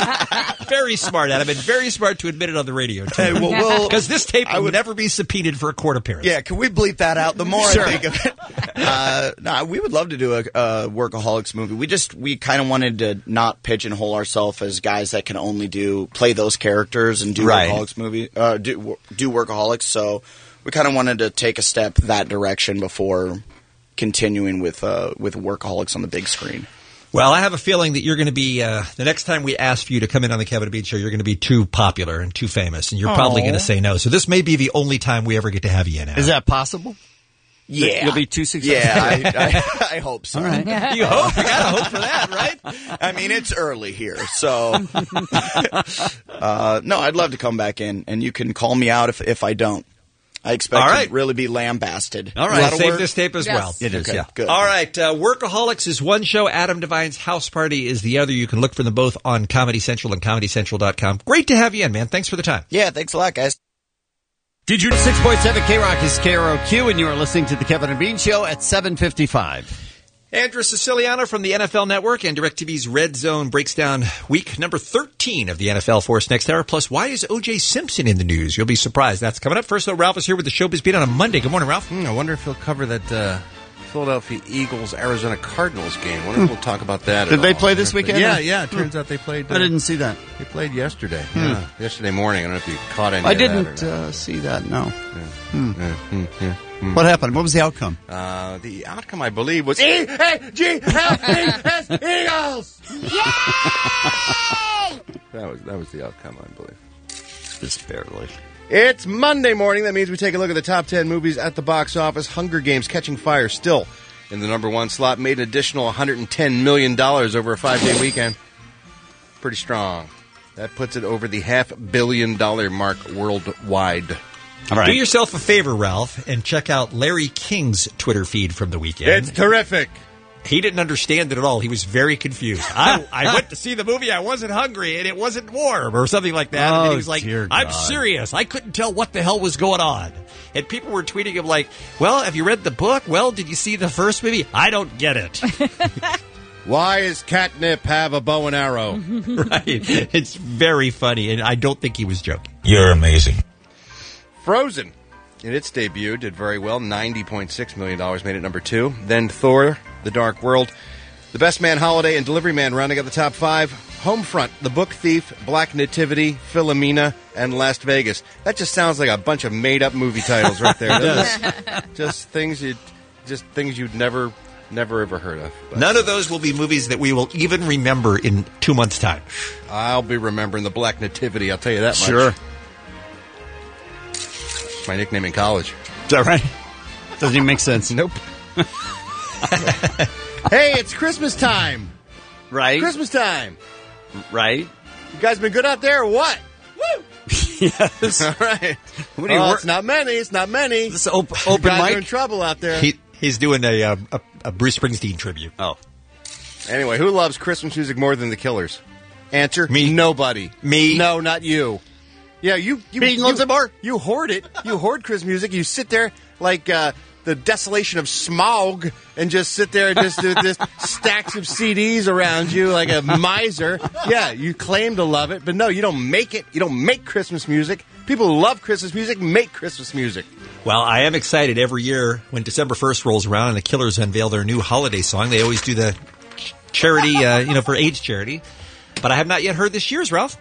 Very smart, Adam, and very smart to admit it on the radio too. Hey, well, because this tape would never be subpoenaed for a court appearance. Yeah, can we bleep that out? The more Sure. I think of it, we would love to do a workaholics movie. We kind of wanted to not pigeonhole ourselves as guys that can only play those characters and do Right. workaholics movie, do workaholics. So we kind of wanted to take a step that direction before continuing with workaholics on the big screen. Well, I have a feeling that you're going to be, the next time we ask for you to come in on the Kevin and Bean Show, you're going to be too popular and too famous, and you're probably going to say no. So this may be the only time we ever get to have you in. Adam. Is that possible? Yeah. You'll be too successful? Yeah, I hope so. All right. You hope? You got to hope for that, right? I mean, it's early here, so no, I'd love to come back in, and you can call me out if I don't. I expect to really be lambasted. All right, save this tape as well. It is, yeah. Good. All right, Workaholics is one show. Adam Devine's House Party is the other. You can look for them both on Comedy Central and ComedyCentral.com. Great to have you in, man. Thanks for the time. Yeah, thanks a lot, guys. Did you 6.7 K-Rock is KROQ, and you are listening to the Kevin and Bean Show at 7:55. Andrew Siciliano from the NFL Network and DirecTV's Red Zone breaks down week number 13 of the NFL for us next hour. Plus, why is O.J. Simpson in the news? You'll be surprised. That's coming up. First, though, Ralph is here with the Showbiz Beat on a Monday. Good morning, Ralph. I wonder if he'll cover that Philadelphia Eagles-Arizona Cardinals game. I wonder if we'll talk about that Did at they all. play this weekend? Yeah. It turns out they played. I didn't see that. They played yesterday. Yeah, yesterday morning. I don't know if you caught any I of didn't that or not. see that, no. Yeah. What happened? What was the outcome? The outcome, I believe, was E-A-G-L-E-S Eagles! That was the outcome, I believe. Just barely. It's Monday morning. That means we take a look at the top 10 movies at the box office. Hunger Games: Catching Fire still in the number one slot. Made an additional $110 million over a 5-day weekend. Pretty strong. That puts it over the $500 million mark worldwide. All right. Do yourself a favor, Ralph, and check out Larry King's Twitter feed from the weekend. It's terrific. He didn't understand it at all. He was very confused. I went to see the movie. I wasn't hungry, and it wasn't warm, or something like that. And then he was like, I'm serious. I couldn't tell what the hell was going on. And people were tweeting him like, well, have you read the book? Well, did you see the first movie? I don't get it. Why is catnip have a bow and arrow? Right. It's very funny, and I don't think he was joking. You're amazing. Frozen, in its debut, did very well. $90.6 million, made it number 2. Then Thor, The Dark World, The Best Man Holiday, and Delivery Man rounding out the top 5. Homefront, The Book Thief, Black Nativity, Philomena, and Las Vegas. That just sounds like a bunch of made-up movie titles right there. Just things you'd never ever heard of. But None of those will be movies that we will even remember in 2 months' time. I'll be remembering The Black Nativity, I'll tell you that much. Sure. My nickname in college. Is that right? Doesn't even make sense. Nope. Hey, it's Christmas time. Right? Christmas time. Right? You guys been good out there or what? Woo! Yes. All right. What do you It's not many. It's not many. This open you guys mic? are in trouble out there. He's doing a Bruce Springsteen tribute. Oh. Anyway, who loves Christmas music more than the Killers? Answer: Me. Nobody. Me. No, not you. Yeah, you Pete loves it more. You hoard it. You hoard Christmas music. You sit there like the desolation of Smaug and just sit there and just do this stacks of CDs around you like a miser. Yeah, you claim to love it, but no, you don't make it. You don't make Christmas music. People who love Christmas music make Christmas music. Well, I am excited every year when December 1st rolls around and the Killers unveil their new holiday song. They always do the charity, for AIDS charity. But I have not yet heard this year's, Ralph.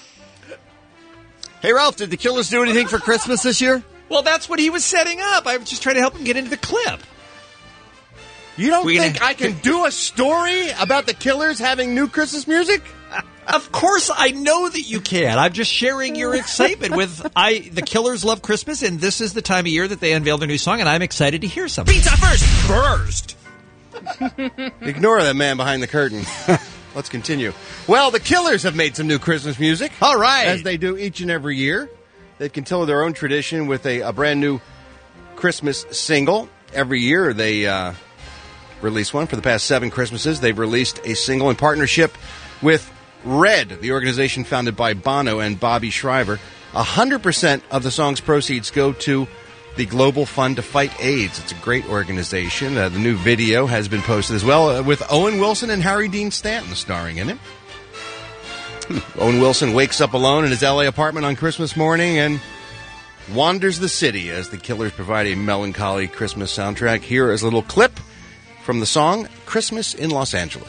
Hey, Ralph, did the Killers do anything for Christmas this year? Well, that's what he was setting up. I was just trying to help him get into the clip. You don't think I can do a story about the Killers having new Christmas music? Of course, I know that you can. I'm just sharing your excitement with the Killers love Christmas, and this is the time of year that they unveil their new song, and I'm excited to hear something. Pizza first! Ignore that man behind the curtain. Let's continue. Well, the Killers have made some new Christmas music. All right. As they do each and every year. They continue their own tradition with a brand new Christmas single. Every year they release one. For the past 7 Christmases, they've released a single in partnership with Red, the organization founded by Bono and Bobby Shriver. 100% of the song's proceeds go to the Global Fund to Fight AIDS. It's a great organization. The new video has been posted as well with Owen Wilson and Harry Dean Stanton starring in it. Owen Wilson wakes up alone in his L.A. apartment on Christmas morning and wanders the city as the Killers provide a melancholy Christmas soundtrack. Here is a little clip from the song Christmas in Los Angeles.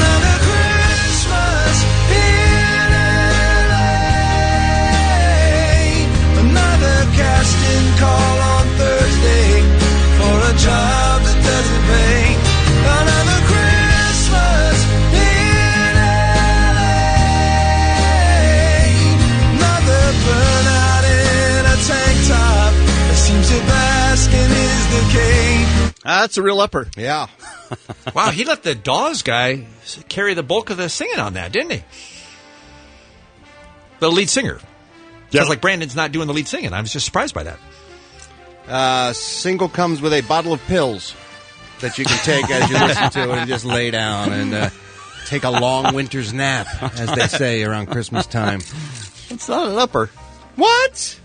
Another casting call on Thursday for a job that doesn't pay. Another Christmas in LA. Another burnout in a tank top that seems to bask in his decay. That's a real upper. Yeah. Wow, he let the Dawes guy carry the bulk of the singing on that, didn't he? The lead singer. Sounds like Brandon's not doing the lead singing. I was just surprised by that. Single comes with a bottle of pills that you can take as you listen to it and just lay down and take a long winter's nap, as they say around Christmas time. It's not an upper. What?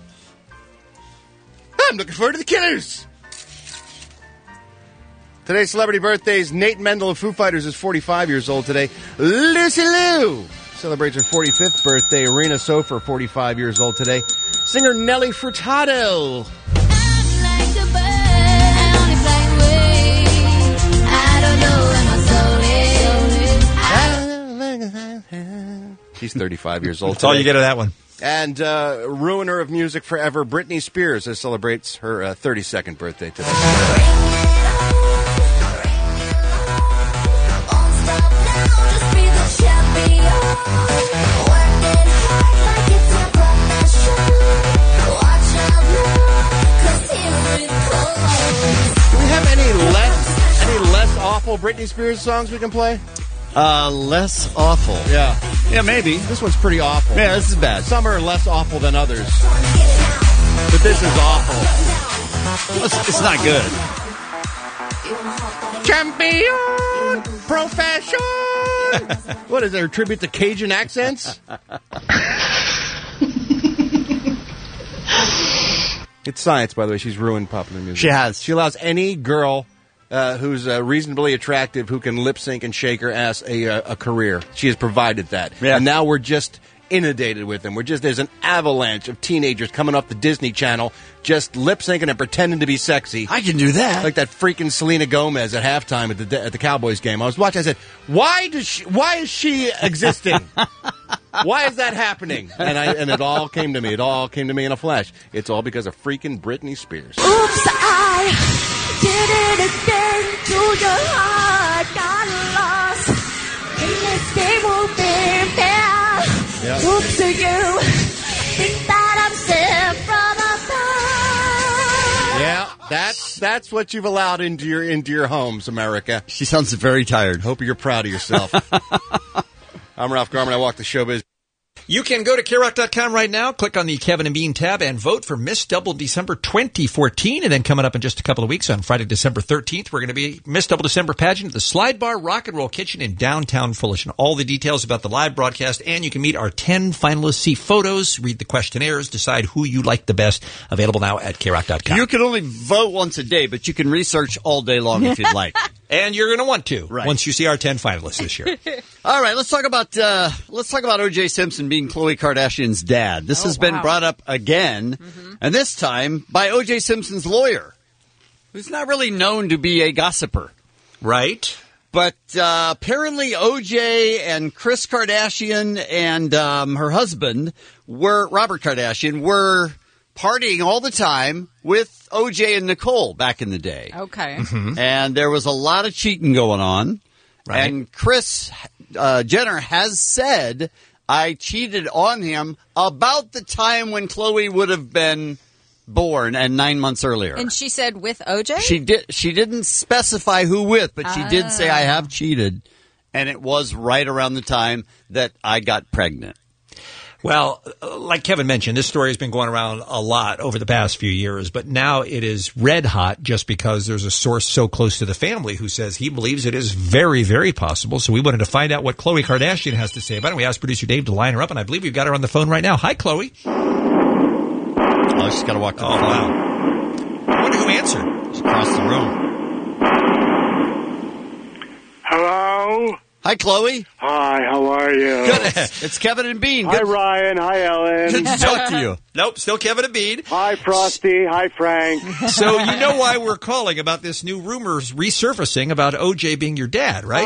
I'm looking forward to the Killers. Today's celebrity birthdays. Nate Mendel of Foo Fighters is 45 years old today. Lucy Liu celebrates her 45th birthday. Irina Sofer, 45 years old today. Singer Nelly Furtado. She's 35 years old. That's all you get of that one. And ruiner of music forever, Britney Spears, celebrates her 32nd birthday today. Do we have any less awful Britney Spears songs we can play? Less awful. Yeah. Yeah, maybe. This one's pretty awful. Yeah, this is bad. Some are less awful than others. But this is awful. It's not good. Champion! Profession! What is there, a tribute to Cajun accents? It's science, by the way. She's ruined popular music. She has. She allows any girl who's reasonably attractive, who can lip sync and shake her ass, a career. She has provided that. Yeah. And now we're just inundated with them. There's an avalanche of teenagers coming off the Disney Channel just lip syncing and pretending to be sexy. I can do that. Like that freaking Selena Gomez at halftime at the Cowboys game. I was watching. I said, "Why is she existing? Why is that happening?" And it all came to me. It all came to me in a flash. It's all because of freaking Britney Spears. Oops, I did it again to your heart. Got lost in this game of fair. Yep. Oops, to you. Think that I'm sent from above. Yeah, that's what you've allowed into your homes, America. She sounds very tired. Hope you're proud of yourself. I'm Ralph Garman. I walk the showbiz. You can go to KROC.com right now, click on the Kevin and Bean tab, and vote for Miss Double December 2014. And then coming up in just a couple of weeks on Friday, December 13th, we're going to be Miss Double December pageant at the Slide Bar Rock and Roll Kitchen in downtown Fullerton. All the details about the live broadcast, and you can meet our 10 finalists, see photos, read the questionnaires, decide who you like the best. Available now at KROC.com. You can only vote once a day, but you can research all day long if you'd like. And you're going to want to Right. once you see our 10 finalists this year. All right, let's talk about O.J. Simpson being Khloe Kardashian's dad. This has been brought up again, and this time by O.J. Simpson's lawyer, who's not really known to be a gossiper. Right. But apparently O.J. and Kris Kardashian and her husband, Robert Kardashian, were partying all the time with O.J. and Nicole back in the day. Okay. And there was a lot of cheating going on. Right. And Kris Jenner has said, I cheated on him about the time when Khloe would have been born and 9 months earlier. And she said with OJ? She didn't specify who with, but she did say I have cheated. And it was right around the time that I got pregnant. Well, like Kevin mentioned, this story has been going around a lot over the past few years, but now it is red hot just because there's a source so close to the family who says he believes it is very, very possible. So we wanted to find out what Khloe Kardashian has to say about it. We asked producer Dave to line her up, and I believe we've got her on the phone right now. Hi, Khloe. Oh, she's got to walk to the phone. Wow. I wonder who answered. She's across the room. Hello? Hi, Khloe. Hi, how are you? Good. It's Kevin and Bean. Hi, Ryan. Hi, Ellen. Good to talk to you. Nope, still Kevin and Bean. Hi, Frosty. Hi, Frank. So you know why we're calling about this new rumors resurfacing about OJ being your dad, right?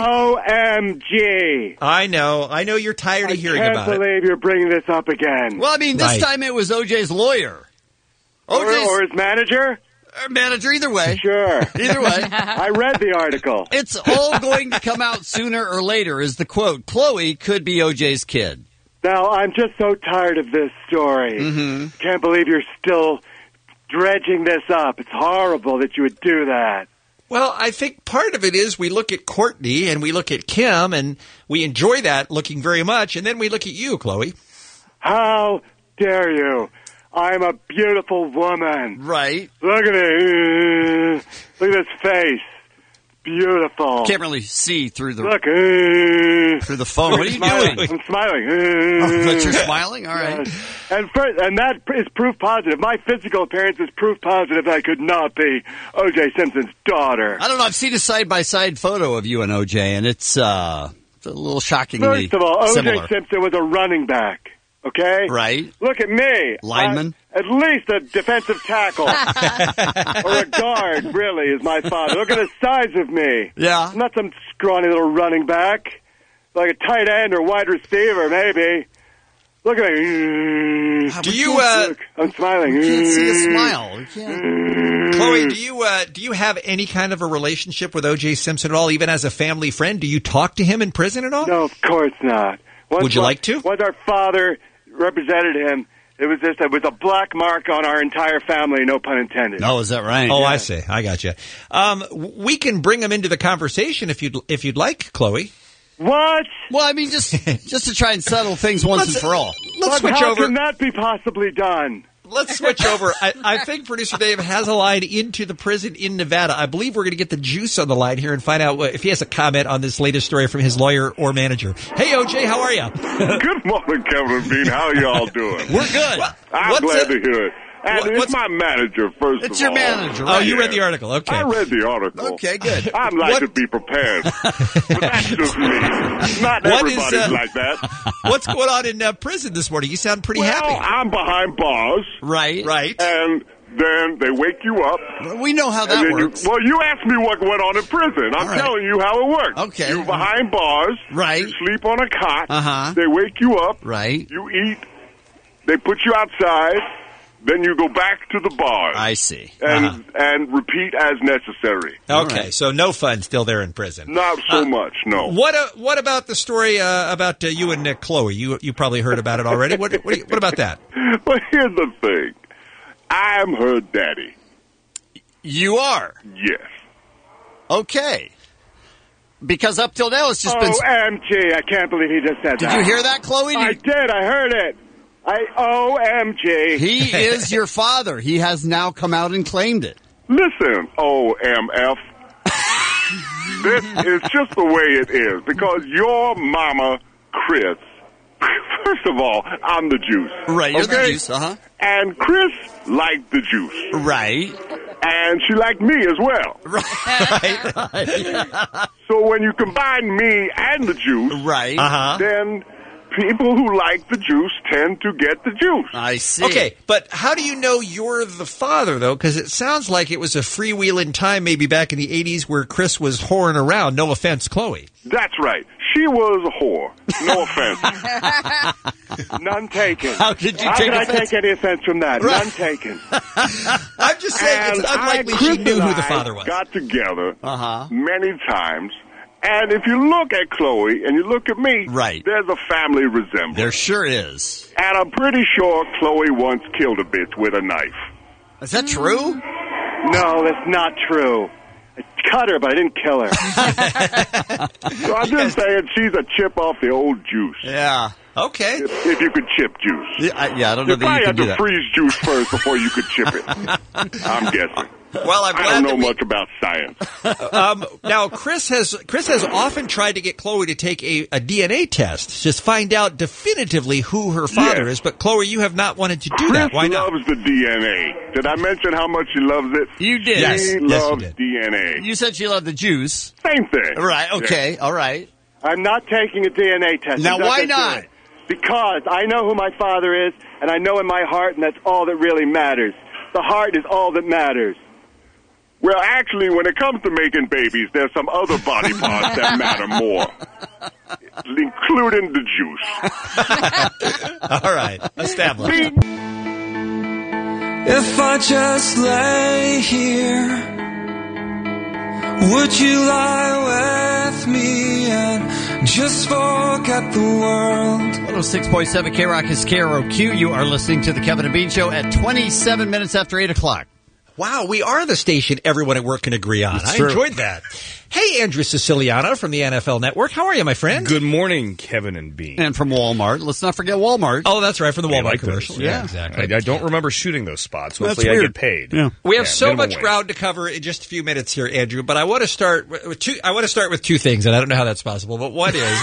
OMG. I know you're tired of hearing about I can't believe you're bringing this up again. Well, I mean, this time it was OJ's lawyer. Or his manager? Manager, either way. Sure. Either way. I read the article. It's all going to come out sooner or later, is the quote. Khloe could be OJ's kid. Now, I'm just so tired of this story. Can't believe you're still dredging this up. It's horrible that you would do that. Well, I think part of it is we look at Courtney and we look at Kim and we enjoy that looking very much, and then we look at you, Khloe. How dare you? I'm a beautiful woman. Right. Look at it. Look at this face. Beautiful. Can't really see through the Look. through the phone. What are you smiling. doing? I'm smiling. Oh, but you're smiling? All right. And that is proof positive. My physical appearance is proof positive that I could not be O.J. Simpson's daughter. I don't know. I've seen a side-by-side photo of you and OJ, and it's a little shockingly First of all, similar. O.J. Simpson was a running back. Okay? Right. Look at me. Lineman? At least a defensive tackle. Or a guard, really, is my father. Look at the size of me. Yeah. I'm not some scrawny little running back. Like a tight end or wide receiver, maybe. Look at me. Do you, Look, I'm smiling. You can't see a smile. You can't. Khloe, do you have any kind of a relationship with O.J. Simpson at all, even as a family friend? Do you talk to him in prison at all? No, of course not. Would you like to? Once our father represented him, it was a black mark on our entire family, no pun intended. Oh, is that right? Oh, yeah. I see. I got you. We can bring him into the conversation if you'd like, Khloe. What? Well, I mean, just to try and settle things once and for all. Let's switch how over. Can that be possibly done? Let's switch over. I think producer Dave has a line into the prison in Nevada. I believe we're going to get the juice on the line here and find out if he has a comment on this latest story from his lawyer or manager. Hey, OJ, how are you? Good morning, Kevin and Bean. How are y'all doing? We're good. I'm glad to hear it. And it's my manager, first of all. It's your manager, right? Oh, you read the article. Okay. I read the article. Okay, good. I'd like to be prepared. But that's just me. Not everybody's like that. What's going on in prison this morning? You sound pretty happy. I'm behind bars. Right. And then they wake you up. We know how that works. You asked me what went on in prison. I'm telling you how it works. Okay. You're behind bars. Right. You sleep on a cot. Uh-huh. They wake you up. Right. You eat. They put you outside. Then you go back to the bar. I see. And repeat as necessary. Okay, right. So no fun still there in prison. Not so much, no. What about the story about you and Khloe? You probably heard about it already. What about that? Well, here's the thing. I'm her daddy. You are? Yes. Okay. Because up till now, it's just been... OMG, I can't believe he just said that. Did you hear that, Chloe? I did, I heard it. OMG. He is your father. He has now come out and claimed it. Listen, OMF. This is just the way it is, because your mama, Chris, first of all, I'm the juice. Right, you're the okay? juice, uh-huh. And Chris liked the juice. Right. And she liked me as well. Right. So when you combine me and the juice, right. then people who like the juice tend to get the juice. I see. Okay, but how do you know you're the father, though? Because it sounds like it was a freewheeling time maybe back in the 80s where Chris was whoring around. No offense, Chloe. That's right. She was a whore. No offense. None taken. How could you How take can I offense? take any offense from that? Right. None taken. I'm just saying it's unlikely she knew who the father was. Got together many times. And if you look at Chloe and you look at me, right. there's a family resemblance. There sure is. And I'm pretty sure Chloe once killed a bitch with a knife. Is that true? No, that's not true. I cut her, but I didn't kill her. So I'm just saying she's a chip off the old juice. Yeah. Okay. If you could chip juice. Yeah, I don't know You that probably you can had do to that. freeze juice first before you could chip it. I'm guessing. Well, I'm I glad don't that know we- much about science. Now, Chris has often tried to get Chloe to take a DNA test, to just find out definitively who her father is. But Chloe, you have not wanted to do Chris that. Why not? loves the DNA. Did I mention how much she loves it? You did. She Yes, you loves did. DNA. You said she loved the juice. Same thing. Right, okay, all right. I'm not taking a DNA test. Now, I'm why gonna do not? it. Because I know who my father is, and I know in my heart, and that's all that really matters. The heart is all that matters. Well, actually, when it comes to making babies, there's some other body parts that matter more, including the juice. All right, established. If I just lay here, would you lie with me and just forget the world? 106.7 K-Rock is KROQ. You are listening to the Kevin and Bean Show at 27 minutes after 8 o'clock. Wow, we are the station everyone at work can agree on. That's I true. enjoyed that. Hey, Andrew Siciliano from the NFL Network. How are you, my friend? Good morning, Kevin and Bean. And from Walmart. Let's not forget Walmart. Oh, that's right, from the I Walmart like commercial. those. Yeah, exactly. I don't remember shooting those spots. That's Hopefully I weird. get paid. Yeah. We have so minimum much wage. ground to cover in just a few minutes here, Andrew. But I want to start with two. I want to start with two things, and I don't know how that's possible. But one is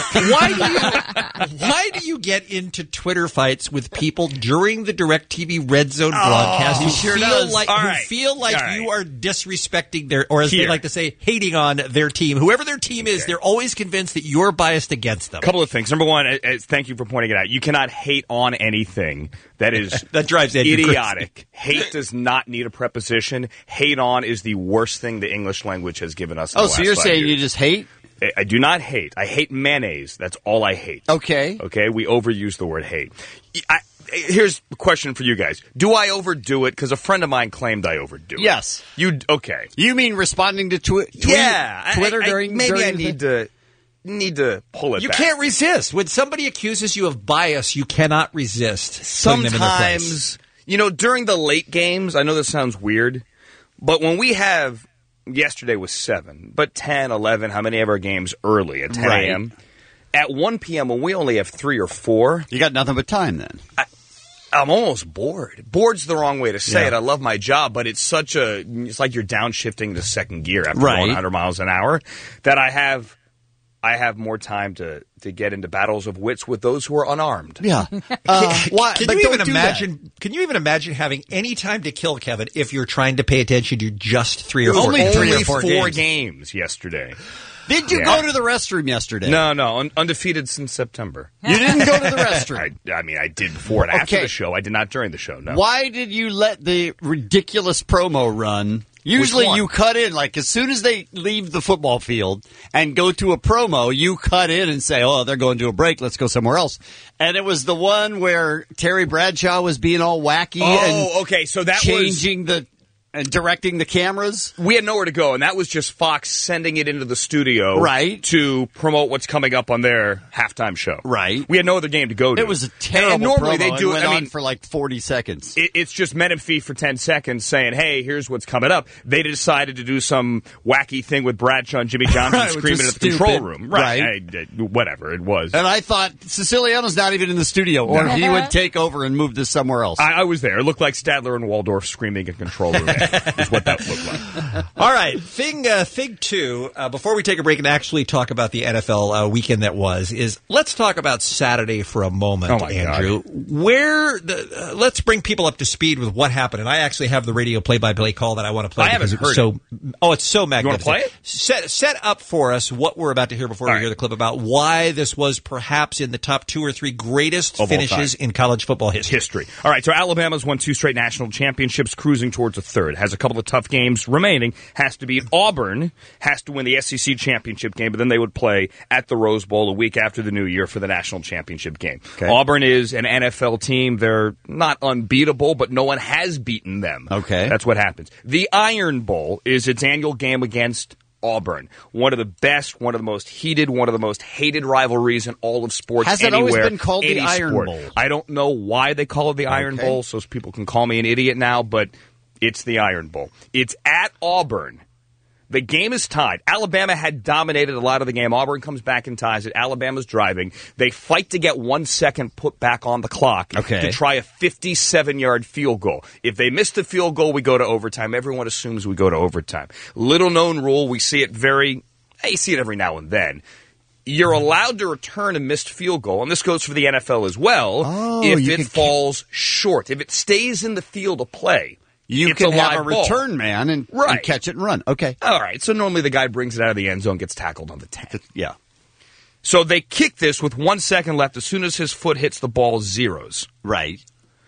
why do you get into Twitter fights with people during the DirecTV Red Zone broadcast? he who sure feel does. like All who right. feel like All right. you are disrespecting their, or as they Here. like to say, hating on their team. Whoever their team is, they're always convinced that you're biased against them. Couple of things. Number one, thank you for pointing it out. You cannot hate on anything that is That drives Andrew idiotic. Hate does not need a preposition. Hate on is the worst thing the English language has given us. In Oh, the so last you're 5 saying years. you just hate? I do not hate. I hate mayonnaise. That's all I hate. Okay. Okay, we overuse the word hate. Here's a question for you guys. Do I overdo it? Because a friend of mine claimed I overdo it. Yes. Okay. You mean responding to Twitter during maybe I during need to pull it You back. can't resist. When somebody accuses you of bias, you cannot resist putting them in their place. Sometimes, during the late games, I know this sounds weird, but when we have, yesterday was 7, but 10, 11, how many of our games early at 10 Right. a.m.? At 1 p.m., when we only have 3 or 4, You got nothing but time then. I'm almost bored. Bored's the wrong way to say Yeah. it. I love my job, but it's like you're downshifting to second gear after Right. going 100 miles an hour, that I have more time to get into battles of wits with those who are unarmed. Yeah. Why? Can but you don't even do imagine? Can you even imagine having any time to kill, Kevin, if you're trying to pay attention to just 3 or 4 Only games? 3 or Only 4 4 games. games yesterday. Did you Yeah. go to the restroom yesterday? No, undefeated since September. You didn't go to the restroom. I mean, I did before and after Okay. the show. I did not during the show, no. Why did you let the ridiculous promo run? Usually one? you cut in, like as soon as they leave the football field and go to a promo, you cut in and say, oh, they're going to a break. Let's go somewhere else. And it was the one where Terry Bradshaw was being all wacky and okay. So that changing the And directing the cameras? We had nowhere to go, and that was just Fox sending it into the studio to promote what's coming up on their halftime show. Right. We had no other game to go to. It was a terrible and normally promo. they do It went on for like 40 seconds. It's just Men in Fee for 10 seconds saying, hey, here's what's coming up. They decided to do some wacky thing with Bradshaw and Jimmy Johnson screaming at the control room. Whatever it was. And I thought Siciliano's not even in the studio, or he would take over and move this somewhere else. I was there. It looked like Stadler and Waldorf screaming in control room. Is what that looked like. All right, thing two, before we take a break and actually talk about the NFL weekend that was, is let's talk about Saturday for a moment, Andrew. God. Let's bring people up to speed with what happened. And I actually have the radio play-by-play call that I want to play. I haven't heard it. Oh, it's so magnificent. You want to play it? Set up for us what we're about to hear before we hear the clip about why this was perhaps in the top 2 or 3 greatest finishes in college football history. All right, so Alabama's won 2 straight national championships, cruising towards a third. Has a couple of tough games remaining. Has to beat Auburn. Has to win the SEC championship game, but then they would play at the Rose Bowl a week after the new year for the national championship game. Okay. Auburn is an NFL team. They're not unbeatable, but no one has beaten them. Okay. That's what happens. The Iron Bowl is its annual game against Auburn. One of the best, one of the most heated, one of the most hated rivalries in all of sports. Has it anywhere, always been called the Iron sport. Bowl? I don't know why they call it the Iron Bowl, so people can call me an idiot now, but it's the Iron Bowl. It's at Auburn. The game is tied. Alabama had dominated a lot of the game. Auburn comes back and ties it. Alabama's driving. They fight to get 1 second put back on the clock to try a 57-yard field goal. If they miss the field goal, we go to overtime. Everyone assumes we go to overtime. Little known rule. We see it you see it every now and then. You're allowed to return a missed field goal, and this goes for the NFL as well, if it falls short. If it stays in the field of play, you it's can a have live a return ball. Man and catch it and run. Okay. All right. So normally the guy brings it out of the end zone, gets tackled on the 10. Yeah. So they kick this with 1 second left. As soon as his foot hits the ball, zeros. Right.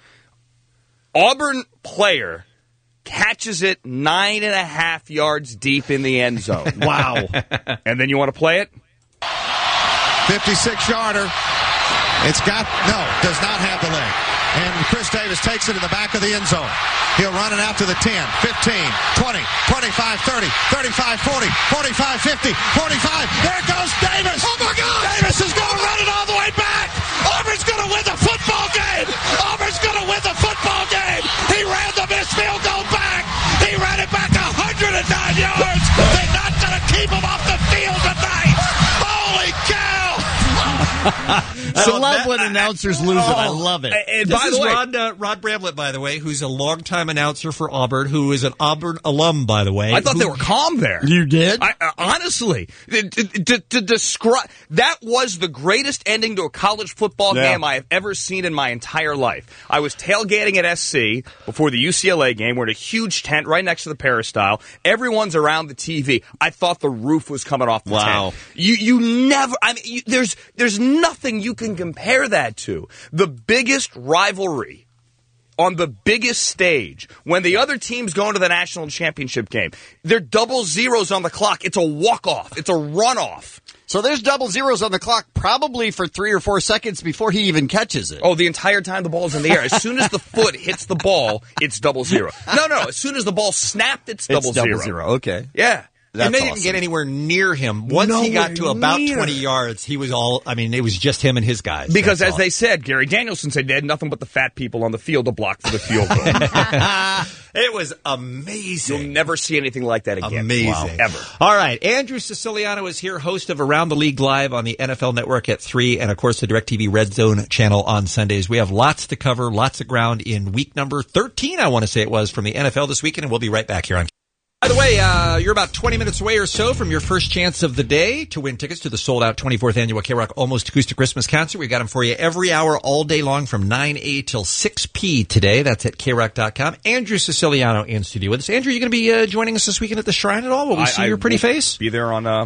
Auburn player catches it 9.5 yards deep in the end zone. Wow. And then you want to play it? 56-yarder. Does not have the leg. And Chris Davis takes it in the back of the end zone. He'll run it out to the 10, 15, 20, 25, 30, 35, 40, 45, 50, 45. There goes Davis. Oh, my God. Davis is going to run it all the way back. Auburn's going to win the football game. Auburn's going to win the football game. He ran the missed field goal back. He ran it back 109 yards. They're not going to keep him off the field tonight. Holy cow. I love when announcers lose it. I love it. And by this the is way, Rod Bramlett, by the way, who's a longtime announcer for Auburn, who is an Auburn alum, by the way. I thought they were calm there. You did? Honestly, to describe that was the greatest ending to a college football game I have ever seen in my entire life. I was tailgating at SC before the UCLA game. We're in a huge tent right next to the Peristyle. Everyone's around the TV. I thought the roof was coming off the tent. You never. I mean, there's nothing you can compare that to. The biggest rivalry on the biggest stage, when the other team's going to the national championship game, they're double zeros on the clock. It's a walk-off. It's a runoff. So there's double zeros on the clock probably for 3 or 4 seconds before he even catches it. Oh, the entire time the ball's in the air. As soon as the foot hits the ball, it's double zero. No. As soon as the ball snapped, it's double zero. Okay. Yeah. And they didn't get anywhere near him. Once he got to about 20 yards, he was it was just him and his guys. Because as they said, Gary Danielson said they had nothing but the fat people on the field to block for the field goal. It was amazing. You'll never see anything like that again. Amazing. Ever. All right. Andrew Siciliano is here, host of Around the League Live on the NFL Network at 3, and, of course, the DirecTV Red Zone channel on Sundays. We have lots to cover, lots of ground in week number 13, I want to say it was, from the NFL this weekend, and we'll be right back here on. By the way, you're about 20 minutes away or so from your first chance of the day to win tickets to the sold-out 24th Annual K-Rock Almost Acoustic Christmas Concert. We've got them for you every hour, all day long from 9 till 6 p. today. That's at krock.com. Andrew Siciliano in studio with us. Andrew, you going to be joining us this weekend at the Shrine at all? Will we see your pretty face? Be there on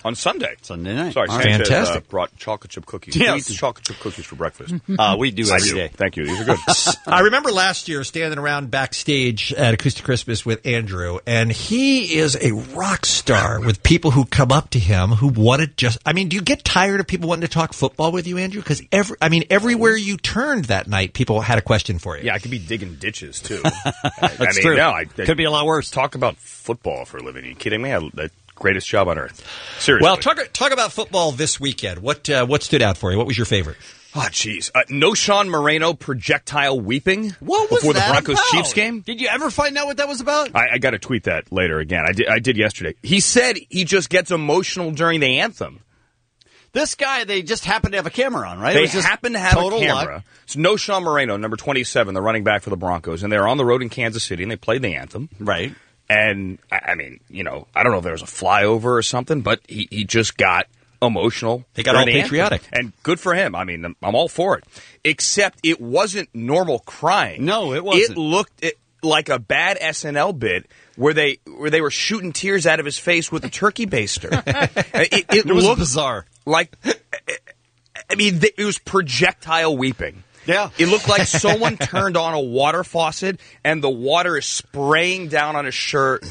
On Sunday. Sunday night. Sorry, All right. Sanchez Fantastic. brought chocolate chip cookies. Yes. Who eats chocolate chip cookies for breakfast? We do every day. Thank you. These are good. I remember last year standing around backstage at Acoustic Christmas with Andrew, and he is a rock star with people who come up to him who want to just. I mean, do you get tired of people wanting to talk football with you, Andrew? Because everywhere you turned that night, people had a question for you. Yeah, I could be digging ditches too. That's true. No, Could be a lot worse. Talk about football for a living. Are you kidding me? The greatest job on earth. Seriously. Well, talk about football this weekend. What stood out for you? What was your favorite? Oh, jeez. No Sean Moreno projectile weeping What was before that the Broncos-Chiefs about? game. Did you ever find out what that was about? I got to tweet that later again. I did yesterday. He said he just gets emotional during the anthem. This guy, they just happened to have a camera on, right? They It was just happen to have a total camera. luck. It's no Sean Moreno, number 27, the running back for the Broncos, and they're on the road in Kansas City, and they played the anthem. Right. And, I mean, I don't know if there was a flyover or something, but he just got emotional. They got all during the patriotic. anthem. And good for him. I mean, I'm all for it. Except it wasn't normal crying. No, it wasn't. It looked like a bad SNL bit where they were shooting tears out of his face with a turkey baster. It was looked bizarre. Like, I mean, it was projectile weeping. Yeah. It looked like someone turned on a water faucet and the water is spraying down on his shirt.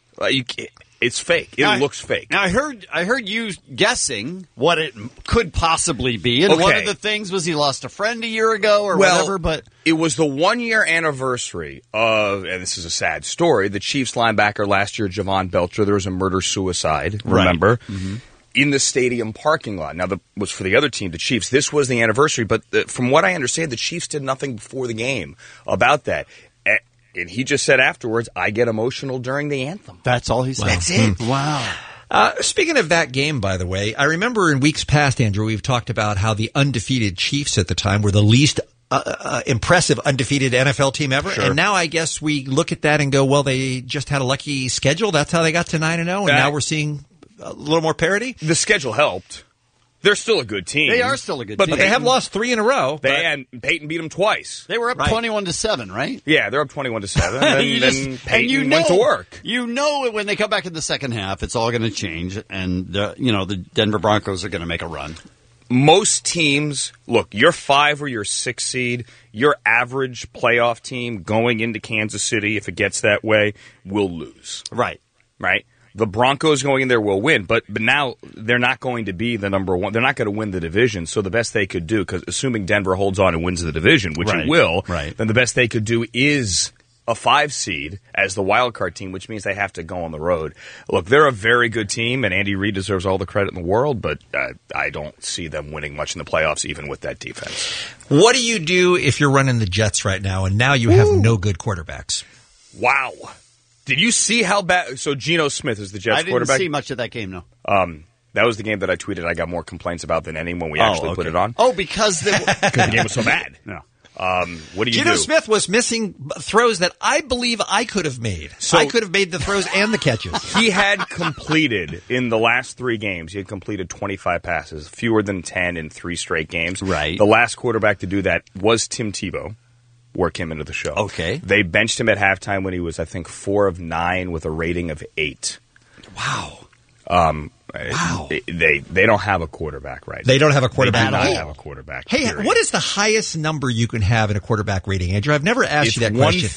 It's fake. It looks fake. Now I heard you guessing what it could possibly be, and one of the things was he lost a friend a year ago or whatever. But it was the 1-year anniversary of, and this is a sad story, the Chiefs linebacker last year, Javon Belcher. There was a murder-suicide. Remember? Right. Mm-hmm. In the stadium parking lot. Now, that was for the other team, the Chiefs. This was the anniversary, but from what I understand, the Chiefs did nothing before the game about that. And he just said afterwards, I get emotional during the anthem. That's all he said. That's it. Wow. Speaking of that game, by the way, I remember in weeks past, Andrew, we've talked about how the undefeated Chiefs at the time were the least impressive undefeated NFL team ever. Sure. And now I guess we look at that and go, well, they just had a lucky schedule. That's how they got to 9-0. And now we're seeing a little more parity. The schedule helped. They're still a good team. They are still a good But team. they have lost 3 in a row. And Peyton beat them twice. They were up 21-7, right? Yeah, they're up 21-7. And then Peyton went to work. You know when they come back in the second half, it's all going to change, and the Denver Broncos are going to make a run. Most teams, look, your 5 or your 6 seed, your average playoff team going into Kansas City, if it gets that way, will lose. Right. Right? The Broncos going in there will win, but now they're not going to be the number one. They're not going to win the division, so the best they could do, because assuming Denver holds on and wins the division, which it will, then the best they could do is a 5 seed as the wild card team, which means they have to go on the road. Look, they're a very good team, and Andy Reid deserves all the credit in the world, but I don't see them winning much in the playoffs, even with that defense. What do you do if you're running the Jets right now, and now you have no good quarterbacks? Wow. Did you see how bad? So Geno Smith is the Jets quarterback. I didn't see much of that game, no. That was the game that I tweeted I got more complaints about than any when we actually put it on. Oh, because the game was so bad. No. What do you Geno do? Smith was missing throws that I believe I could have made. So- I could have made the throws and the catches. He had completed, in the last 3 games, he had completed 25 passes, fewer than 10 in 3 straight games. Right. The last quarterback to do that was Tim Tebow. Work him into the show. Okay. They benched him at halftime when he was, I think, 4 of 9 with a rating of 8. Wow. Wow. They don't have a quarterback right now. They don't have a quarterback They do at not all. have a quarterback. Hey, period. what is the highest number you can have in a quarterback rating, Andrew? I've never asked you that question.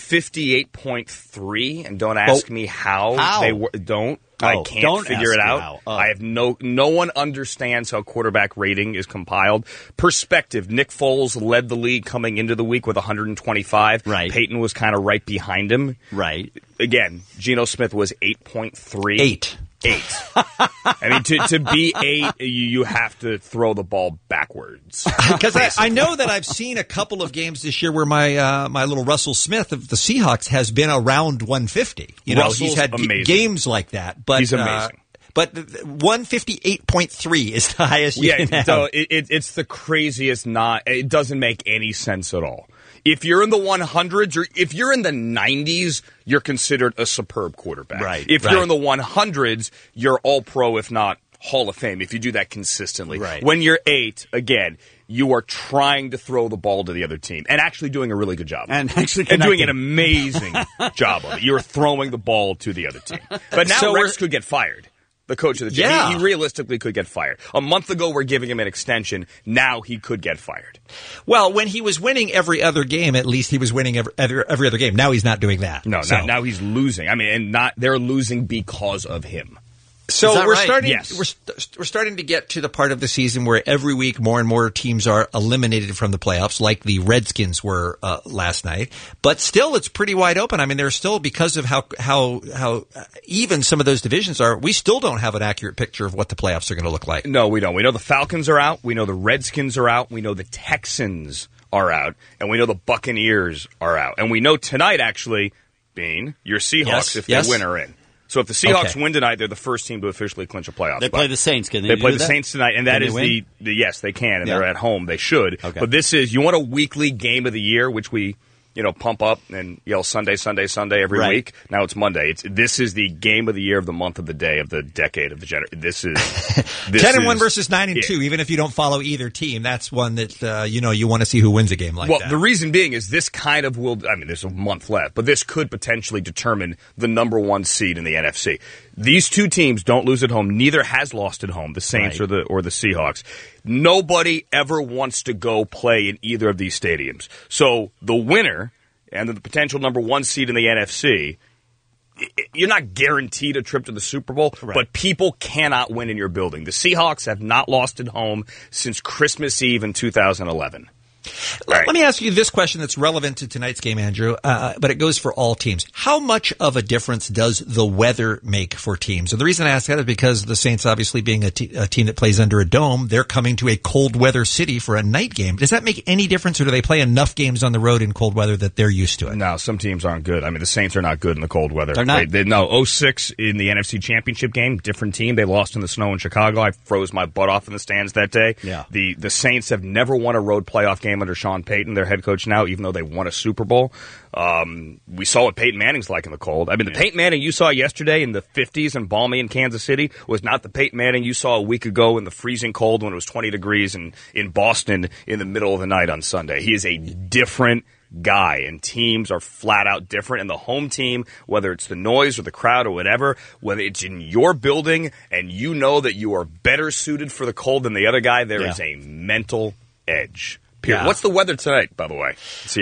158.3, and don't ask me how. Don't. I can't don't figure it ask you out. how. I have no one understands how quarterback rating is compiled. Perspective, Nick Foles led the league coming into the week with 125. Right. Peyton was kind of right behind him. Right. Again, Geno Smith was 8.3. 8. I mean, to be 8, you have to throw the ball backwards. Because I know that I've seen a couple of games this year where my little Russell Smith of the Seahawks has been around 150. You know, Russell's he's had amazing. games like that. But He's amazing. But 158.3 is the highest you can have. So it's the craziest. It doesn't make any sense at all. If you're in the 100s or if you're in the 90s, you're considered a superb quarterback. Right. If you're in the 100s, you're all pro, if not Hall of Fame, if you do that consistently. Right. When you're 8, again, you are trying to throw the ball to the other team and actually doing a really good job. And actually doing connecting. an amazing job of it. You're throwing the ball to the other team. But now So Rex could get fired. the coach of the team. Yeah. He realistically could get fired. A month ago, we're giving him an extension. Now he could get fired. Well, when he was winning every other game, at least he was winning every other game. Now he's not doing that. No, So- now he's losing. I mean, they're losing because of him. So Is that we're right? starting. Yes. We're starting to get to the part of the season where every week more and more teams are eliminated from the playoffs, like the Redskins were last night. But still, it's pretty wide open. I mean, there's still, because of how even some of those divisions are, we still don't have an accurate picture of what the playoffs are going to look like. No, we don't. We know the Falcons are out. We know the Redskins are out. We know the Texans are out, and we know the Buccaneers are out, and we know tonight actually, Bean, your Seahawks, if they win, are in. So if the Seahawks win tonight, they're the first team to officially clinch a playoff They spot. play the Saints. Can they They play do the that? Saints tonight, and that Can is they win? the yes, they can, and Yeah. they're at home. They should. Okay. But this is, you want a weekly game of the year, which we pump up and yell Sunday, Sunday, Sunday every Right. week. Now it's Monday. This is the game of the year, of the month, of the day, of the decade, of the generation. This is 10-1 versus 9-2. Even if you don't follow either team, that's one that you want to see who wins a game like well, that. the reason being is this kind of will. I mean, there's a month left, but this could potentially determine the number one seed in the NFC. These two teams don't lose at home. Neither has lost at home. The Saints or the Seahawks. Nobody ever wants to go play in either of these stadiums. So the winner and the potential number one seed in the NFC. You're not guaranteed a trip to the Super Bowl, but people cannot win in your building. The Seahawks have not lost at home since Christmas Eve in 2011. Let me ask you this question that's relevant to tonight's game, Andrew, but it goes for all teams. How much of a difference does the weather make for teams? And the reason I ask that is because the Saints, obviously being a team that plays under a dome, they're coming to a cold weather city for a night game. Does that make any difference, or do they play enough games on the road in cold weather that they're used to it? No, some teams aren't good. I mean, the Saints are not good in the cold weather. They're not. No, 06 in the NFC Championship game, different team. They lost in the snow in Chicago. I froze my butt off in the stands that day. Yeah. The Saints have never won a road playoff game under Sean Payton, their head coach now, even though they won a Super Bowl. We saw what Peyton Manning's like in the cold. I mean, the Peyton Manning you saw yesterday in the 50s and balmy in Kansas City was not the Peyton Manning you saw a week ago in the freezing cold when it was 20 degrees in Boston in the middle of the night on Sunday. He is a different guy, and teams are flat out different. And the home team, whether it's the noise or the crowd or whatever, whether it's in your building and you know that you are better suited for the cold than the other guy, there is a mental edge. Period. Yeah. What's the weather tonight, by the way?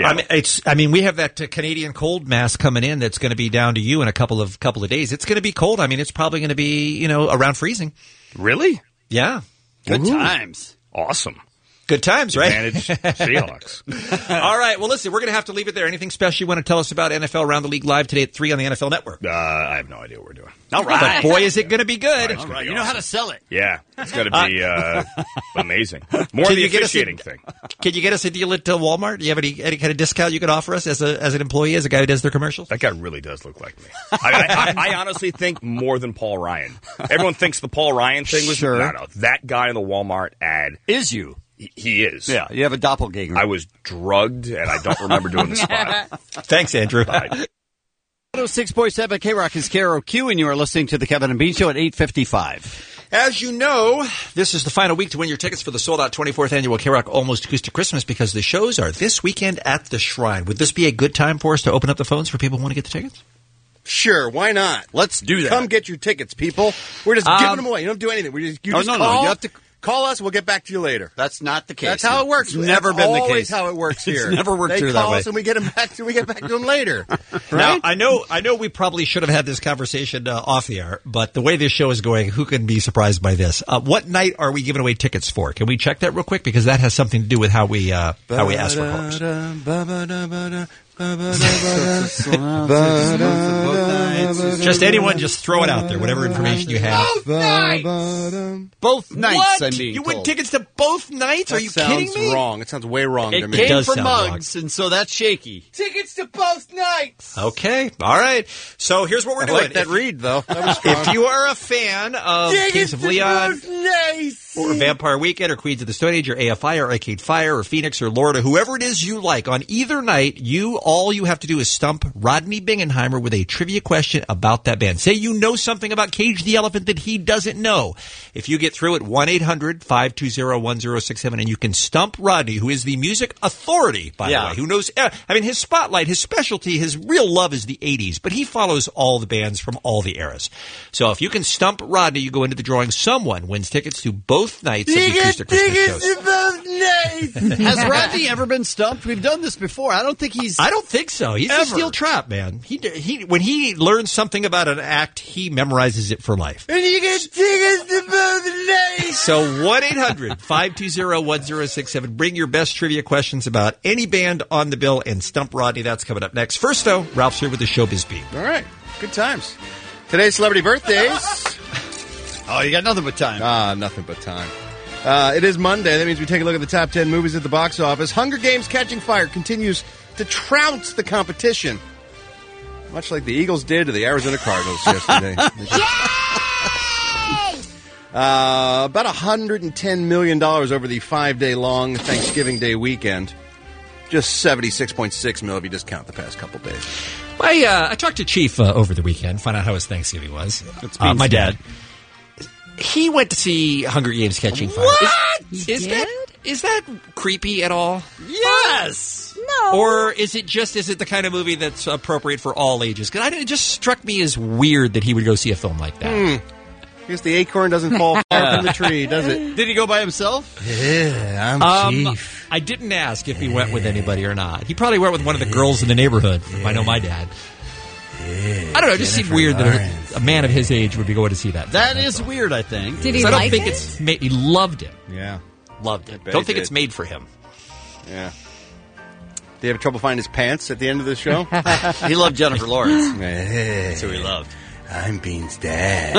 I mean, we have that Canadian cold mass coming in that's going to be down to you in a couple of days. It's going to be cold. I mean, it's probably going to be, around freezing. Really? Yeah. Good times. Awesome. Good times, right? Advantage Seahawks. All right. Well, listen, we're going to have to leave it there. Anything special you want to tell us about NFL Around the League Live today at 3 on the NFL Network? I have no idea what we're doing. All right. But boy, is it going to be good. All right. You know how to sell it. Yeah. It's going to be amazing. More of the officiating thing. Can you get us a deal at Walmart? Do you have any kind of discount you could offer us as an employee, as a guy who does their commercials? That guy really does look like me. I honestly think more than Paul Ryan. Everyone thinks the Paul Ryan thing was... Sure. No. That guy in the Walmart ad... Is you. He is. Yeah, you have a doppelganger. I was drugged, and I don't remember doing the spot. Thanks, Andrew. 106.7 K-Rock is KROQ, and you are listening to the Kevin and Bean Show at 8:55. As you know, this is the final week to win your tickets for the sold-out 24th annual K-Rock Almost Acoustic Christmas, because the shows are this weekend at the Shrine. Would this be a good time for us to open up the phones for people who want to get the tickets? Sure, why not? Let's do that. Come get your tickets, people. We're just giving them away. You don't do anything. You just no. call. You have to call us. We'll get back to you later. That's not the case. That's how it works. It's never been the Always case. how it works here. It's never worked they here call that way. us and we get them back. We get back to them later. Now, I know we probably should have had this conversation off the air, but the way this show is going, who can be surprised by this? What night are we giving away tickets for? Can we check that real quick? Because that has something to do with how we ask for callers. Just anyone, just throw it out there, whatever information you have. Both nights, What? I'm being You told. win tickets to both nights? Are you kidding me? Wrong. It sounds way wrong to It me. came does from sound wrong. Muggs, and so that's shaky. Tickets to both nights. Okay, all right. So here's what we're I doing. like that read, though. That was strong. If you are a fan of Kings of Leon, or Vampire Weekend or Queens of the Stone Age or AFI or Arcade Fire or Phoenix or Lord or whoever it is you like, on either night, all you have to do is stump Rodney Bingenheimer with a trivia question about that band. Say you know something about Cage the Elephant that he doesn't know. If you get through at 1-800-520-1067 and you can stump Rodney, who is the music authority, by the way, who knows, his spotlight, his specialty, his real love is the 80s, but he follows all the bands from all the eras. So if you can stump Rodney, you go into the drawing. Someone wins tickets to both nights of the Acoustic Christmas shows. Has Rodney ever been stumped? We've done this before. I don't think so. He's a steel trap, man. He when he learns something about an act, he memorizes it for life. And you get tickets to both nights. So 1-800-520-1067. Bring your best trivia questions about any band on the bill and stump Rodney. That's coming up next. First, though, Ralph's here with the Showbiz Beat. All right. Good times. Today's celebrity birthdays. Oh, you got nothing but time. Nothing but time. It is Monday. That means we take a look at the top 10 movies at the box office. Hunger Games Catching Fire continues to trounce the competition, much like the Eagles did to the Arizona Cardinals yesterday. About $110 million over the 5-day-long Thanksgiving Day weekend. Just $76.6 million if you just count the past couple days. I talked to Chief over the weekend, find out how his Thanksgiving was. My dad. He went to see Hunger Games Catching Fire. What? Is that creepy at all? Yes. No. Or is it the kind of movie that's appropriate for all ages? Because it just struck me as weird that he would go see a film like that. I guess the acorn doesn't fall far from the tree, does it? Did he go by himself? Yeah, I'm Chief. I didn't ask if he went with anybody or not. He probably went with one of the girls in the neighborhood. I know my dad. I don't know. It just seemed weird that a man of his age would be going to see that. That is weird, I think. Did he I don't like think it? he loved it. Yeah. Loved it. bet Don't he think did. it's made for him. Yeah. Did he have trouble finding his pants at the end of the show? He loved Jennifer Lawrence. That's who he loved. I'm Bean's dad.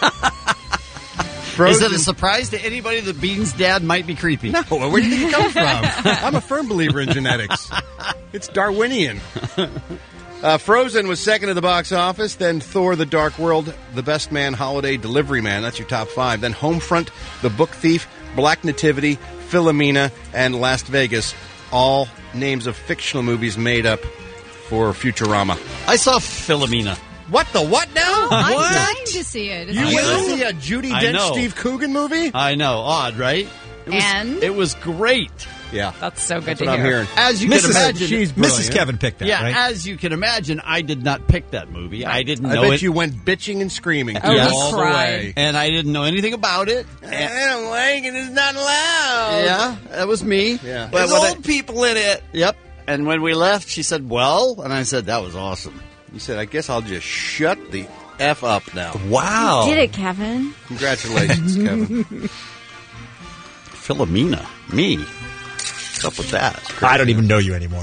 Is it a surprise to anybody that Bean's dad might be creepy? No, where do you think it comes from? I'm a firm believer in genetics. It's Darwinian. Frozen was second at the box office. Then Thor: The Dark World, The Best Man, Holiday, Delivery Man. That's your top 5. Then Homefront, The Book Thief, Black Nativity, Philomena, and Las Vegas. All names of fictional movies made up for Futurama. I saw Philomena. What the what now? I'm What? dying to see it. You went to see a Judi I Dench, know. Steve Coogan movie? I know. Odd, right? It was great. Yeah. That's so good That's to what I'm hear. hearing. As you can imagine, Mrs. Kevin picked that, yeah, right? as you can imagine, I did not pick that movie. I didn't I know bet it. you went bitching and screaming Oh, all he the cried. way. And I didn't know anything about it. I don't like it. It's not loud. Yeah, that was me. Yeah. But There's when old people in it. Yep. And when we left, she said, "Well," and I said, "That was awesome." You said, I guess I'll just shut the F up now. Wow. You did it, Kevin. Congratulations, Kevin. Philomena, me. What's up with that? I don't even know you anymore.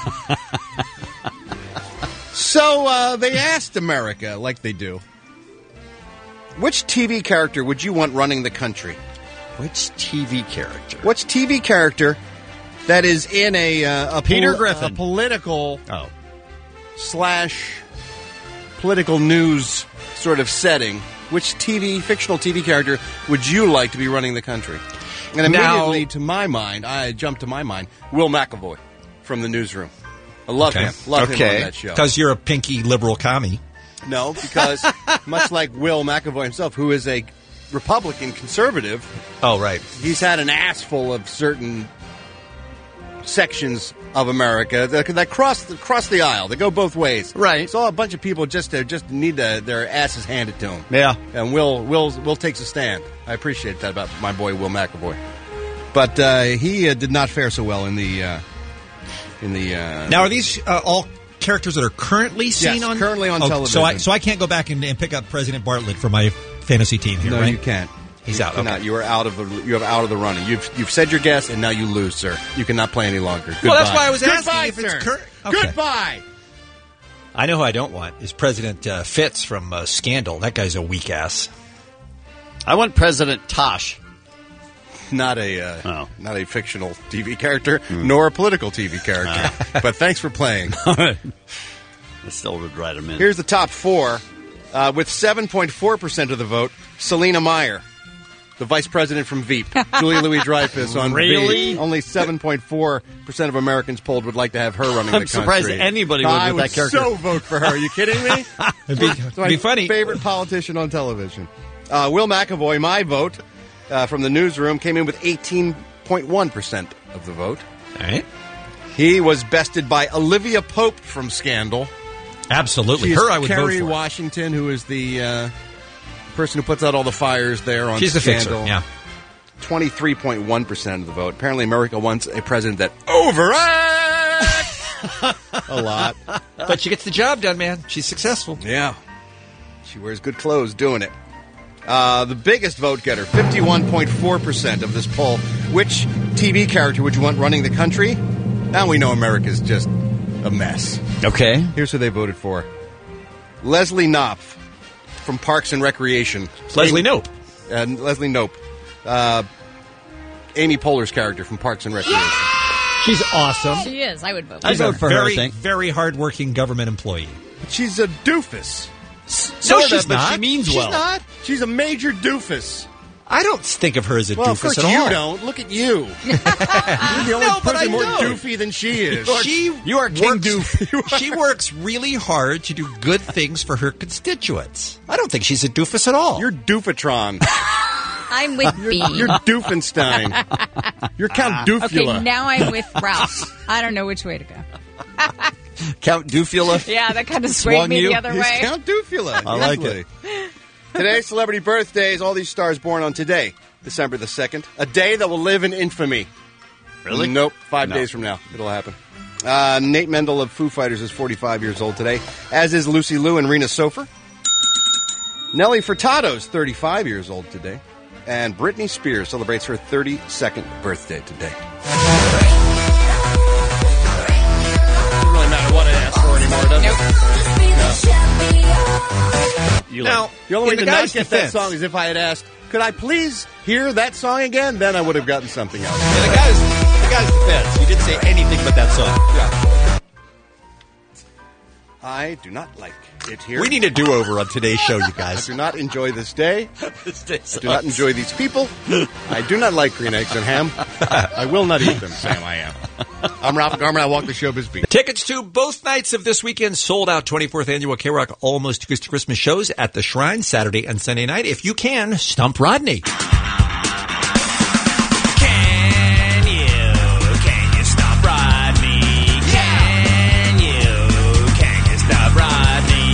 So they asked America, like they do, which TV character would you want running the country? Which TV character? Which TV character that is in a Peter Griffin. a political slash political news sort of setting? Which fictional TV character would you like to be running the country? And immediately to my mind, Will McAvoy from The Newsroom. I love him. Love him on that show. Because you're a pinky liberal commie. No, because much like Will McAvoy himself, who is a Republican conservative. Oh, right. He's had an ass full of certain sections of America that cross the aisle. They go both ways. Right. So a bunch of people just need their asses handed to them. Yeah. And Will takes a stand. I appreciate that about my boy Will McAvoy. But he did not fare so well in the. Now, are these all characters that are currently seen on? Currently on television. So I can't go back and pick up President Bartlett for my fantasy team here, No, right? you can't. He's You out. cannot. Okay. You are out of the running. You've said your guess, and now you lose, sir. You cannot play any longer. Goodbye. Well, that's why I was asking Goodbye, if it's sir. current. Okay. Goodbye. I know who I don't want is President Fitz from Scandal. That guy's a weak ass. I want President Tosh. Not a fictional TV character, nor a political TV character. But thanks for playing. I still would write him in. Here's the top 4. With 7.4% of the vote, Selena Meyer. the vice president from Veep, Julia Louis-Dreyfus on Really? Veep. Only 7.4% of Americans polled would like to have her running the country. I'm surprised anybody would I with that character. so vote for her. Are you kidding me? It'd be funny. Favorite politician on television. Will McAvoy, my vote from the newsroom, came in with 18.1% of the vote. All right. He was bested by Olivia Pope from Scandal. Absolutely. She's Her I would Kerry vote for. Washington, who is the person who puts out all the fires there on She's the Scandal. fixer, yeah. 23.1% of the vote. Apparently America wants a president that overacts a lot. But she gets the job done, man. She's successful. Yeah. She wears good clothes doing it. The biggest vote getter, 51.4% of this poll. Which TV character would you want running the country? Now we know America's just a mess. Okay. Here's who they voted for. Leslie Knope from Parks and Recreation. Leslie Knope. Leslie Knope. Amy Poehler's character from Parks and Recreation. She's awesome. She is. I would vote for She's her. a very, very hardworking government employee. She's a doofus. No, Sorta, she's but not. She means She's well. not. She's a major doofus. I don't think of her as a Well, of doofus course at you all. don't. Look at you. You're the only No, but I person more don't. doofy than she is. You are King works, Doof. She works really hard to do good things for her constituents. I don't think she's a doofus at all. You're Doofatron. I'm with B. You're Doofenstein. You're Count Doofula. Okay, now I'm with Ralph. I don't know which way to go. Count Doofula? Yeah, that kind of swayed me the other He's way. Count Doofula. I like Easily. Today's celebrity birthdays, all these stars born on today, December the 2nd. A day that will live in infamy. Really? Nope. 5 No. days from now, it'll happen. Nate Mendel of Foo Fighters is 45 years old today, as is Lucy Liu and Rena Sofer. Nelly Furtado's 35 years old today. And Britney Spears celebrates her 32nd birthday today. Doesn't really matter what I ask for anymore, does it? Now, the only way in the to not guy's get that defense- song is if I had asked, could I please hear that song again? Then I would have gotten something else. In the guy's defense, you didn't say anything but that song. Yeah. I do not like it here. We need a do-over on today's show, you I guys. do not enjoy this day. This day I do not enjoy these people. I do not like green eggs and ham. I will not eat them, Sam, I am. I'm Ralph Garman. I walk the showbiz beat. Tickets to both nights of this weekend sold out. 24th annual K-Rock Almost Acoustic Christmas shows at the Shrine Saturday and Sunday night. If you can, stump Rodney. Can you stop Rodney? Can you stop Rodney?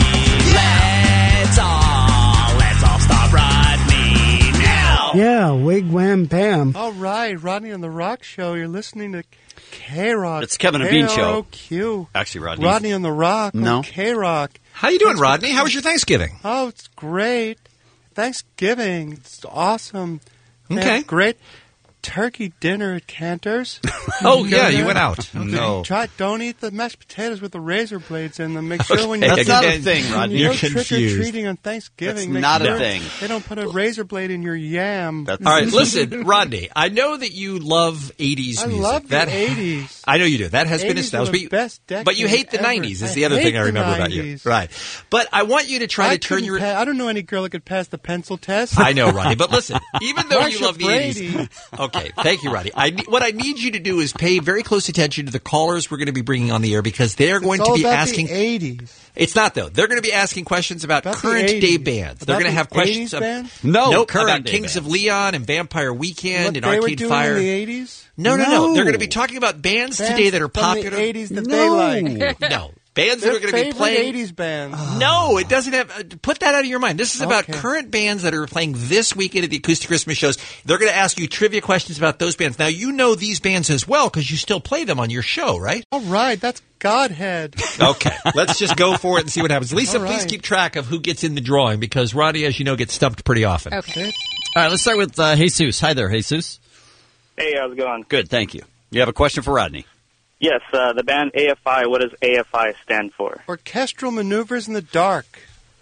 Let's all stop Rodney now. Yeah, wigwam bam. All right, Rodney on the Rock Show. You're listening to K-Rock. It's Kevin and Bean Show. K-R-O-Q. Actually, Rodney. Rodney on the Rock No. on K-Rock. How you doing, Rodney? How was your Thanksgiving? Oh, it's great. Thanksgiving. It's awesome. They Okay. had great turkey dinner at Cantor's. Oh, Go yeah, there? you went out. Okay. No. Don't eat the mashed potatoes with the razor blades in them. Make sure when Okay, you that's not a thing, Rodney. You You're go trick-or-treating on Thanksgiving. That's make not a sure thing. They don't put a razor blade in your yam. That's All right, listen, Rodney, I know that you love 80s I music. love the 80s. I know you do. That has been 80s established. were the best But you hate the decade 90s ever. is the other I thing I hate the remember about you. 90s. Right. But I want you to try to turn your... I don't know any girl that could pass the pencil test. I know, Rodney, but listen, even though you Marsha love the Brady. 80s... Okay, thank you, Rodney. What I need you to do is pay very close attention to the callers we're going to be bringing on the air because they're going It's to all be about asking... the 80s. It's not, though. They're going to be asking questions about About the current day 80s. bands. They're About going to the have questions 80s bands? Nope, current about day Kings bands. of Leon and Vampire Weekend What and they were Arcade doing Fire. in the 80s? No. No. They're going to be talking about bands Bands today that are from popular. the 80s that they like. No. Bands that Their are going to be favorite playing. 80s bands. No, it doesn't have. Put that out of your mind. This is about Okay. current bands that are playing this weekend at the Acoustic Christmas shows. They're going to ask you trivia questions about those bands. Now, you know these bands as well because you still play them on your show, right? All right, that's Godhead. Okay, let's just go for it and see what happens. Lisa, All please right. keep track of who gets in the drawing because Roddy, as you know, gets stumped pretty often. Okay. All right, let's start with Jesus. Hi there, Jesus. Hey, how's it going? Good, thank you. You have a question for Rodney? Yes, the band AFI, what does AFI stand for? Orchestral Maneuvers in the Dark.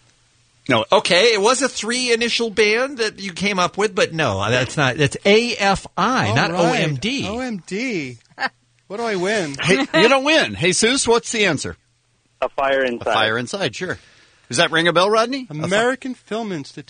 No, okay, it was a 3 initial band that you came up with, but no, that's not. That's AFI, not All right. OMD. OMD. What do I win? Hey, you don't win. Jesus, what's the answer? A Fire Inside. A Fire Inside, sure. Does that ring a bell, Rodney? American Film Institute.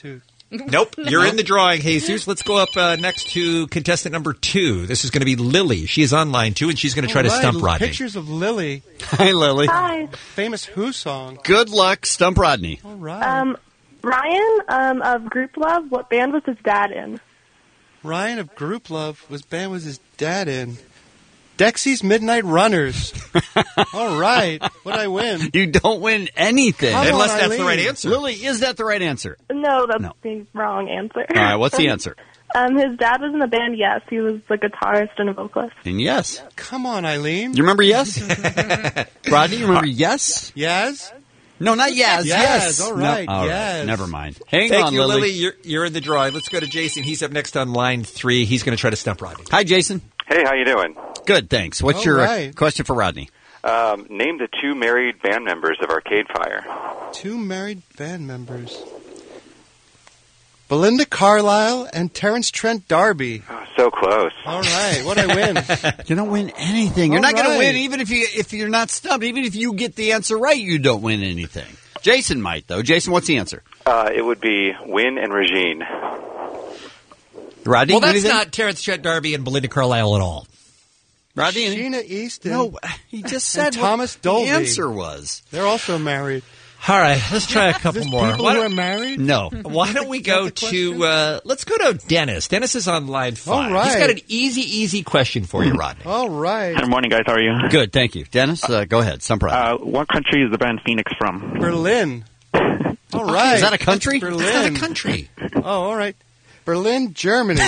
Nope. You're in the drawing, Jesus. Let's go up next to contestant number 2. This is going to be Lily. She is on line 2, and she's going to try to stump Rodney. Pictures of Lily. Hi, Lily. Hi. Famous Who song. Good luck, stump Rodney. All right. Ryan of Group Love, what band was his dad in? Ryan of Group Love, was his dad in? Dexy's Midnight Runners. All right. What'd I win? You don't win anything. Unless that's the right answer. Lily, is that the right answer? No, that's the wrong answer. All right, what's the answer? His dad was in the band Yes. He was the guitarist and a vocalist. And Yes. Come on, Eileen. You remember Yes? Rodney, you remember Yes? Yes? No, not Yes. Yes. All right. No, all yes. Right. Never mind. Hang Thank on, you, Lily. You're in the drawing. Let's go to Jason. He's up next on line 3. He's going to try to stump Rodney. Hi, Jason. Hey, how you doing? Good, thanks. What's your question for Rodney? Name the 2 married band members of Arcade Fire. 2 married band members. Belinda Carlisle and Terrence Trent D'Arby. Oh, so close. All right. What'd I win? You don't win anything. You're All not going to win right. even if you're not stumped. Even if you get the answer right, you don't win anything. Jason might, though. Jason, what's the answer? It would be Win and Regine. Rodney, Well, that's anything? not Terrence Trent D'Arby and Belinda Carlisle at all. Rodney, Sheena Easton. No, he just said and Thomas what Dolby. the answer was. They're also married. All right, let's try a couple There's more. people who are married? No. Why don't we go to, let's go to Dennis. Dennis is on line 5. All right. He's got an easy question for you, Rodney. All right. Good morning, guys. How are you? Good, thank you. Dennis, go ahead. Some problem. What country is the band Phoenix from? Berlin. All right. Is that a country? Berlin. It's not a country. Oh, all right. Berlin, Germany.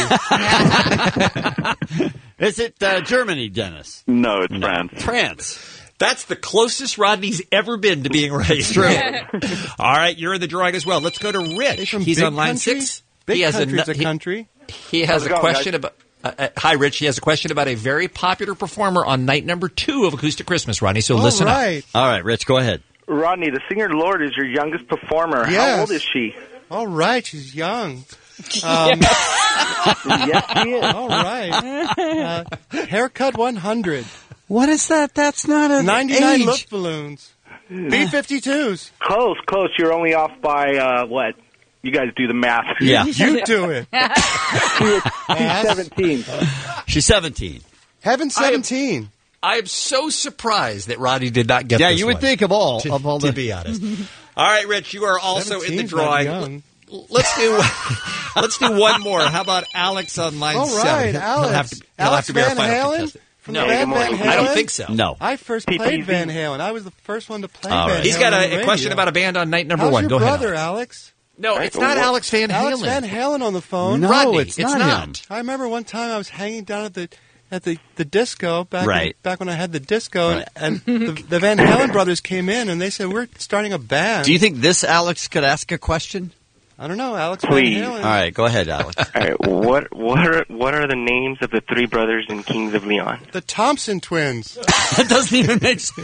Is it Germany, Dennis? No, it's France. France. That's the closest Rodney's ever been to being right. It's true. All right, you're in the drawing as well. Let's go to Rich. He's big on line country? 6. Big he has country's a country. He has How's a it going, question guys? about. Hi, Rich. He has a question about a very popular performer on night number 2 of Acoustic Christmas, Rodney. So listen up. All right, Rich, go ahead. Rodney, the singer Lord is your youngest performer. Yes. How old is she? All right. She's young. Yes, she is. All right. Haircut 100. What is that? That's not a 99 age. look balloons. B-52s. Close. You're only off by, what? You guys do the math. Yeah. You do it. She's 17. She's 17. Heaven 17. I am so surprised that Rodney did not get Yeah, this you would one, think of all to the... be honest. All right, Rich, you are also in the 17's not drawing. young. Let's do one more. How about Alex on line All 7? right, He'll Alex. have to Alex be our Van final Halen? contestant. From No, the band Van Halen? I don't think so. No. I first played Van Halen. I was the first one to play All Van right. Halen. He's got on a the question radio. about a band on night number How's 1. your Go ahead, brother, Alex. Alex? No, it's not Alex Van Halen. Alex Van Halen on the phone. No, Rodney, it's not him. I remember one time I was hanging down at the disco back when I had the disco, and the Van Halen brothers came in and they said, "We're starting a band." Do you think this Alex could ask a question? I don't know, Alex Please. Van Halen. All right, go ahead, Alex. All right, what are the names of the 3 brothers in Kings of Leon? The Thompson twins. That doesn't even make sense.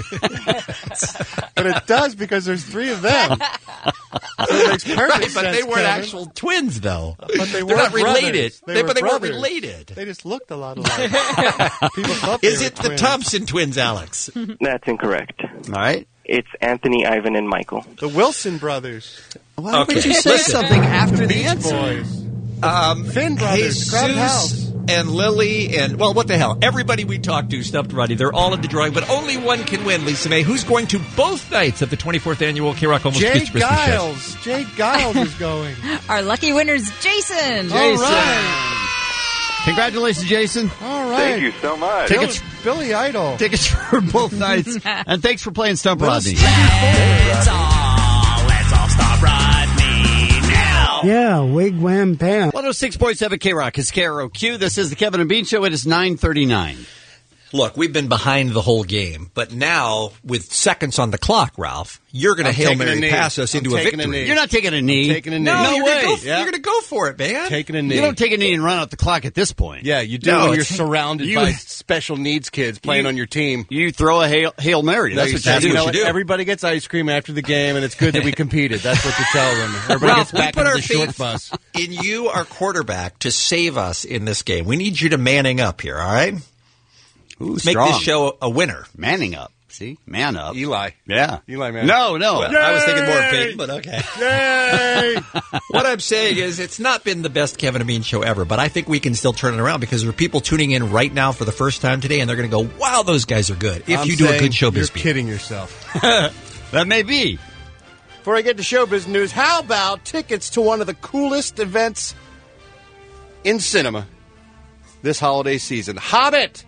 But it does because there's 3 of them. So it makes perfect Right, but sense, they weren't Kevin. actual twins, though. But they They're were not related. brothers. But they weren't brothers. related. They just looked a lot alike. People thought they Is were it the twins. Thompson twins, Alex? That's incorrect. All right. It's Anthony, Ivan, and Michael. The Wilson brothers. Why would Okay. you say Listen. something after the Beach answer? Boys. Finn brothers. Crowd House. Jesus and Lily and, well, what the hell? Everybody we talked to stumped Rodney. They're all in the drawing, but only one can win, Lisa May. Who's going to both nights of the 24th annual K-Rock Almost Jay Christmas Show? Giles. Jay Giles is going. Our lucky winner's Jason. All right. Congratulations, Jason. All right. Thank you so much. Tickets, Billy Idol. tickets for both nights. And thanks for playing Stump Rodney. Let's all stop Rodney now. Yeah, wigwam bam. 106.7 K-Rock is KROQ. This is the Kevin and Bean Show. It is 9:39. Look, we've been behind the whole game, but now with seconds on the clock, Ralph, you're going to Hail taking a Mary knee. pass us I'm into a taking a victory. knee. You're not taking a knee. Taking a knee. No, you're way. going to go for it, man. Taking a knee. You don't take a knee and run out the clock at this point. Yeah, you do No, when you're it's- surrounded you- by special needs kids playing on your team. You throw a Hail Mary. That's what you do. Everybody gets ice cream after the game, and it's good that we competed. That's what you tell them. Everybody Ralph, gets back we put into our the short faith bus. in you, our quarterback, to save us in this game. We need you to manning up here, all right? Ooh, Make strong. this show a winner. Manning up. See? Man up. Eli. Yeah. Eli, man. No. Well, I was thinking more pig, but okay. Yay! What I'm saying is it's not been the best Kevin and Bean show ever, but I think we can still turn it around because there are people tuning in right now for the first time today, and they're going to go, wow, those guys are good. If I'm you do a saying good showbiz You're beat. kidding yourself. That may be. Before I get to showbiz news, how about tickets to one of the coolest events in cinema this holiday season? Hobbit!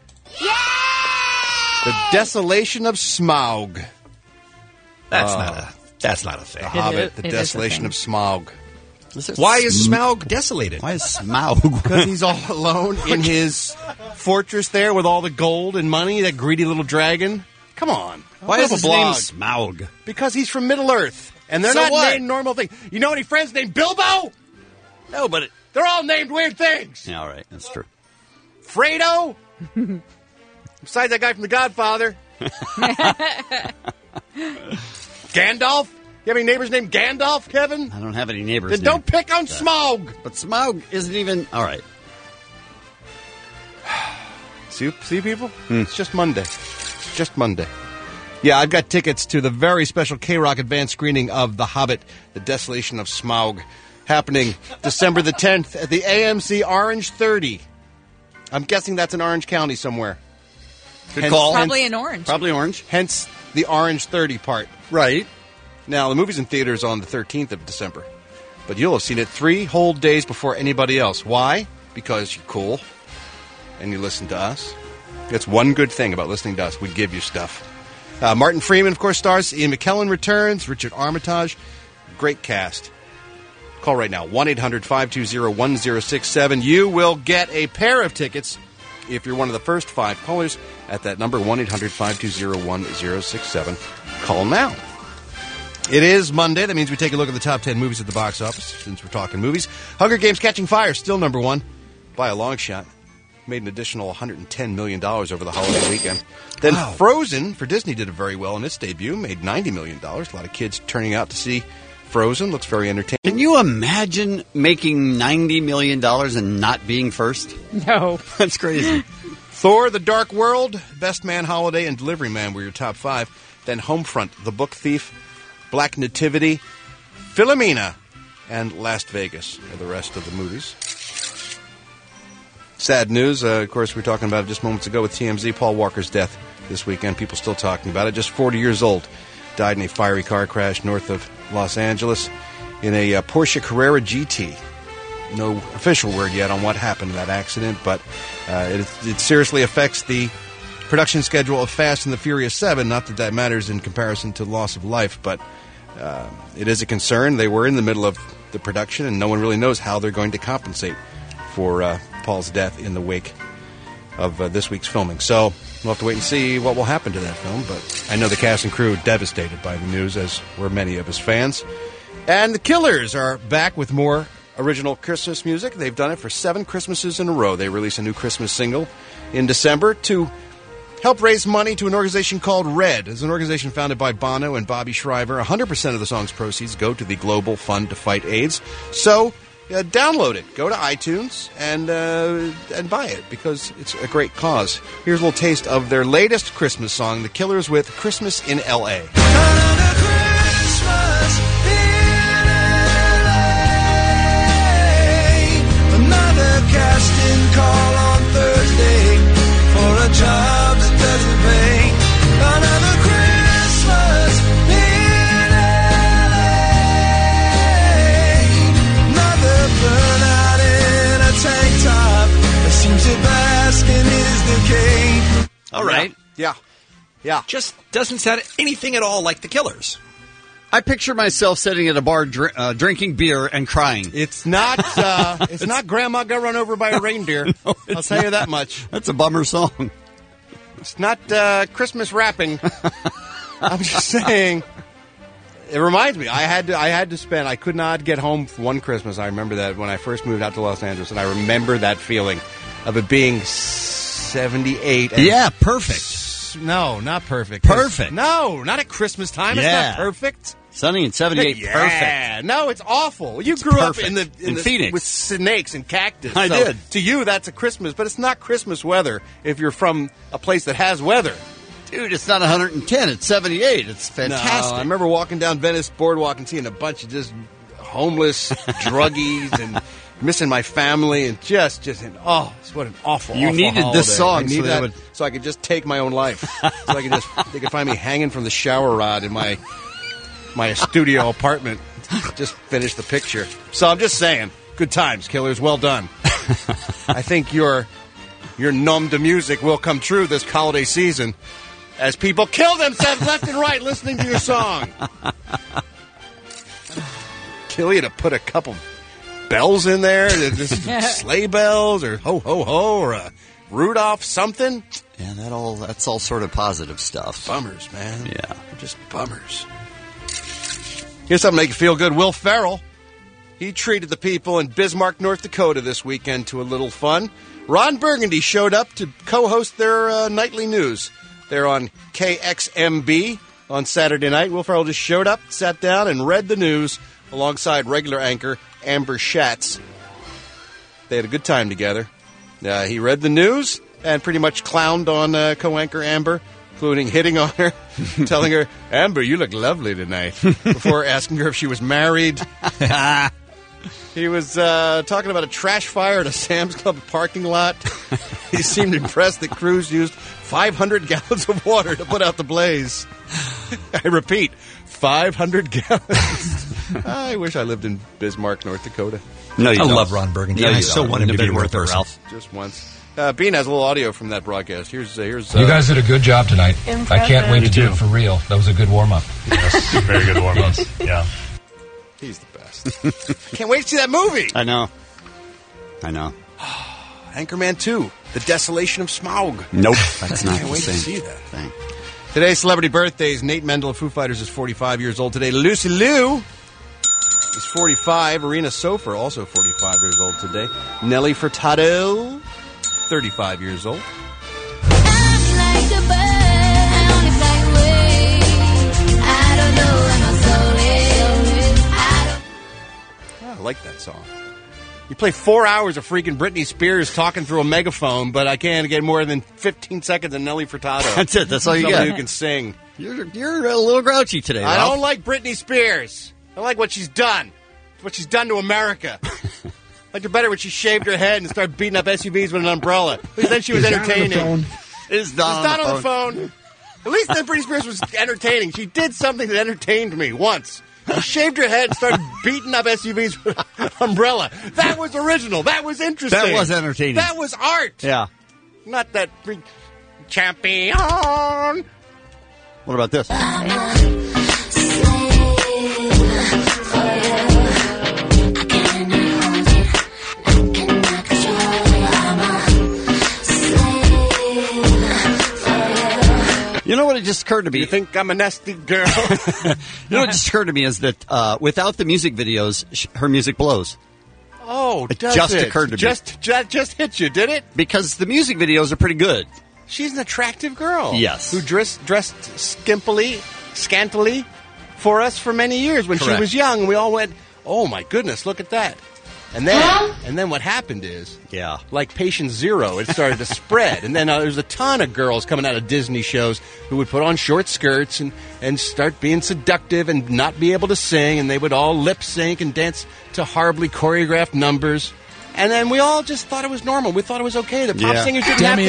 The Desolation of Smaug. That's not a thing. The Hobbit, The Desolation of Smaug. Why is Smaug desolated? Why is Smaug? Because he's all alone in his fortress there with all the gold and money, that greedy little dragon. Come on. Why is his name Smaug? Because he's from Middle-earth, and they're So not what? named normal things. You know any friends named Bilbo? No, but... They're all named weird things. Yeah, all right. That's true. Fredo? Besides that guy from The Godfather. Gandalf? You have any neighbors named Gandalf, Kevin? I don't have any neighbors. Then don't pick on Smaug. But Smaug isn't even... All right. See people? It's just Monday. It's just Monday. Yeah, I've got tickets to the very special K-Rock advanced screening of The Hobbit, The Desolation of Smaug, happening December the 10th at the AMC Orange 30. I'm guessing that's in Orange County somewhere. Good call. Probably in Orange. Probably Orange. Hence the Orange 30 part. Right. Now, the movie's in theaters on the 13th of December, but you'll have seen it 3 whole days before anybody else. Why? Because you're cool and you listen to us. That's one good thing about listening to us. We give you stuff. Martin Freeman, of course, stars. Ian McKellen returns. Richard Armitage. Great cast. Call right now, 1-800-520-1067. You will get a pair of tickets if you're one of the first 5 callers at that number, 1-800-520-1067. Call now. It is Monday. That means we take a look at the top 10 movies at the box office, since we're talking movies. Hunger Games Catching Fire, still number 1 by a long shot. Made an additional $110 million over the holiday weekend. Then Frozen for Disney did it very well in its debut, made $90 million. A lot of kids turning out to see Frozen. Looks very entertaining. Can you imagine making $90 million and not being first? No. That's crazy. Thor, The Dark World, Best Man, Holiday, and Delivery Man were your top 5. Then Homefront, The Book Thief, Black Nativity, Philomena, and Las Vegas are the rest of the movies. Sad news, of course, we were talking about it just moments ago with TMZ. Paul Walker's death this weekend. People still talking about it. Just 40 years old. Died in a fiery car crash north of Los Angeles in a Porsche Carrera GT. No official word yet on what happened in that accident, but it seriously affects the production schedule of Fast and the Furious 7. Not that that matters in comparison to loss of life, but it is a concern. They were in the middle of the production, and no one really knows how they're going to compensate for Paul's death in the wake of this week's filming. So we'll have to wait and see what will happen to that film, but I know the cast and crew devastated by the news, as were many of his fans. And the Killers are back with more original Christmas music. They've done it for 7 Christmases in a row. They released a new Christmas single in December to help raise money to an organization called RED. It's an organization founded by Bono and Bobby Shriver. 100% of the song's proceeds go to the Global Fund to Fight AIDS. So download it. Go to iTunes and buy it, because it's a great cause. Here's a little taste of their latest Christmas song, The Killers, with Christmas in L.A. Another casting call on Thursday for a job that doesn't pay. Another Christmas in LA. Another burnout in a tank top that seems to bask in his decay. All right. Yeah. Just doesn't sound anything at all like the Killers. I picture myself sitting at a bar drinking beer and crying. It's not it's not Grandma got run over by a reindeer. No, I'll tell you that much. That's a bummer song. It's not Christmas rapping. I'm just saying. It reminds me. I had to spend. I could not get home for one Christmas. I remember that when I first moved out to Los Angeles, and I remember that feeling of it being 78. And yeah, perfect. No, not perfect. Perfect. No, not at Christmas time. Yeah. It's not perfect. Sunny in 78, yeah. perfect. No, it's awful. You grew up in Phoenix with snakes and cactus. I did. To you, that's a Christmas, but it's not Christmas weather if you're from a place that has weather. Dude, it's not 110. It's 78. It's fantastic. No, I remember walking down Venice Boardwalk and seeing a bunch of just homeless druggies and missing my family and just what an awful. You awful needed holiday. this song I need so that so I could just take my own life. So they could find me hanging from the shower rod in my studio apartment. Just finish the picture. So I'm just saying, good times, Killers. Well done. I think your numb to music will come true this holiday season as people kill themselves left and right listening to your song. Kill you to put a couple bells in there, just sleigh bells or ho ho ho or a Rudolph something. Yeah, that's all sort of positive stuff. Bummers, man. Yeah, just bummers. Here's something to make you feel good. Will Ferrell, he treated the people in Bismarck, North Dakota this weekend to a little fun. Ron Burgundy showed up to co-host their nightly news. They're on KXMB on Saturday night. Will Ferrell just showed up, sat down, and read the news alongside regular anchor Amber Schatz. They had a good time together. He read the news and pretty much clowned on co-anchor Amber, including hitting on her, telling her, "Amber, you look lovely tonight," before asking her if she was married. He was talking about a trash fire at a Sam's Club parking lot. He seemed impressed that crews used 500 gallons of water to put out the blaze. I repeat, 500 gallons. I wish I lived in Bismarck, North Dakota. No, you I love Ron Burgundy. I so want him to be worth it, Ralph. Just once. Bean has a little audio from that broadcast. Here's. You guys did a good job tonight. Impressive. I can't wait to do it for real. That was a good warm-up. Yes, very good warm-up. Yeah. He's the best. Can't wait to see that movie. I know. Anchorman 2, The Desolation of Smaug. Nope, that's not Can't the wait same to see that. thing. Today's celebrity birthdays. Nate Mendel of Foo Fighters is 45 years old today. Lucy Liu is 45. Arena Sofer, also 45 years old today. Nelly Furtado, 35 years old. I like that song. You play 4 hours of freaking Britney Spears talking through a megaphone, but I can't get more than 15 seconds of Nelly Furtado. That's it. That's all you Somebody got. who can sing. You're a little grouchy today, I Ralph. don't like Britney Spears. I like what she's done. What she's done to America. I liked her better when she shaved her head and started beating up SUVs with an umbrella. At least then she was entertaining. It's not on the phone. At least then Britney Spears was entertaining. She did something that entertained me once. She shaved her head and started beating up SUVs with an umbrella. That was original. That was interesting. That was entertaining. That was art. Yeah. Not that freak champion. What about this? You know what it just occurred to me? You think I'm a nasty girl? You know what just occurred to me is that without the music videos, her music blows. Oh, it does just it? occurred to me. Just hit you, did it? Because the music videos are pretty good. She's an attractive girl. Yes. Who dressed scantily for us for many years when Correct. she was young. We all went, oh my goodness, look at that. And then what happened is, like Patient Zero, it started to spread. And then there's a ton of girls coming out of Disney shows who would put on short skirts and start being seductive and not be able to sing. And they would all lip sync and dance to horribly choreographed numbers. And then we all just thought it was normal. We thought it was okay. The pop singers didn't have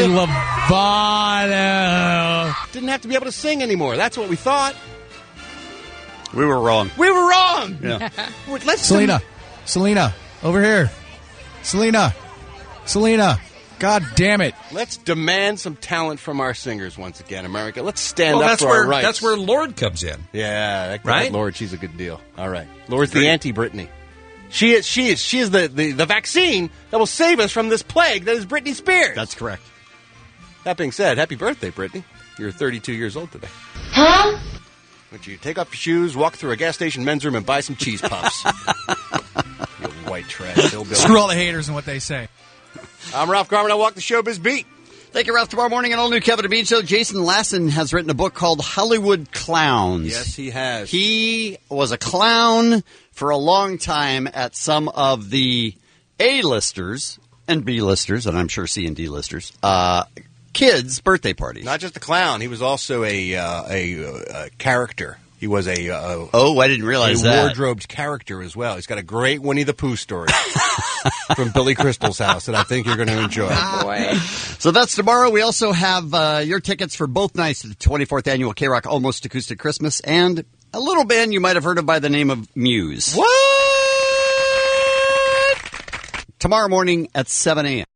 to be able to sing anymore. That's what we thought. We were wrong. We were wrong. Yeah. Selena, over here. Selena, God damn it. Let's demand some talent from our singers once again, America. Let's stand up that's for where our rights. that's where Lorde comes in. Yeah, right? Lorde, she's a good deal. All right. Lorde's the anti-Britney. She is the vaccine that will save us from this plague that is Britney Spears. That's correct. That being said, happy birthday, Britney. You're 32 years old today. Huh? Would you take off your shoes, walk through a gas station men's room, and buy some cheese puffs? You white trash hillbilly. Screw all the haters and what they say. I'm Ralph Garman. I walk the showbiz beat. Thank you, Ralph. Tomorrow morning, an all-new Kevin and Bean Show. Jason Lassen has written a book called Hollywood Clowns. Yes, he has. He was a clown for a long time at some of the A-listers and B-listers, and I'm sure C and D-listers, kids' birthday parties. Not just a clown. He was also a character. He was I didn't realize that. Wardrobed character as well. He's got a great Winnie the Pooh story from Billy Crystal's house that I think you're going to enjoy. Boy. So that's tomorrow. We also have your tickets for both nights of the 24th Annual K-Rock Almost Acoustic Christmas and a little band you might have heard of by the name of Muse. What? Tomorrow morning at 7 a.m.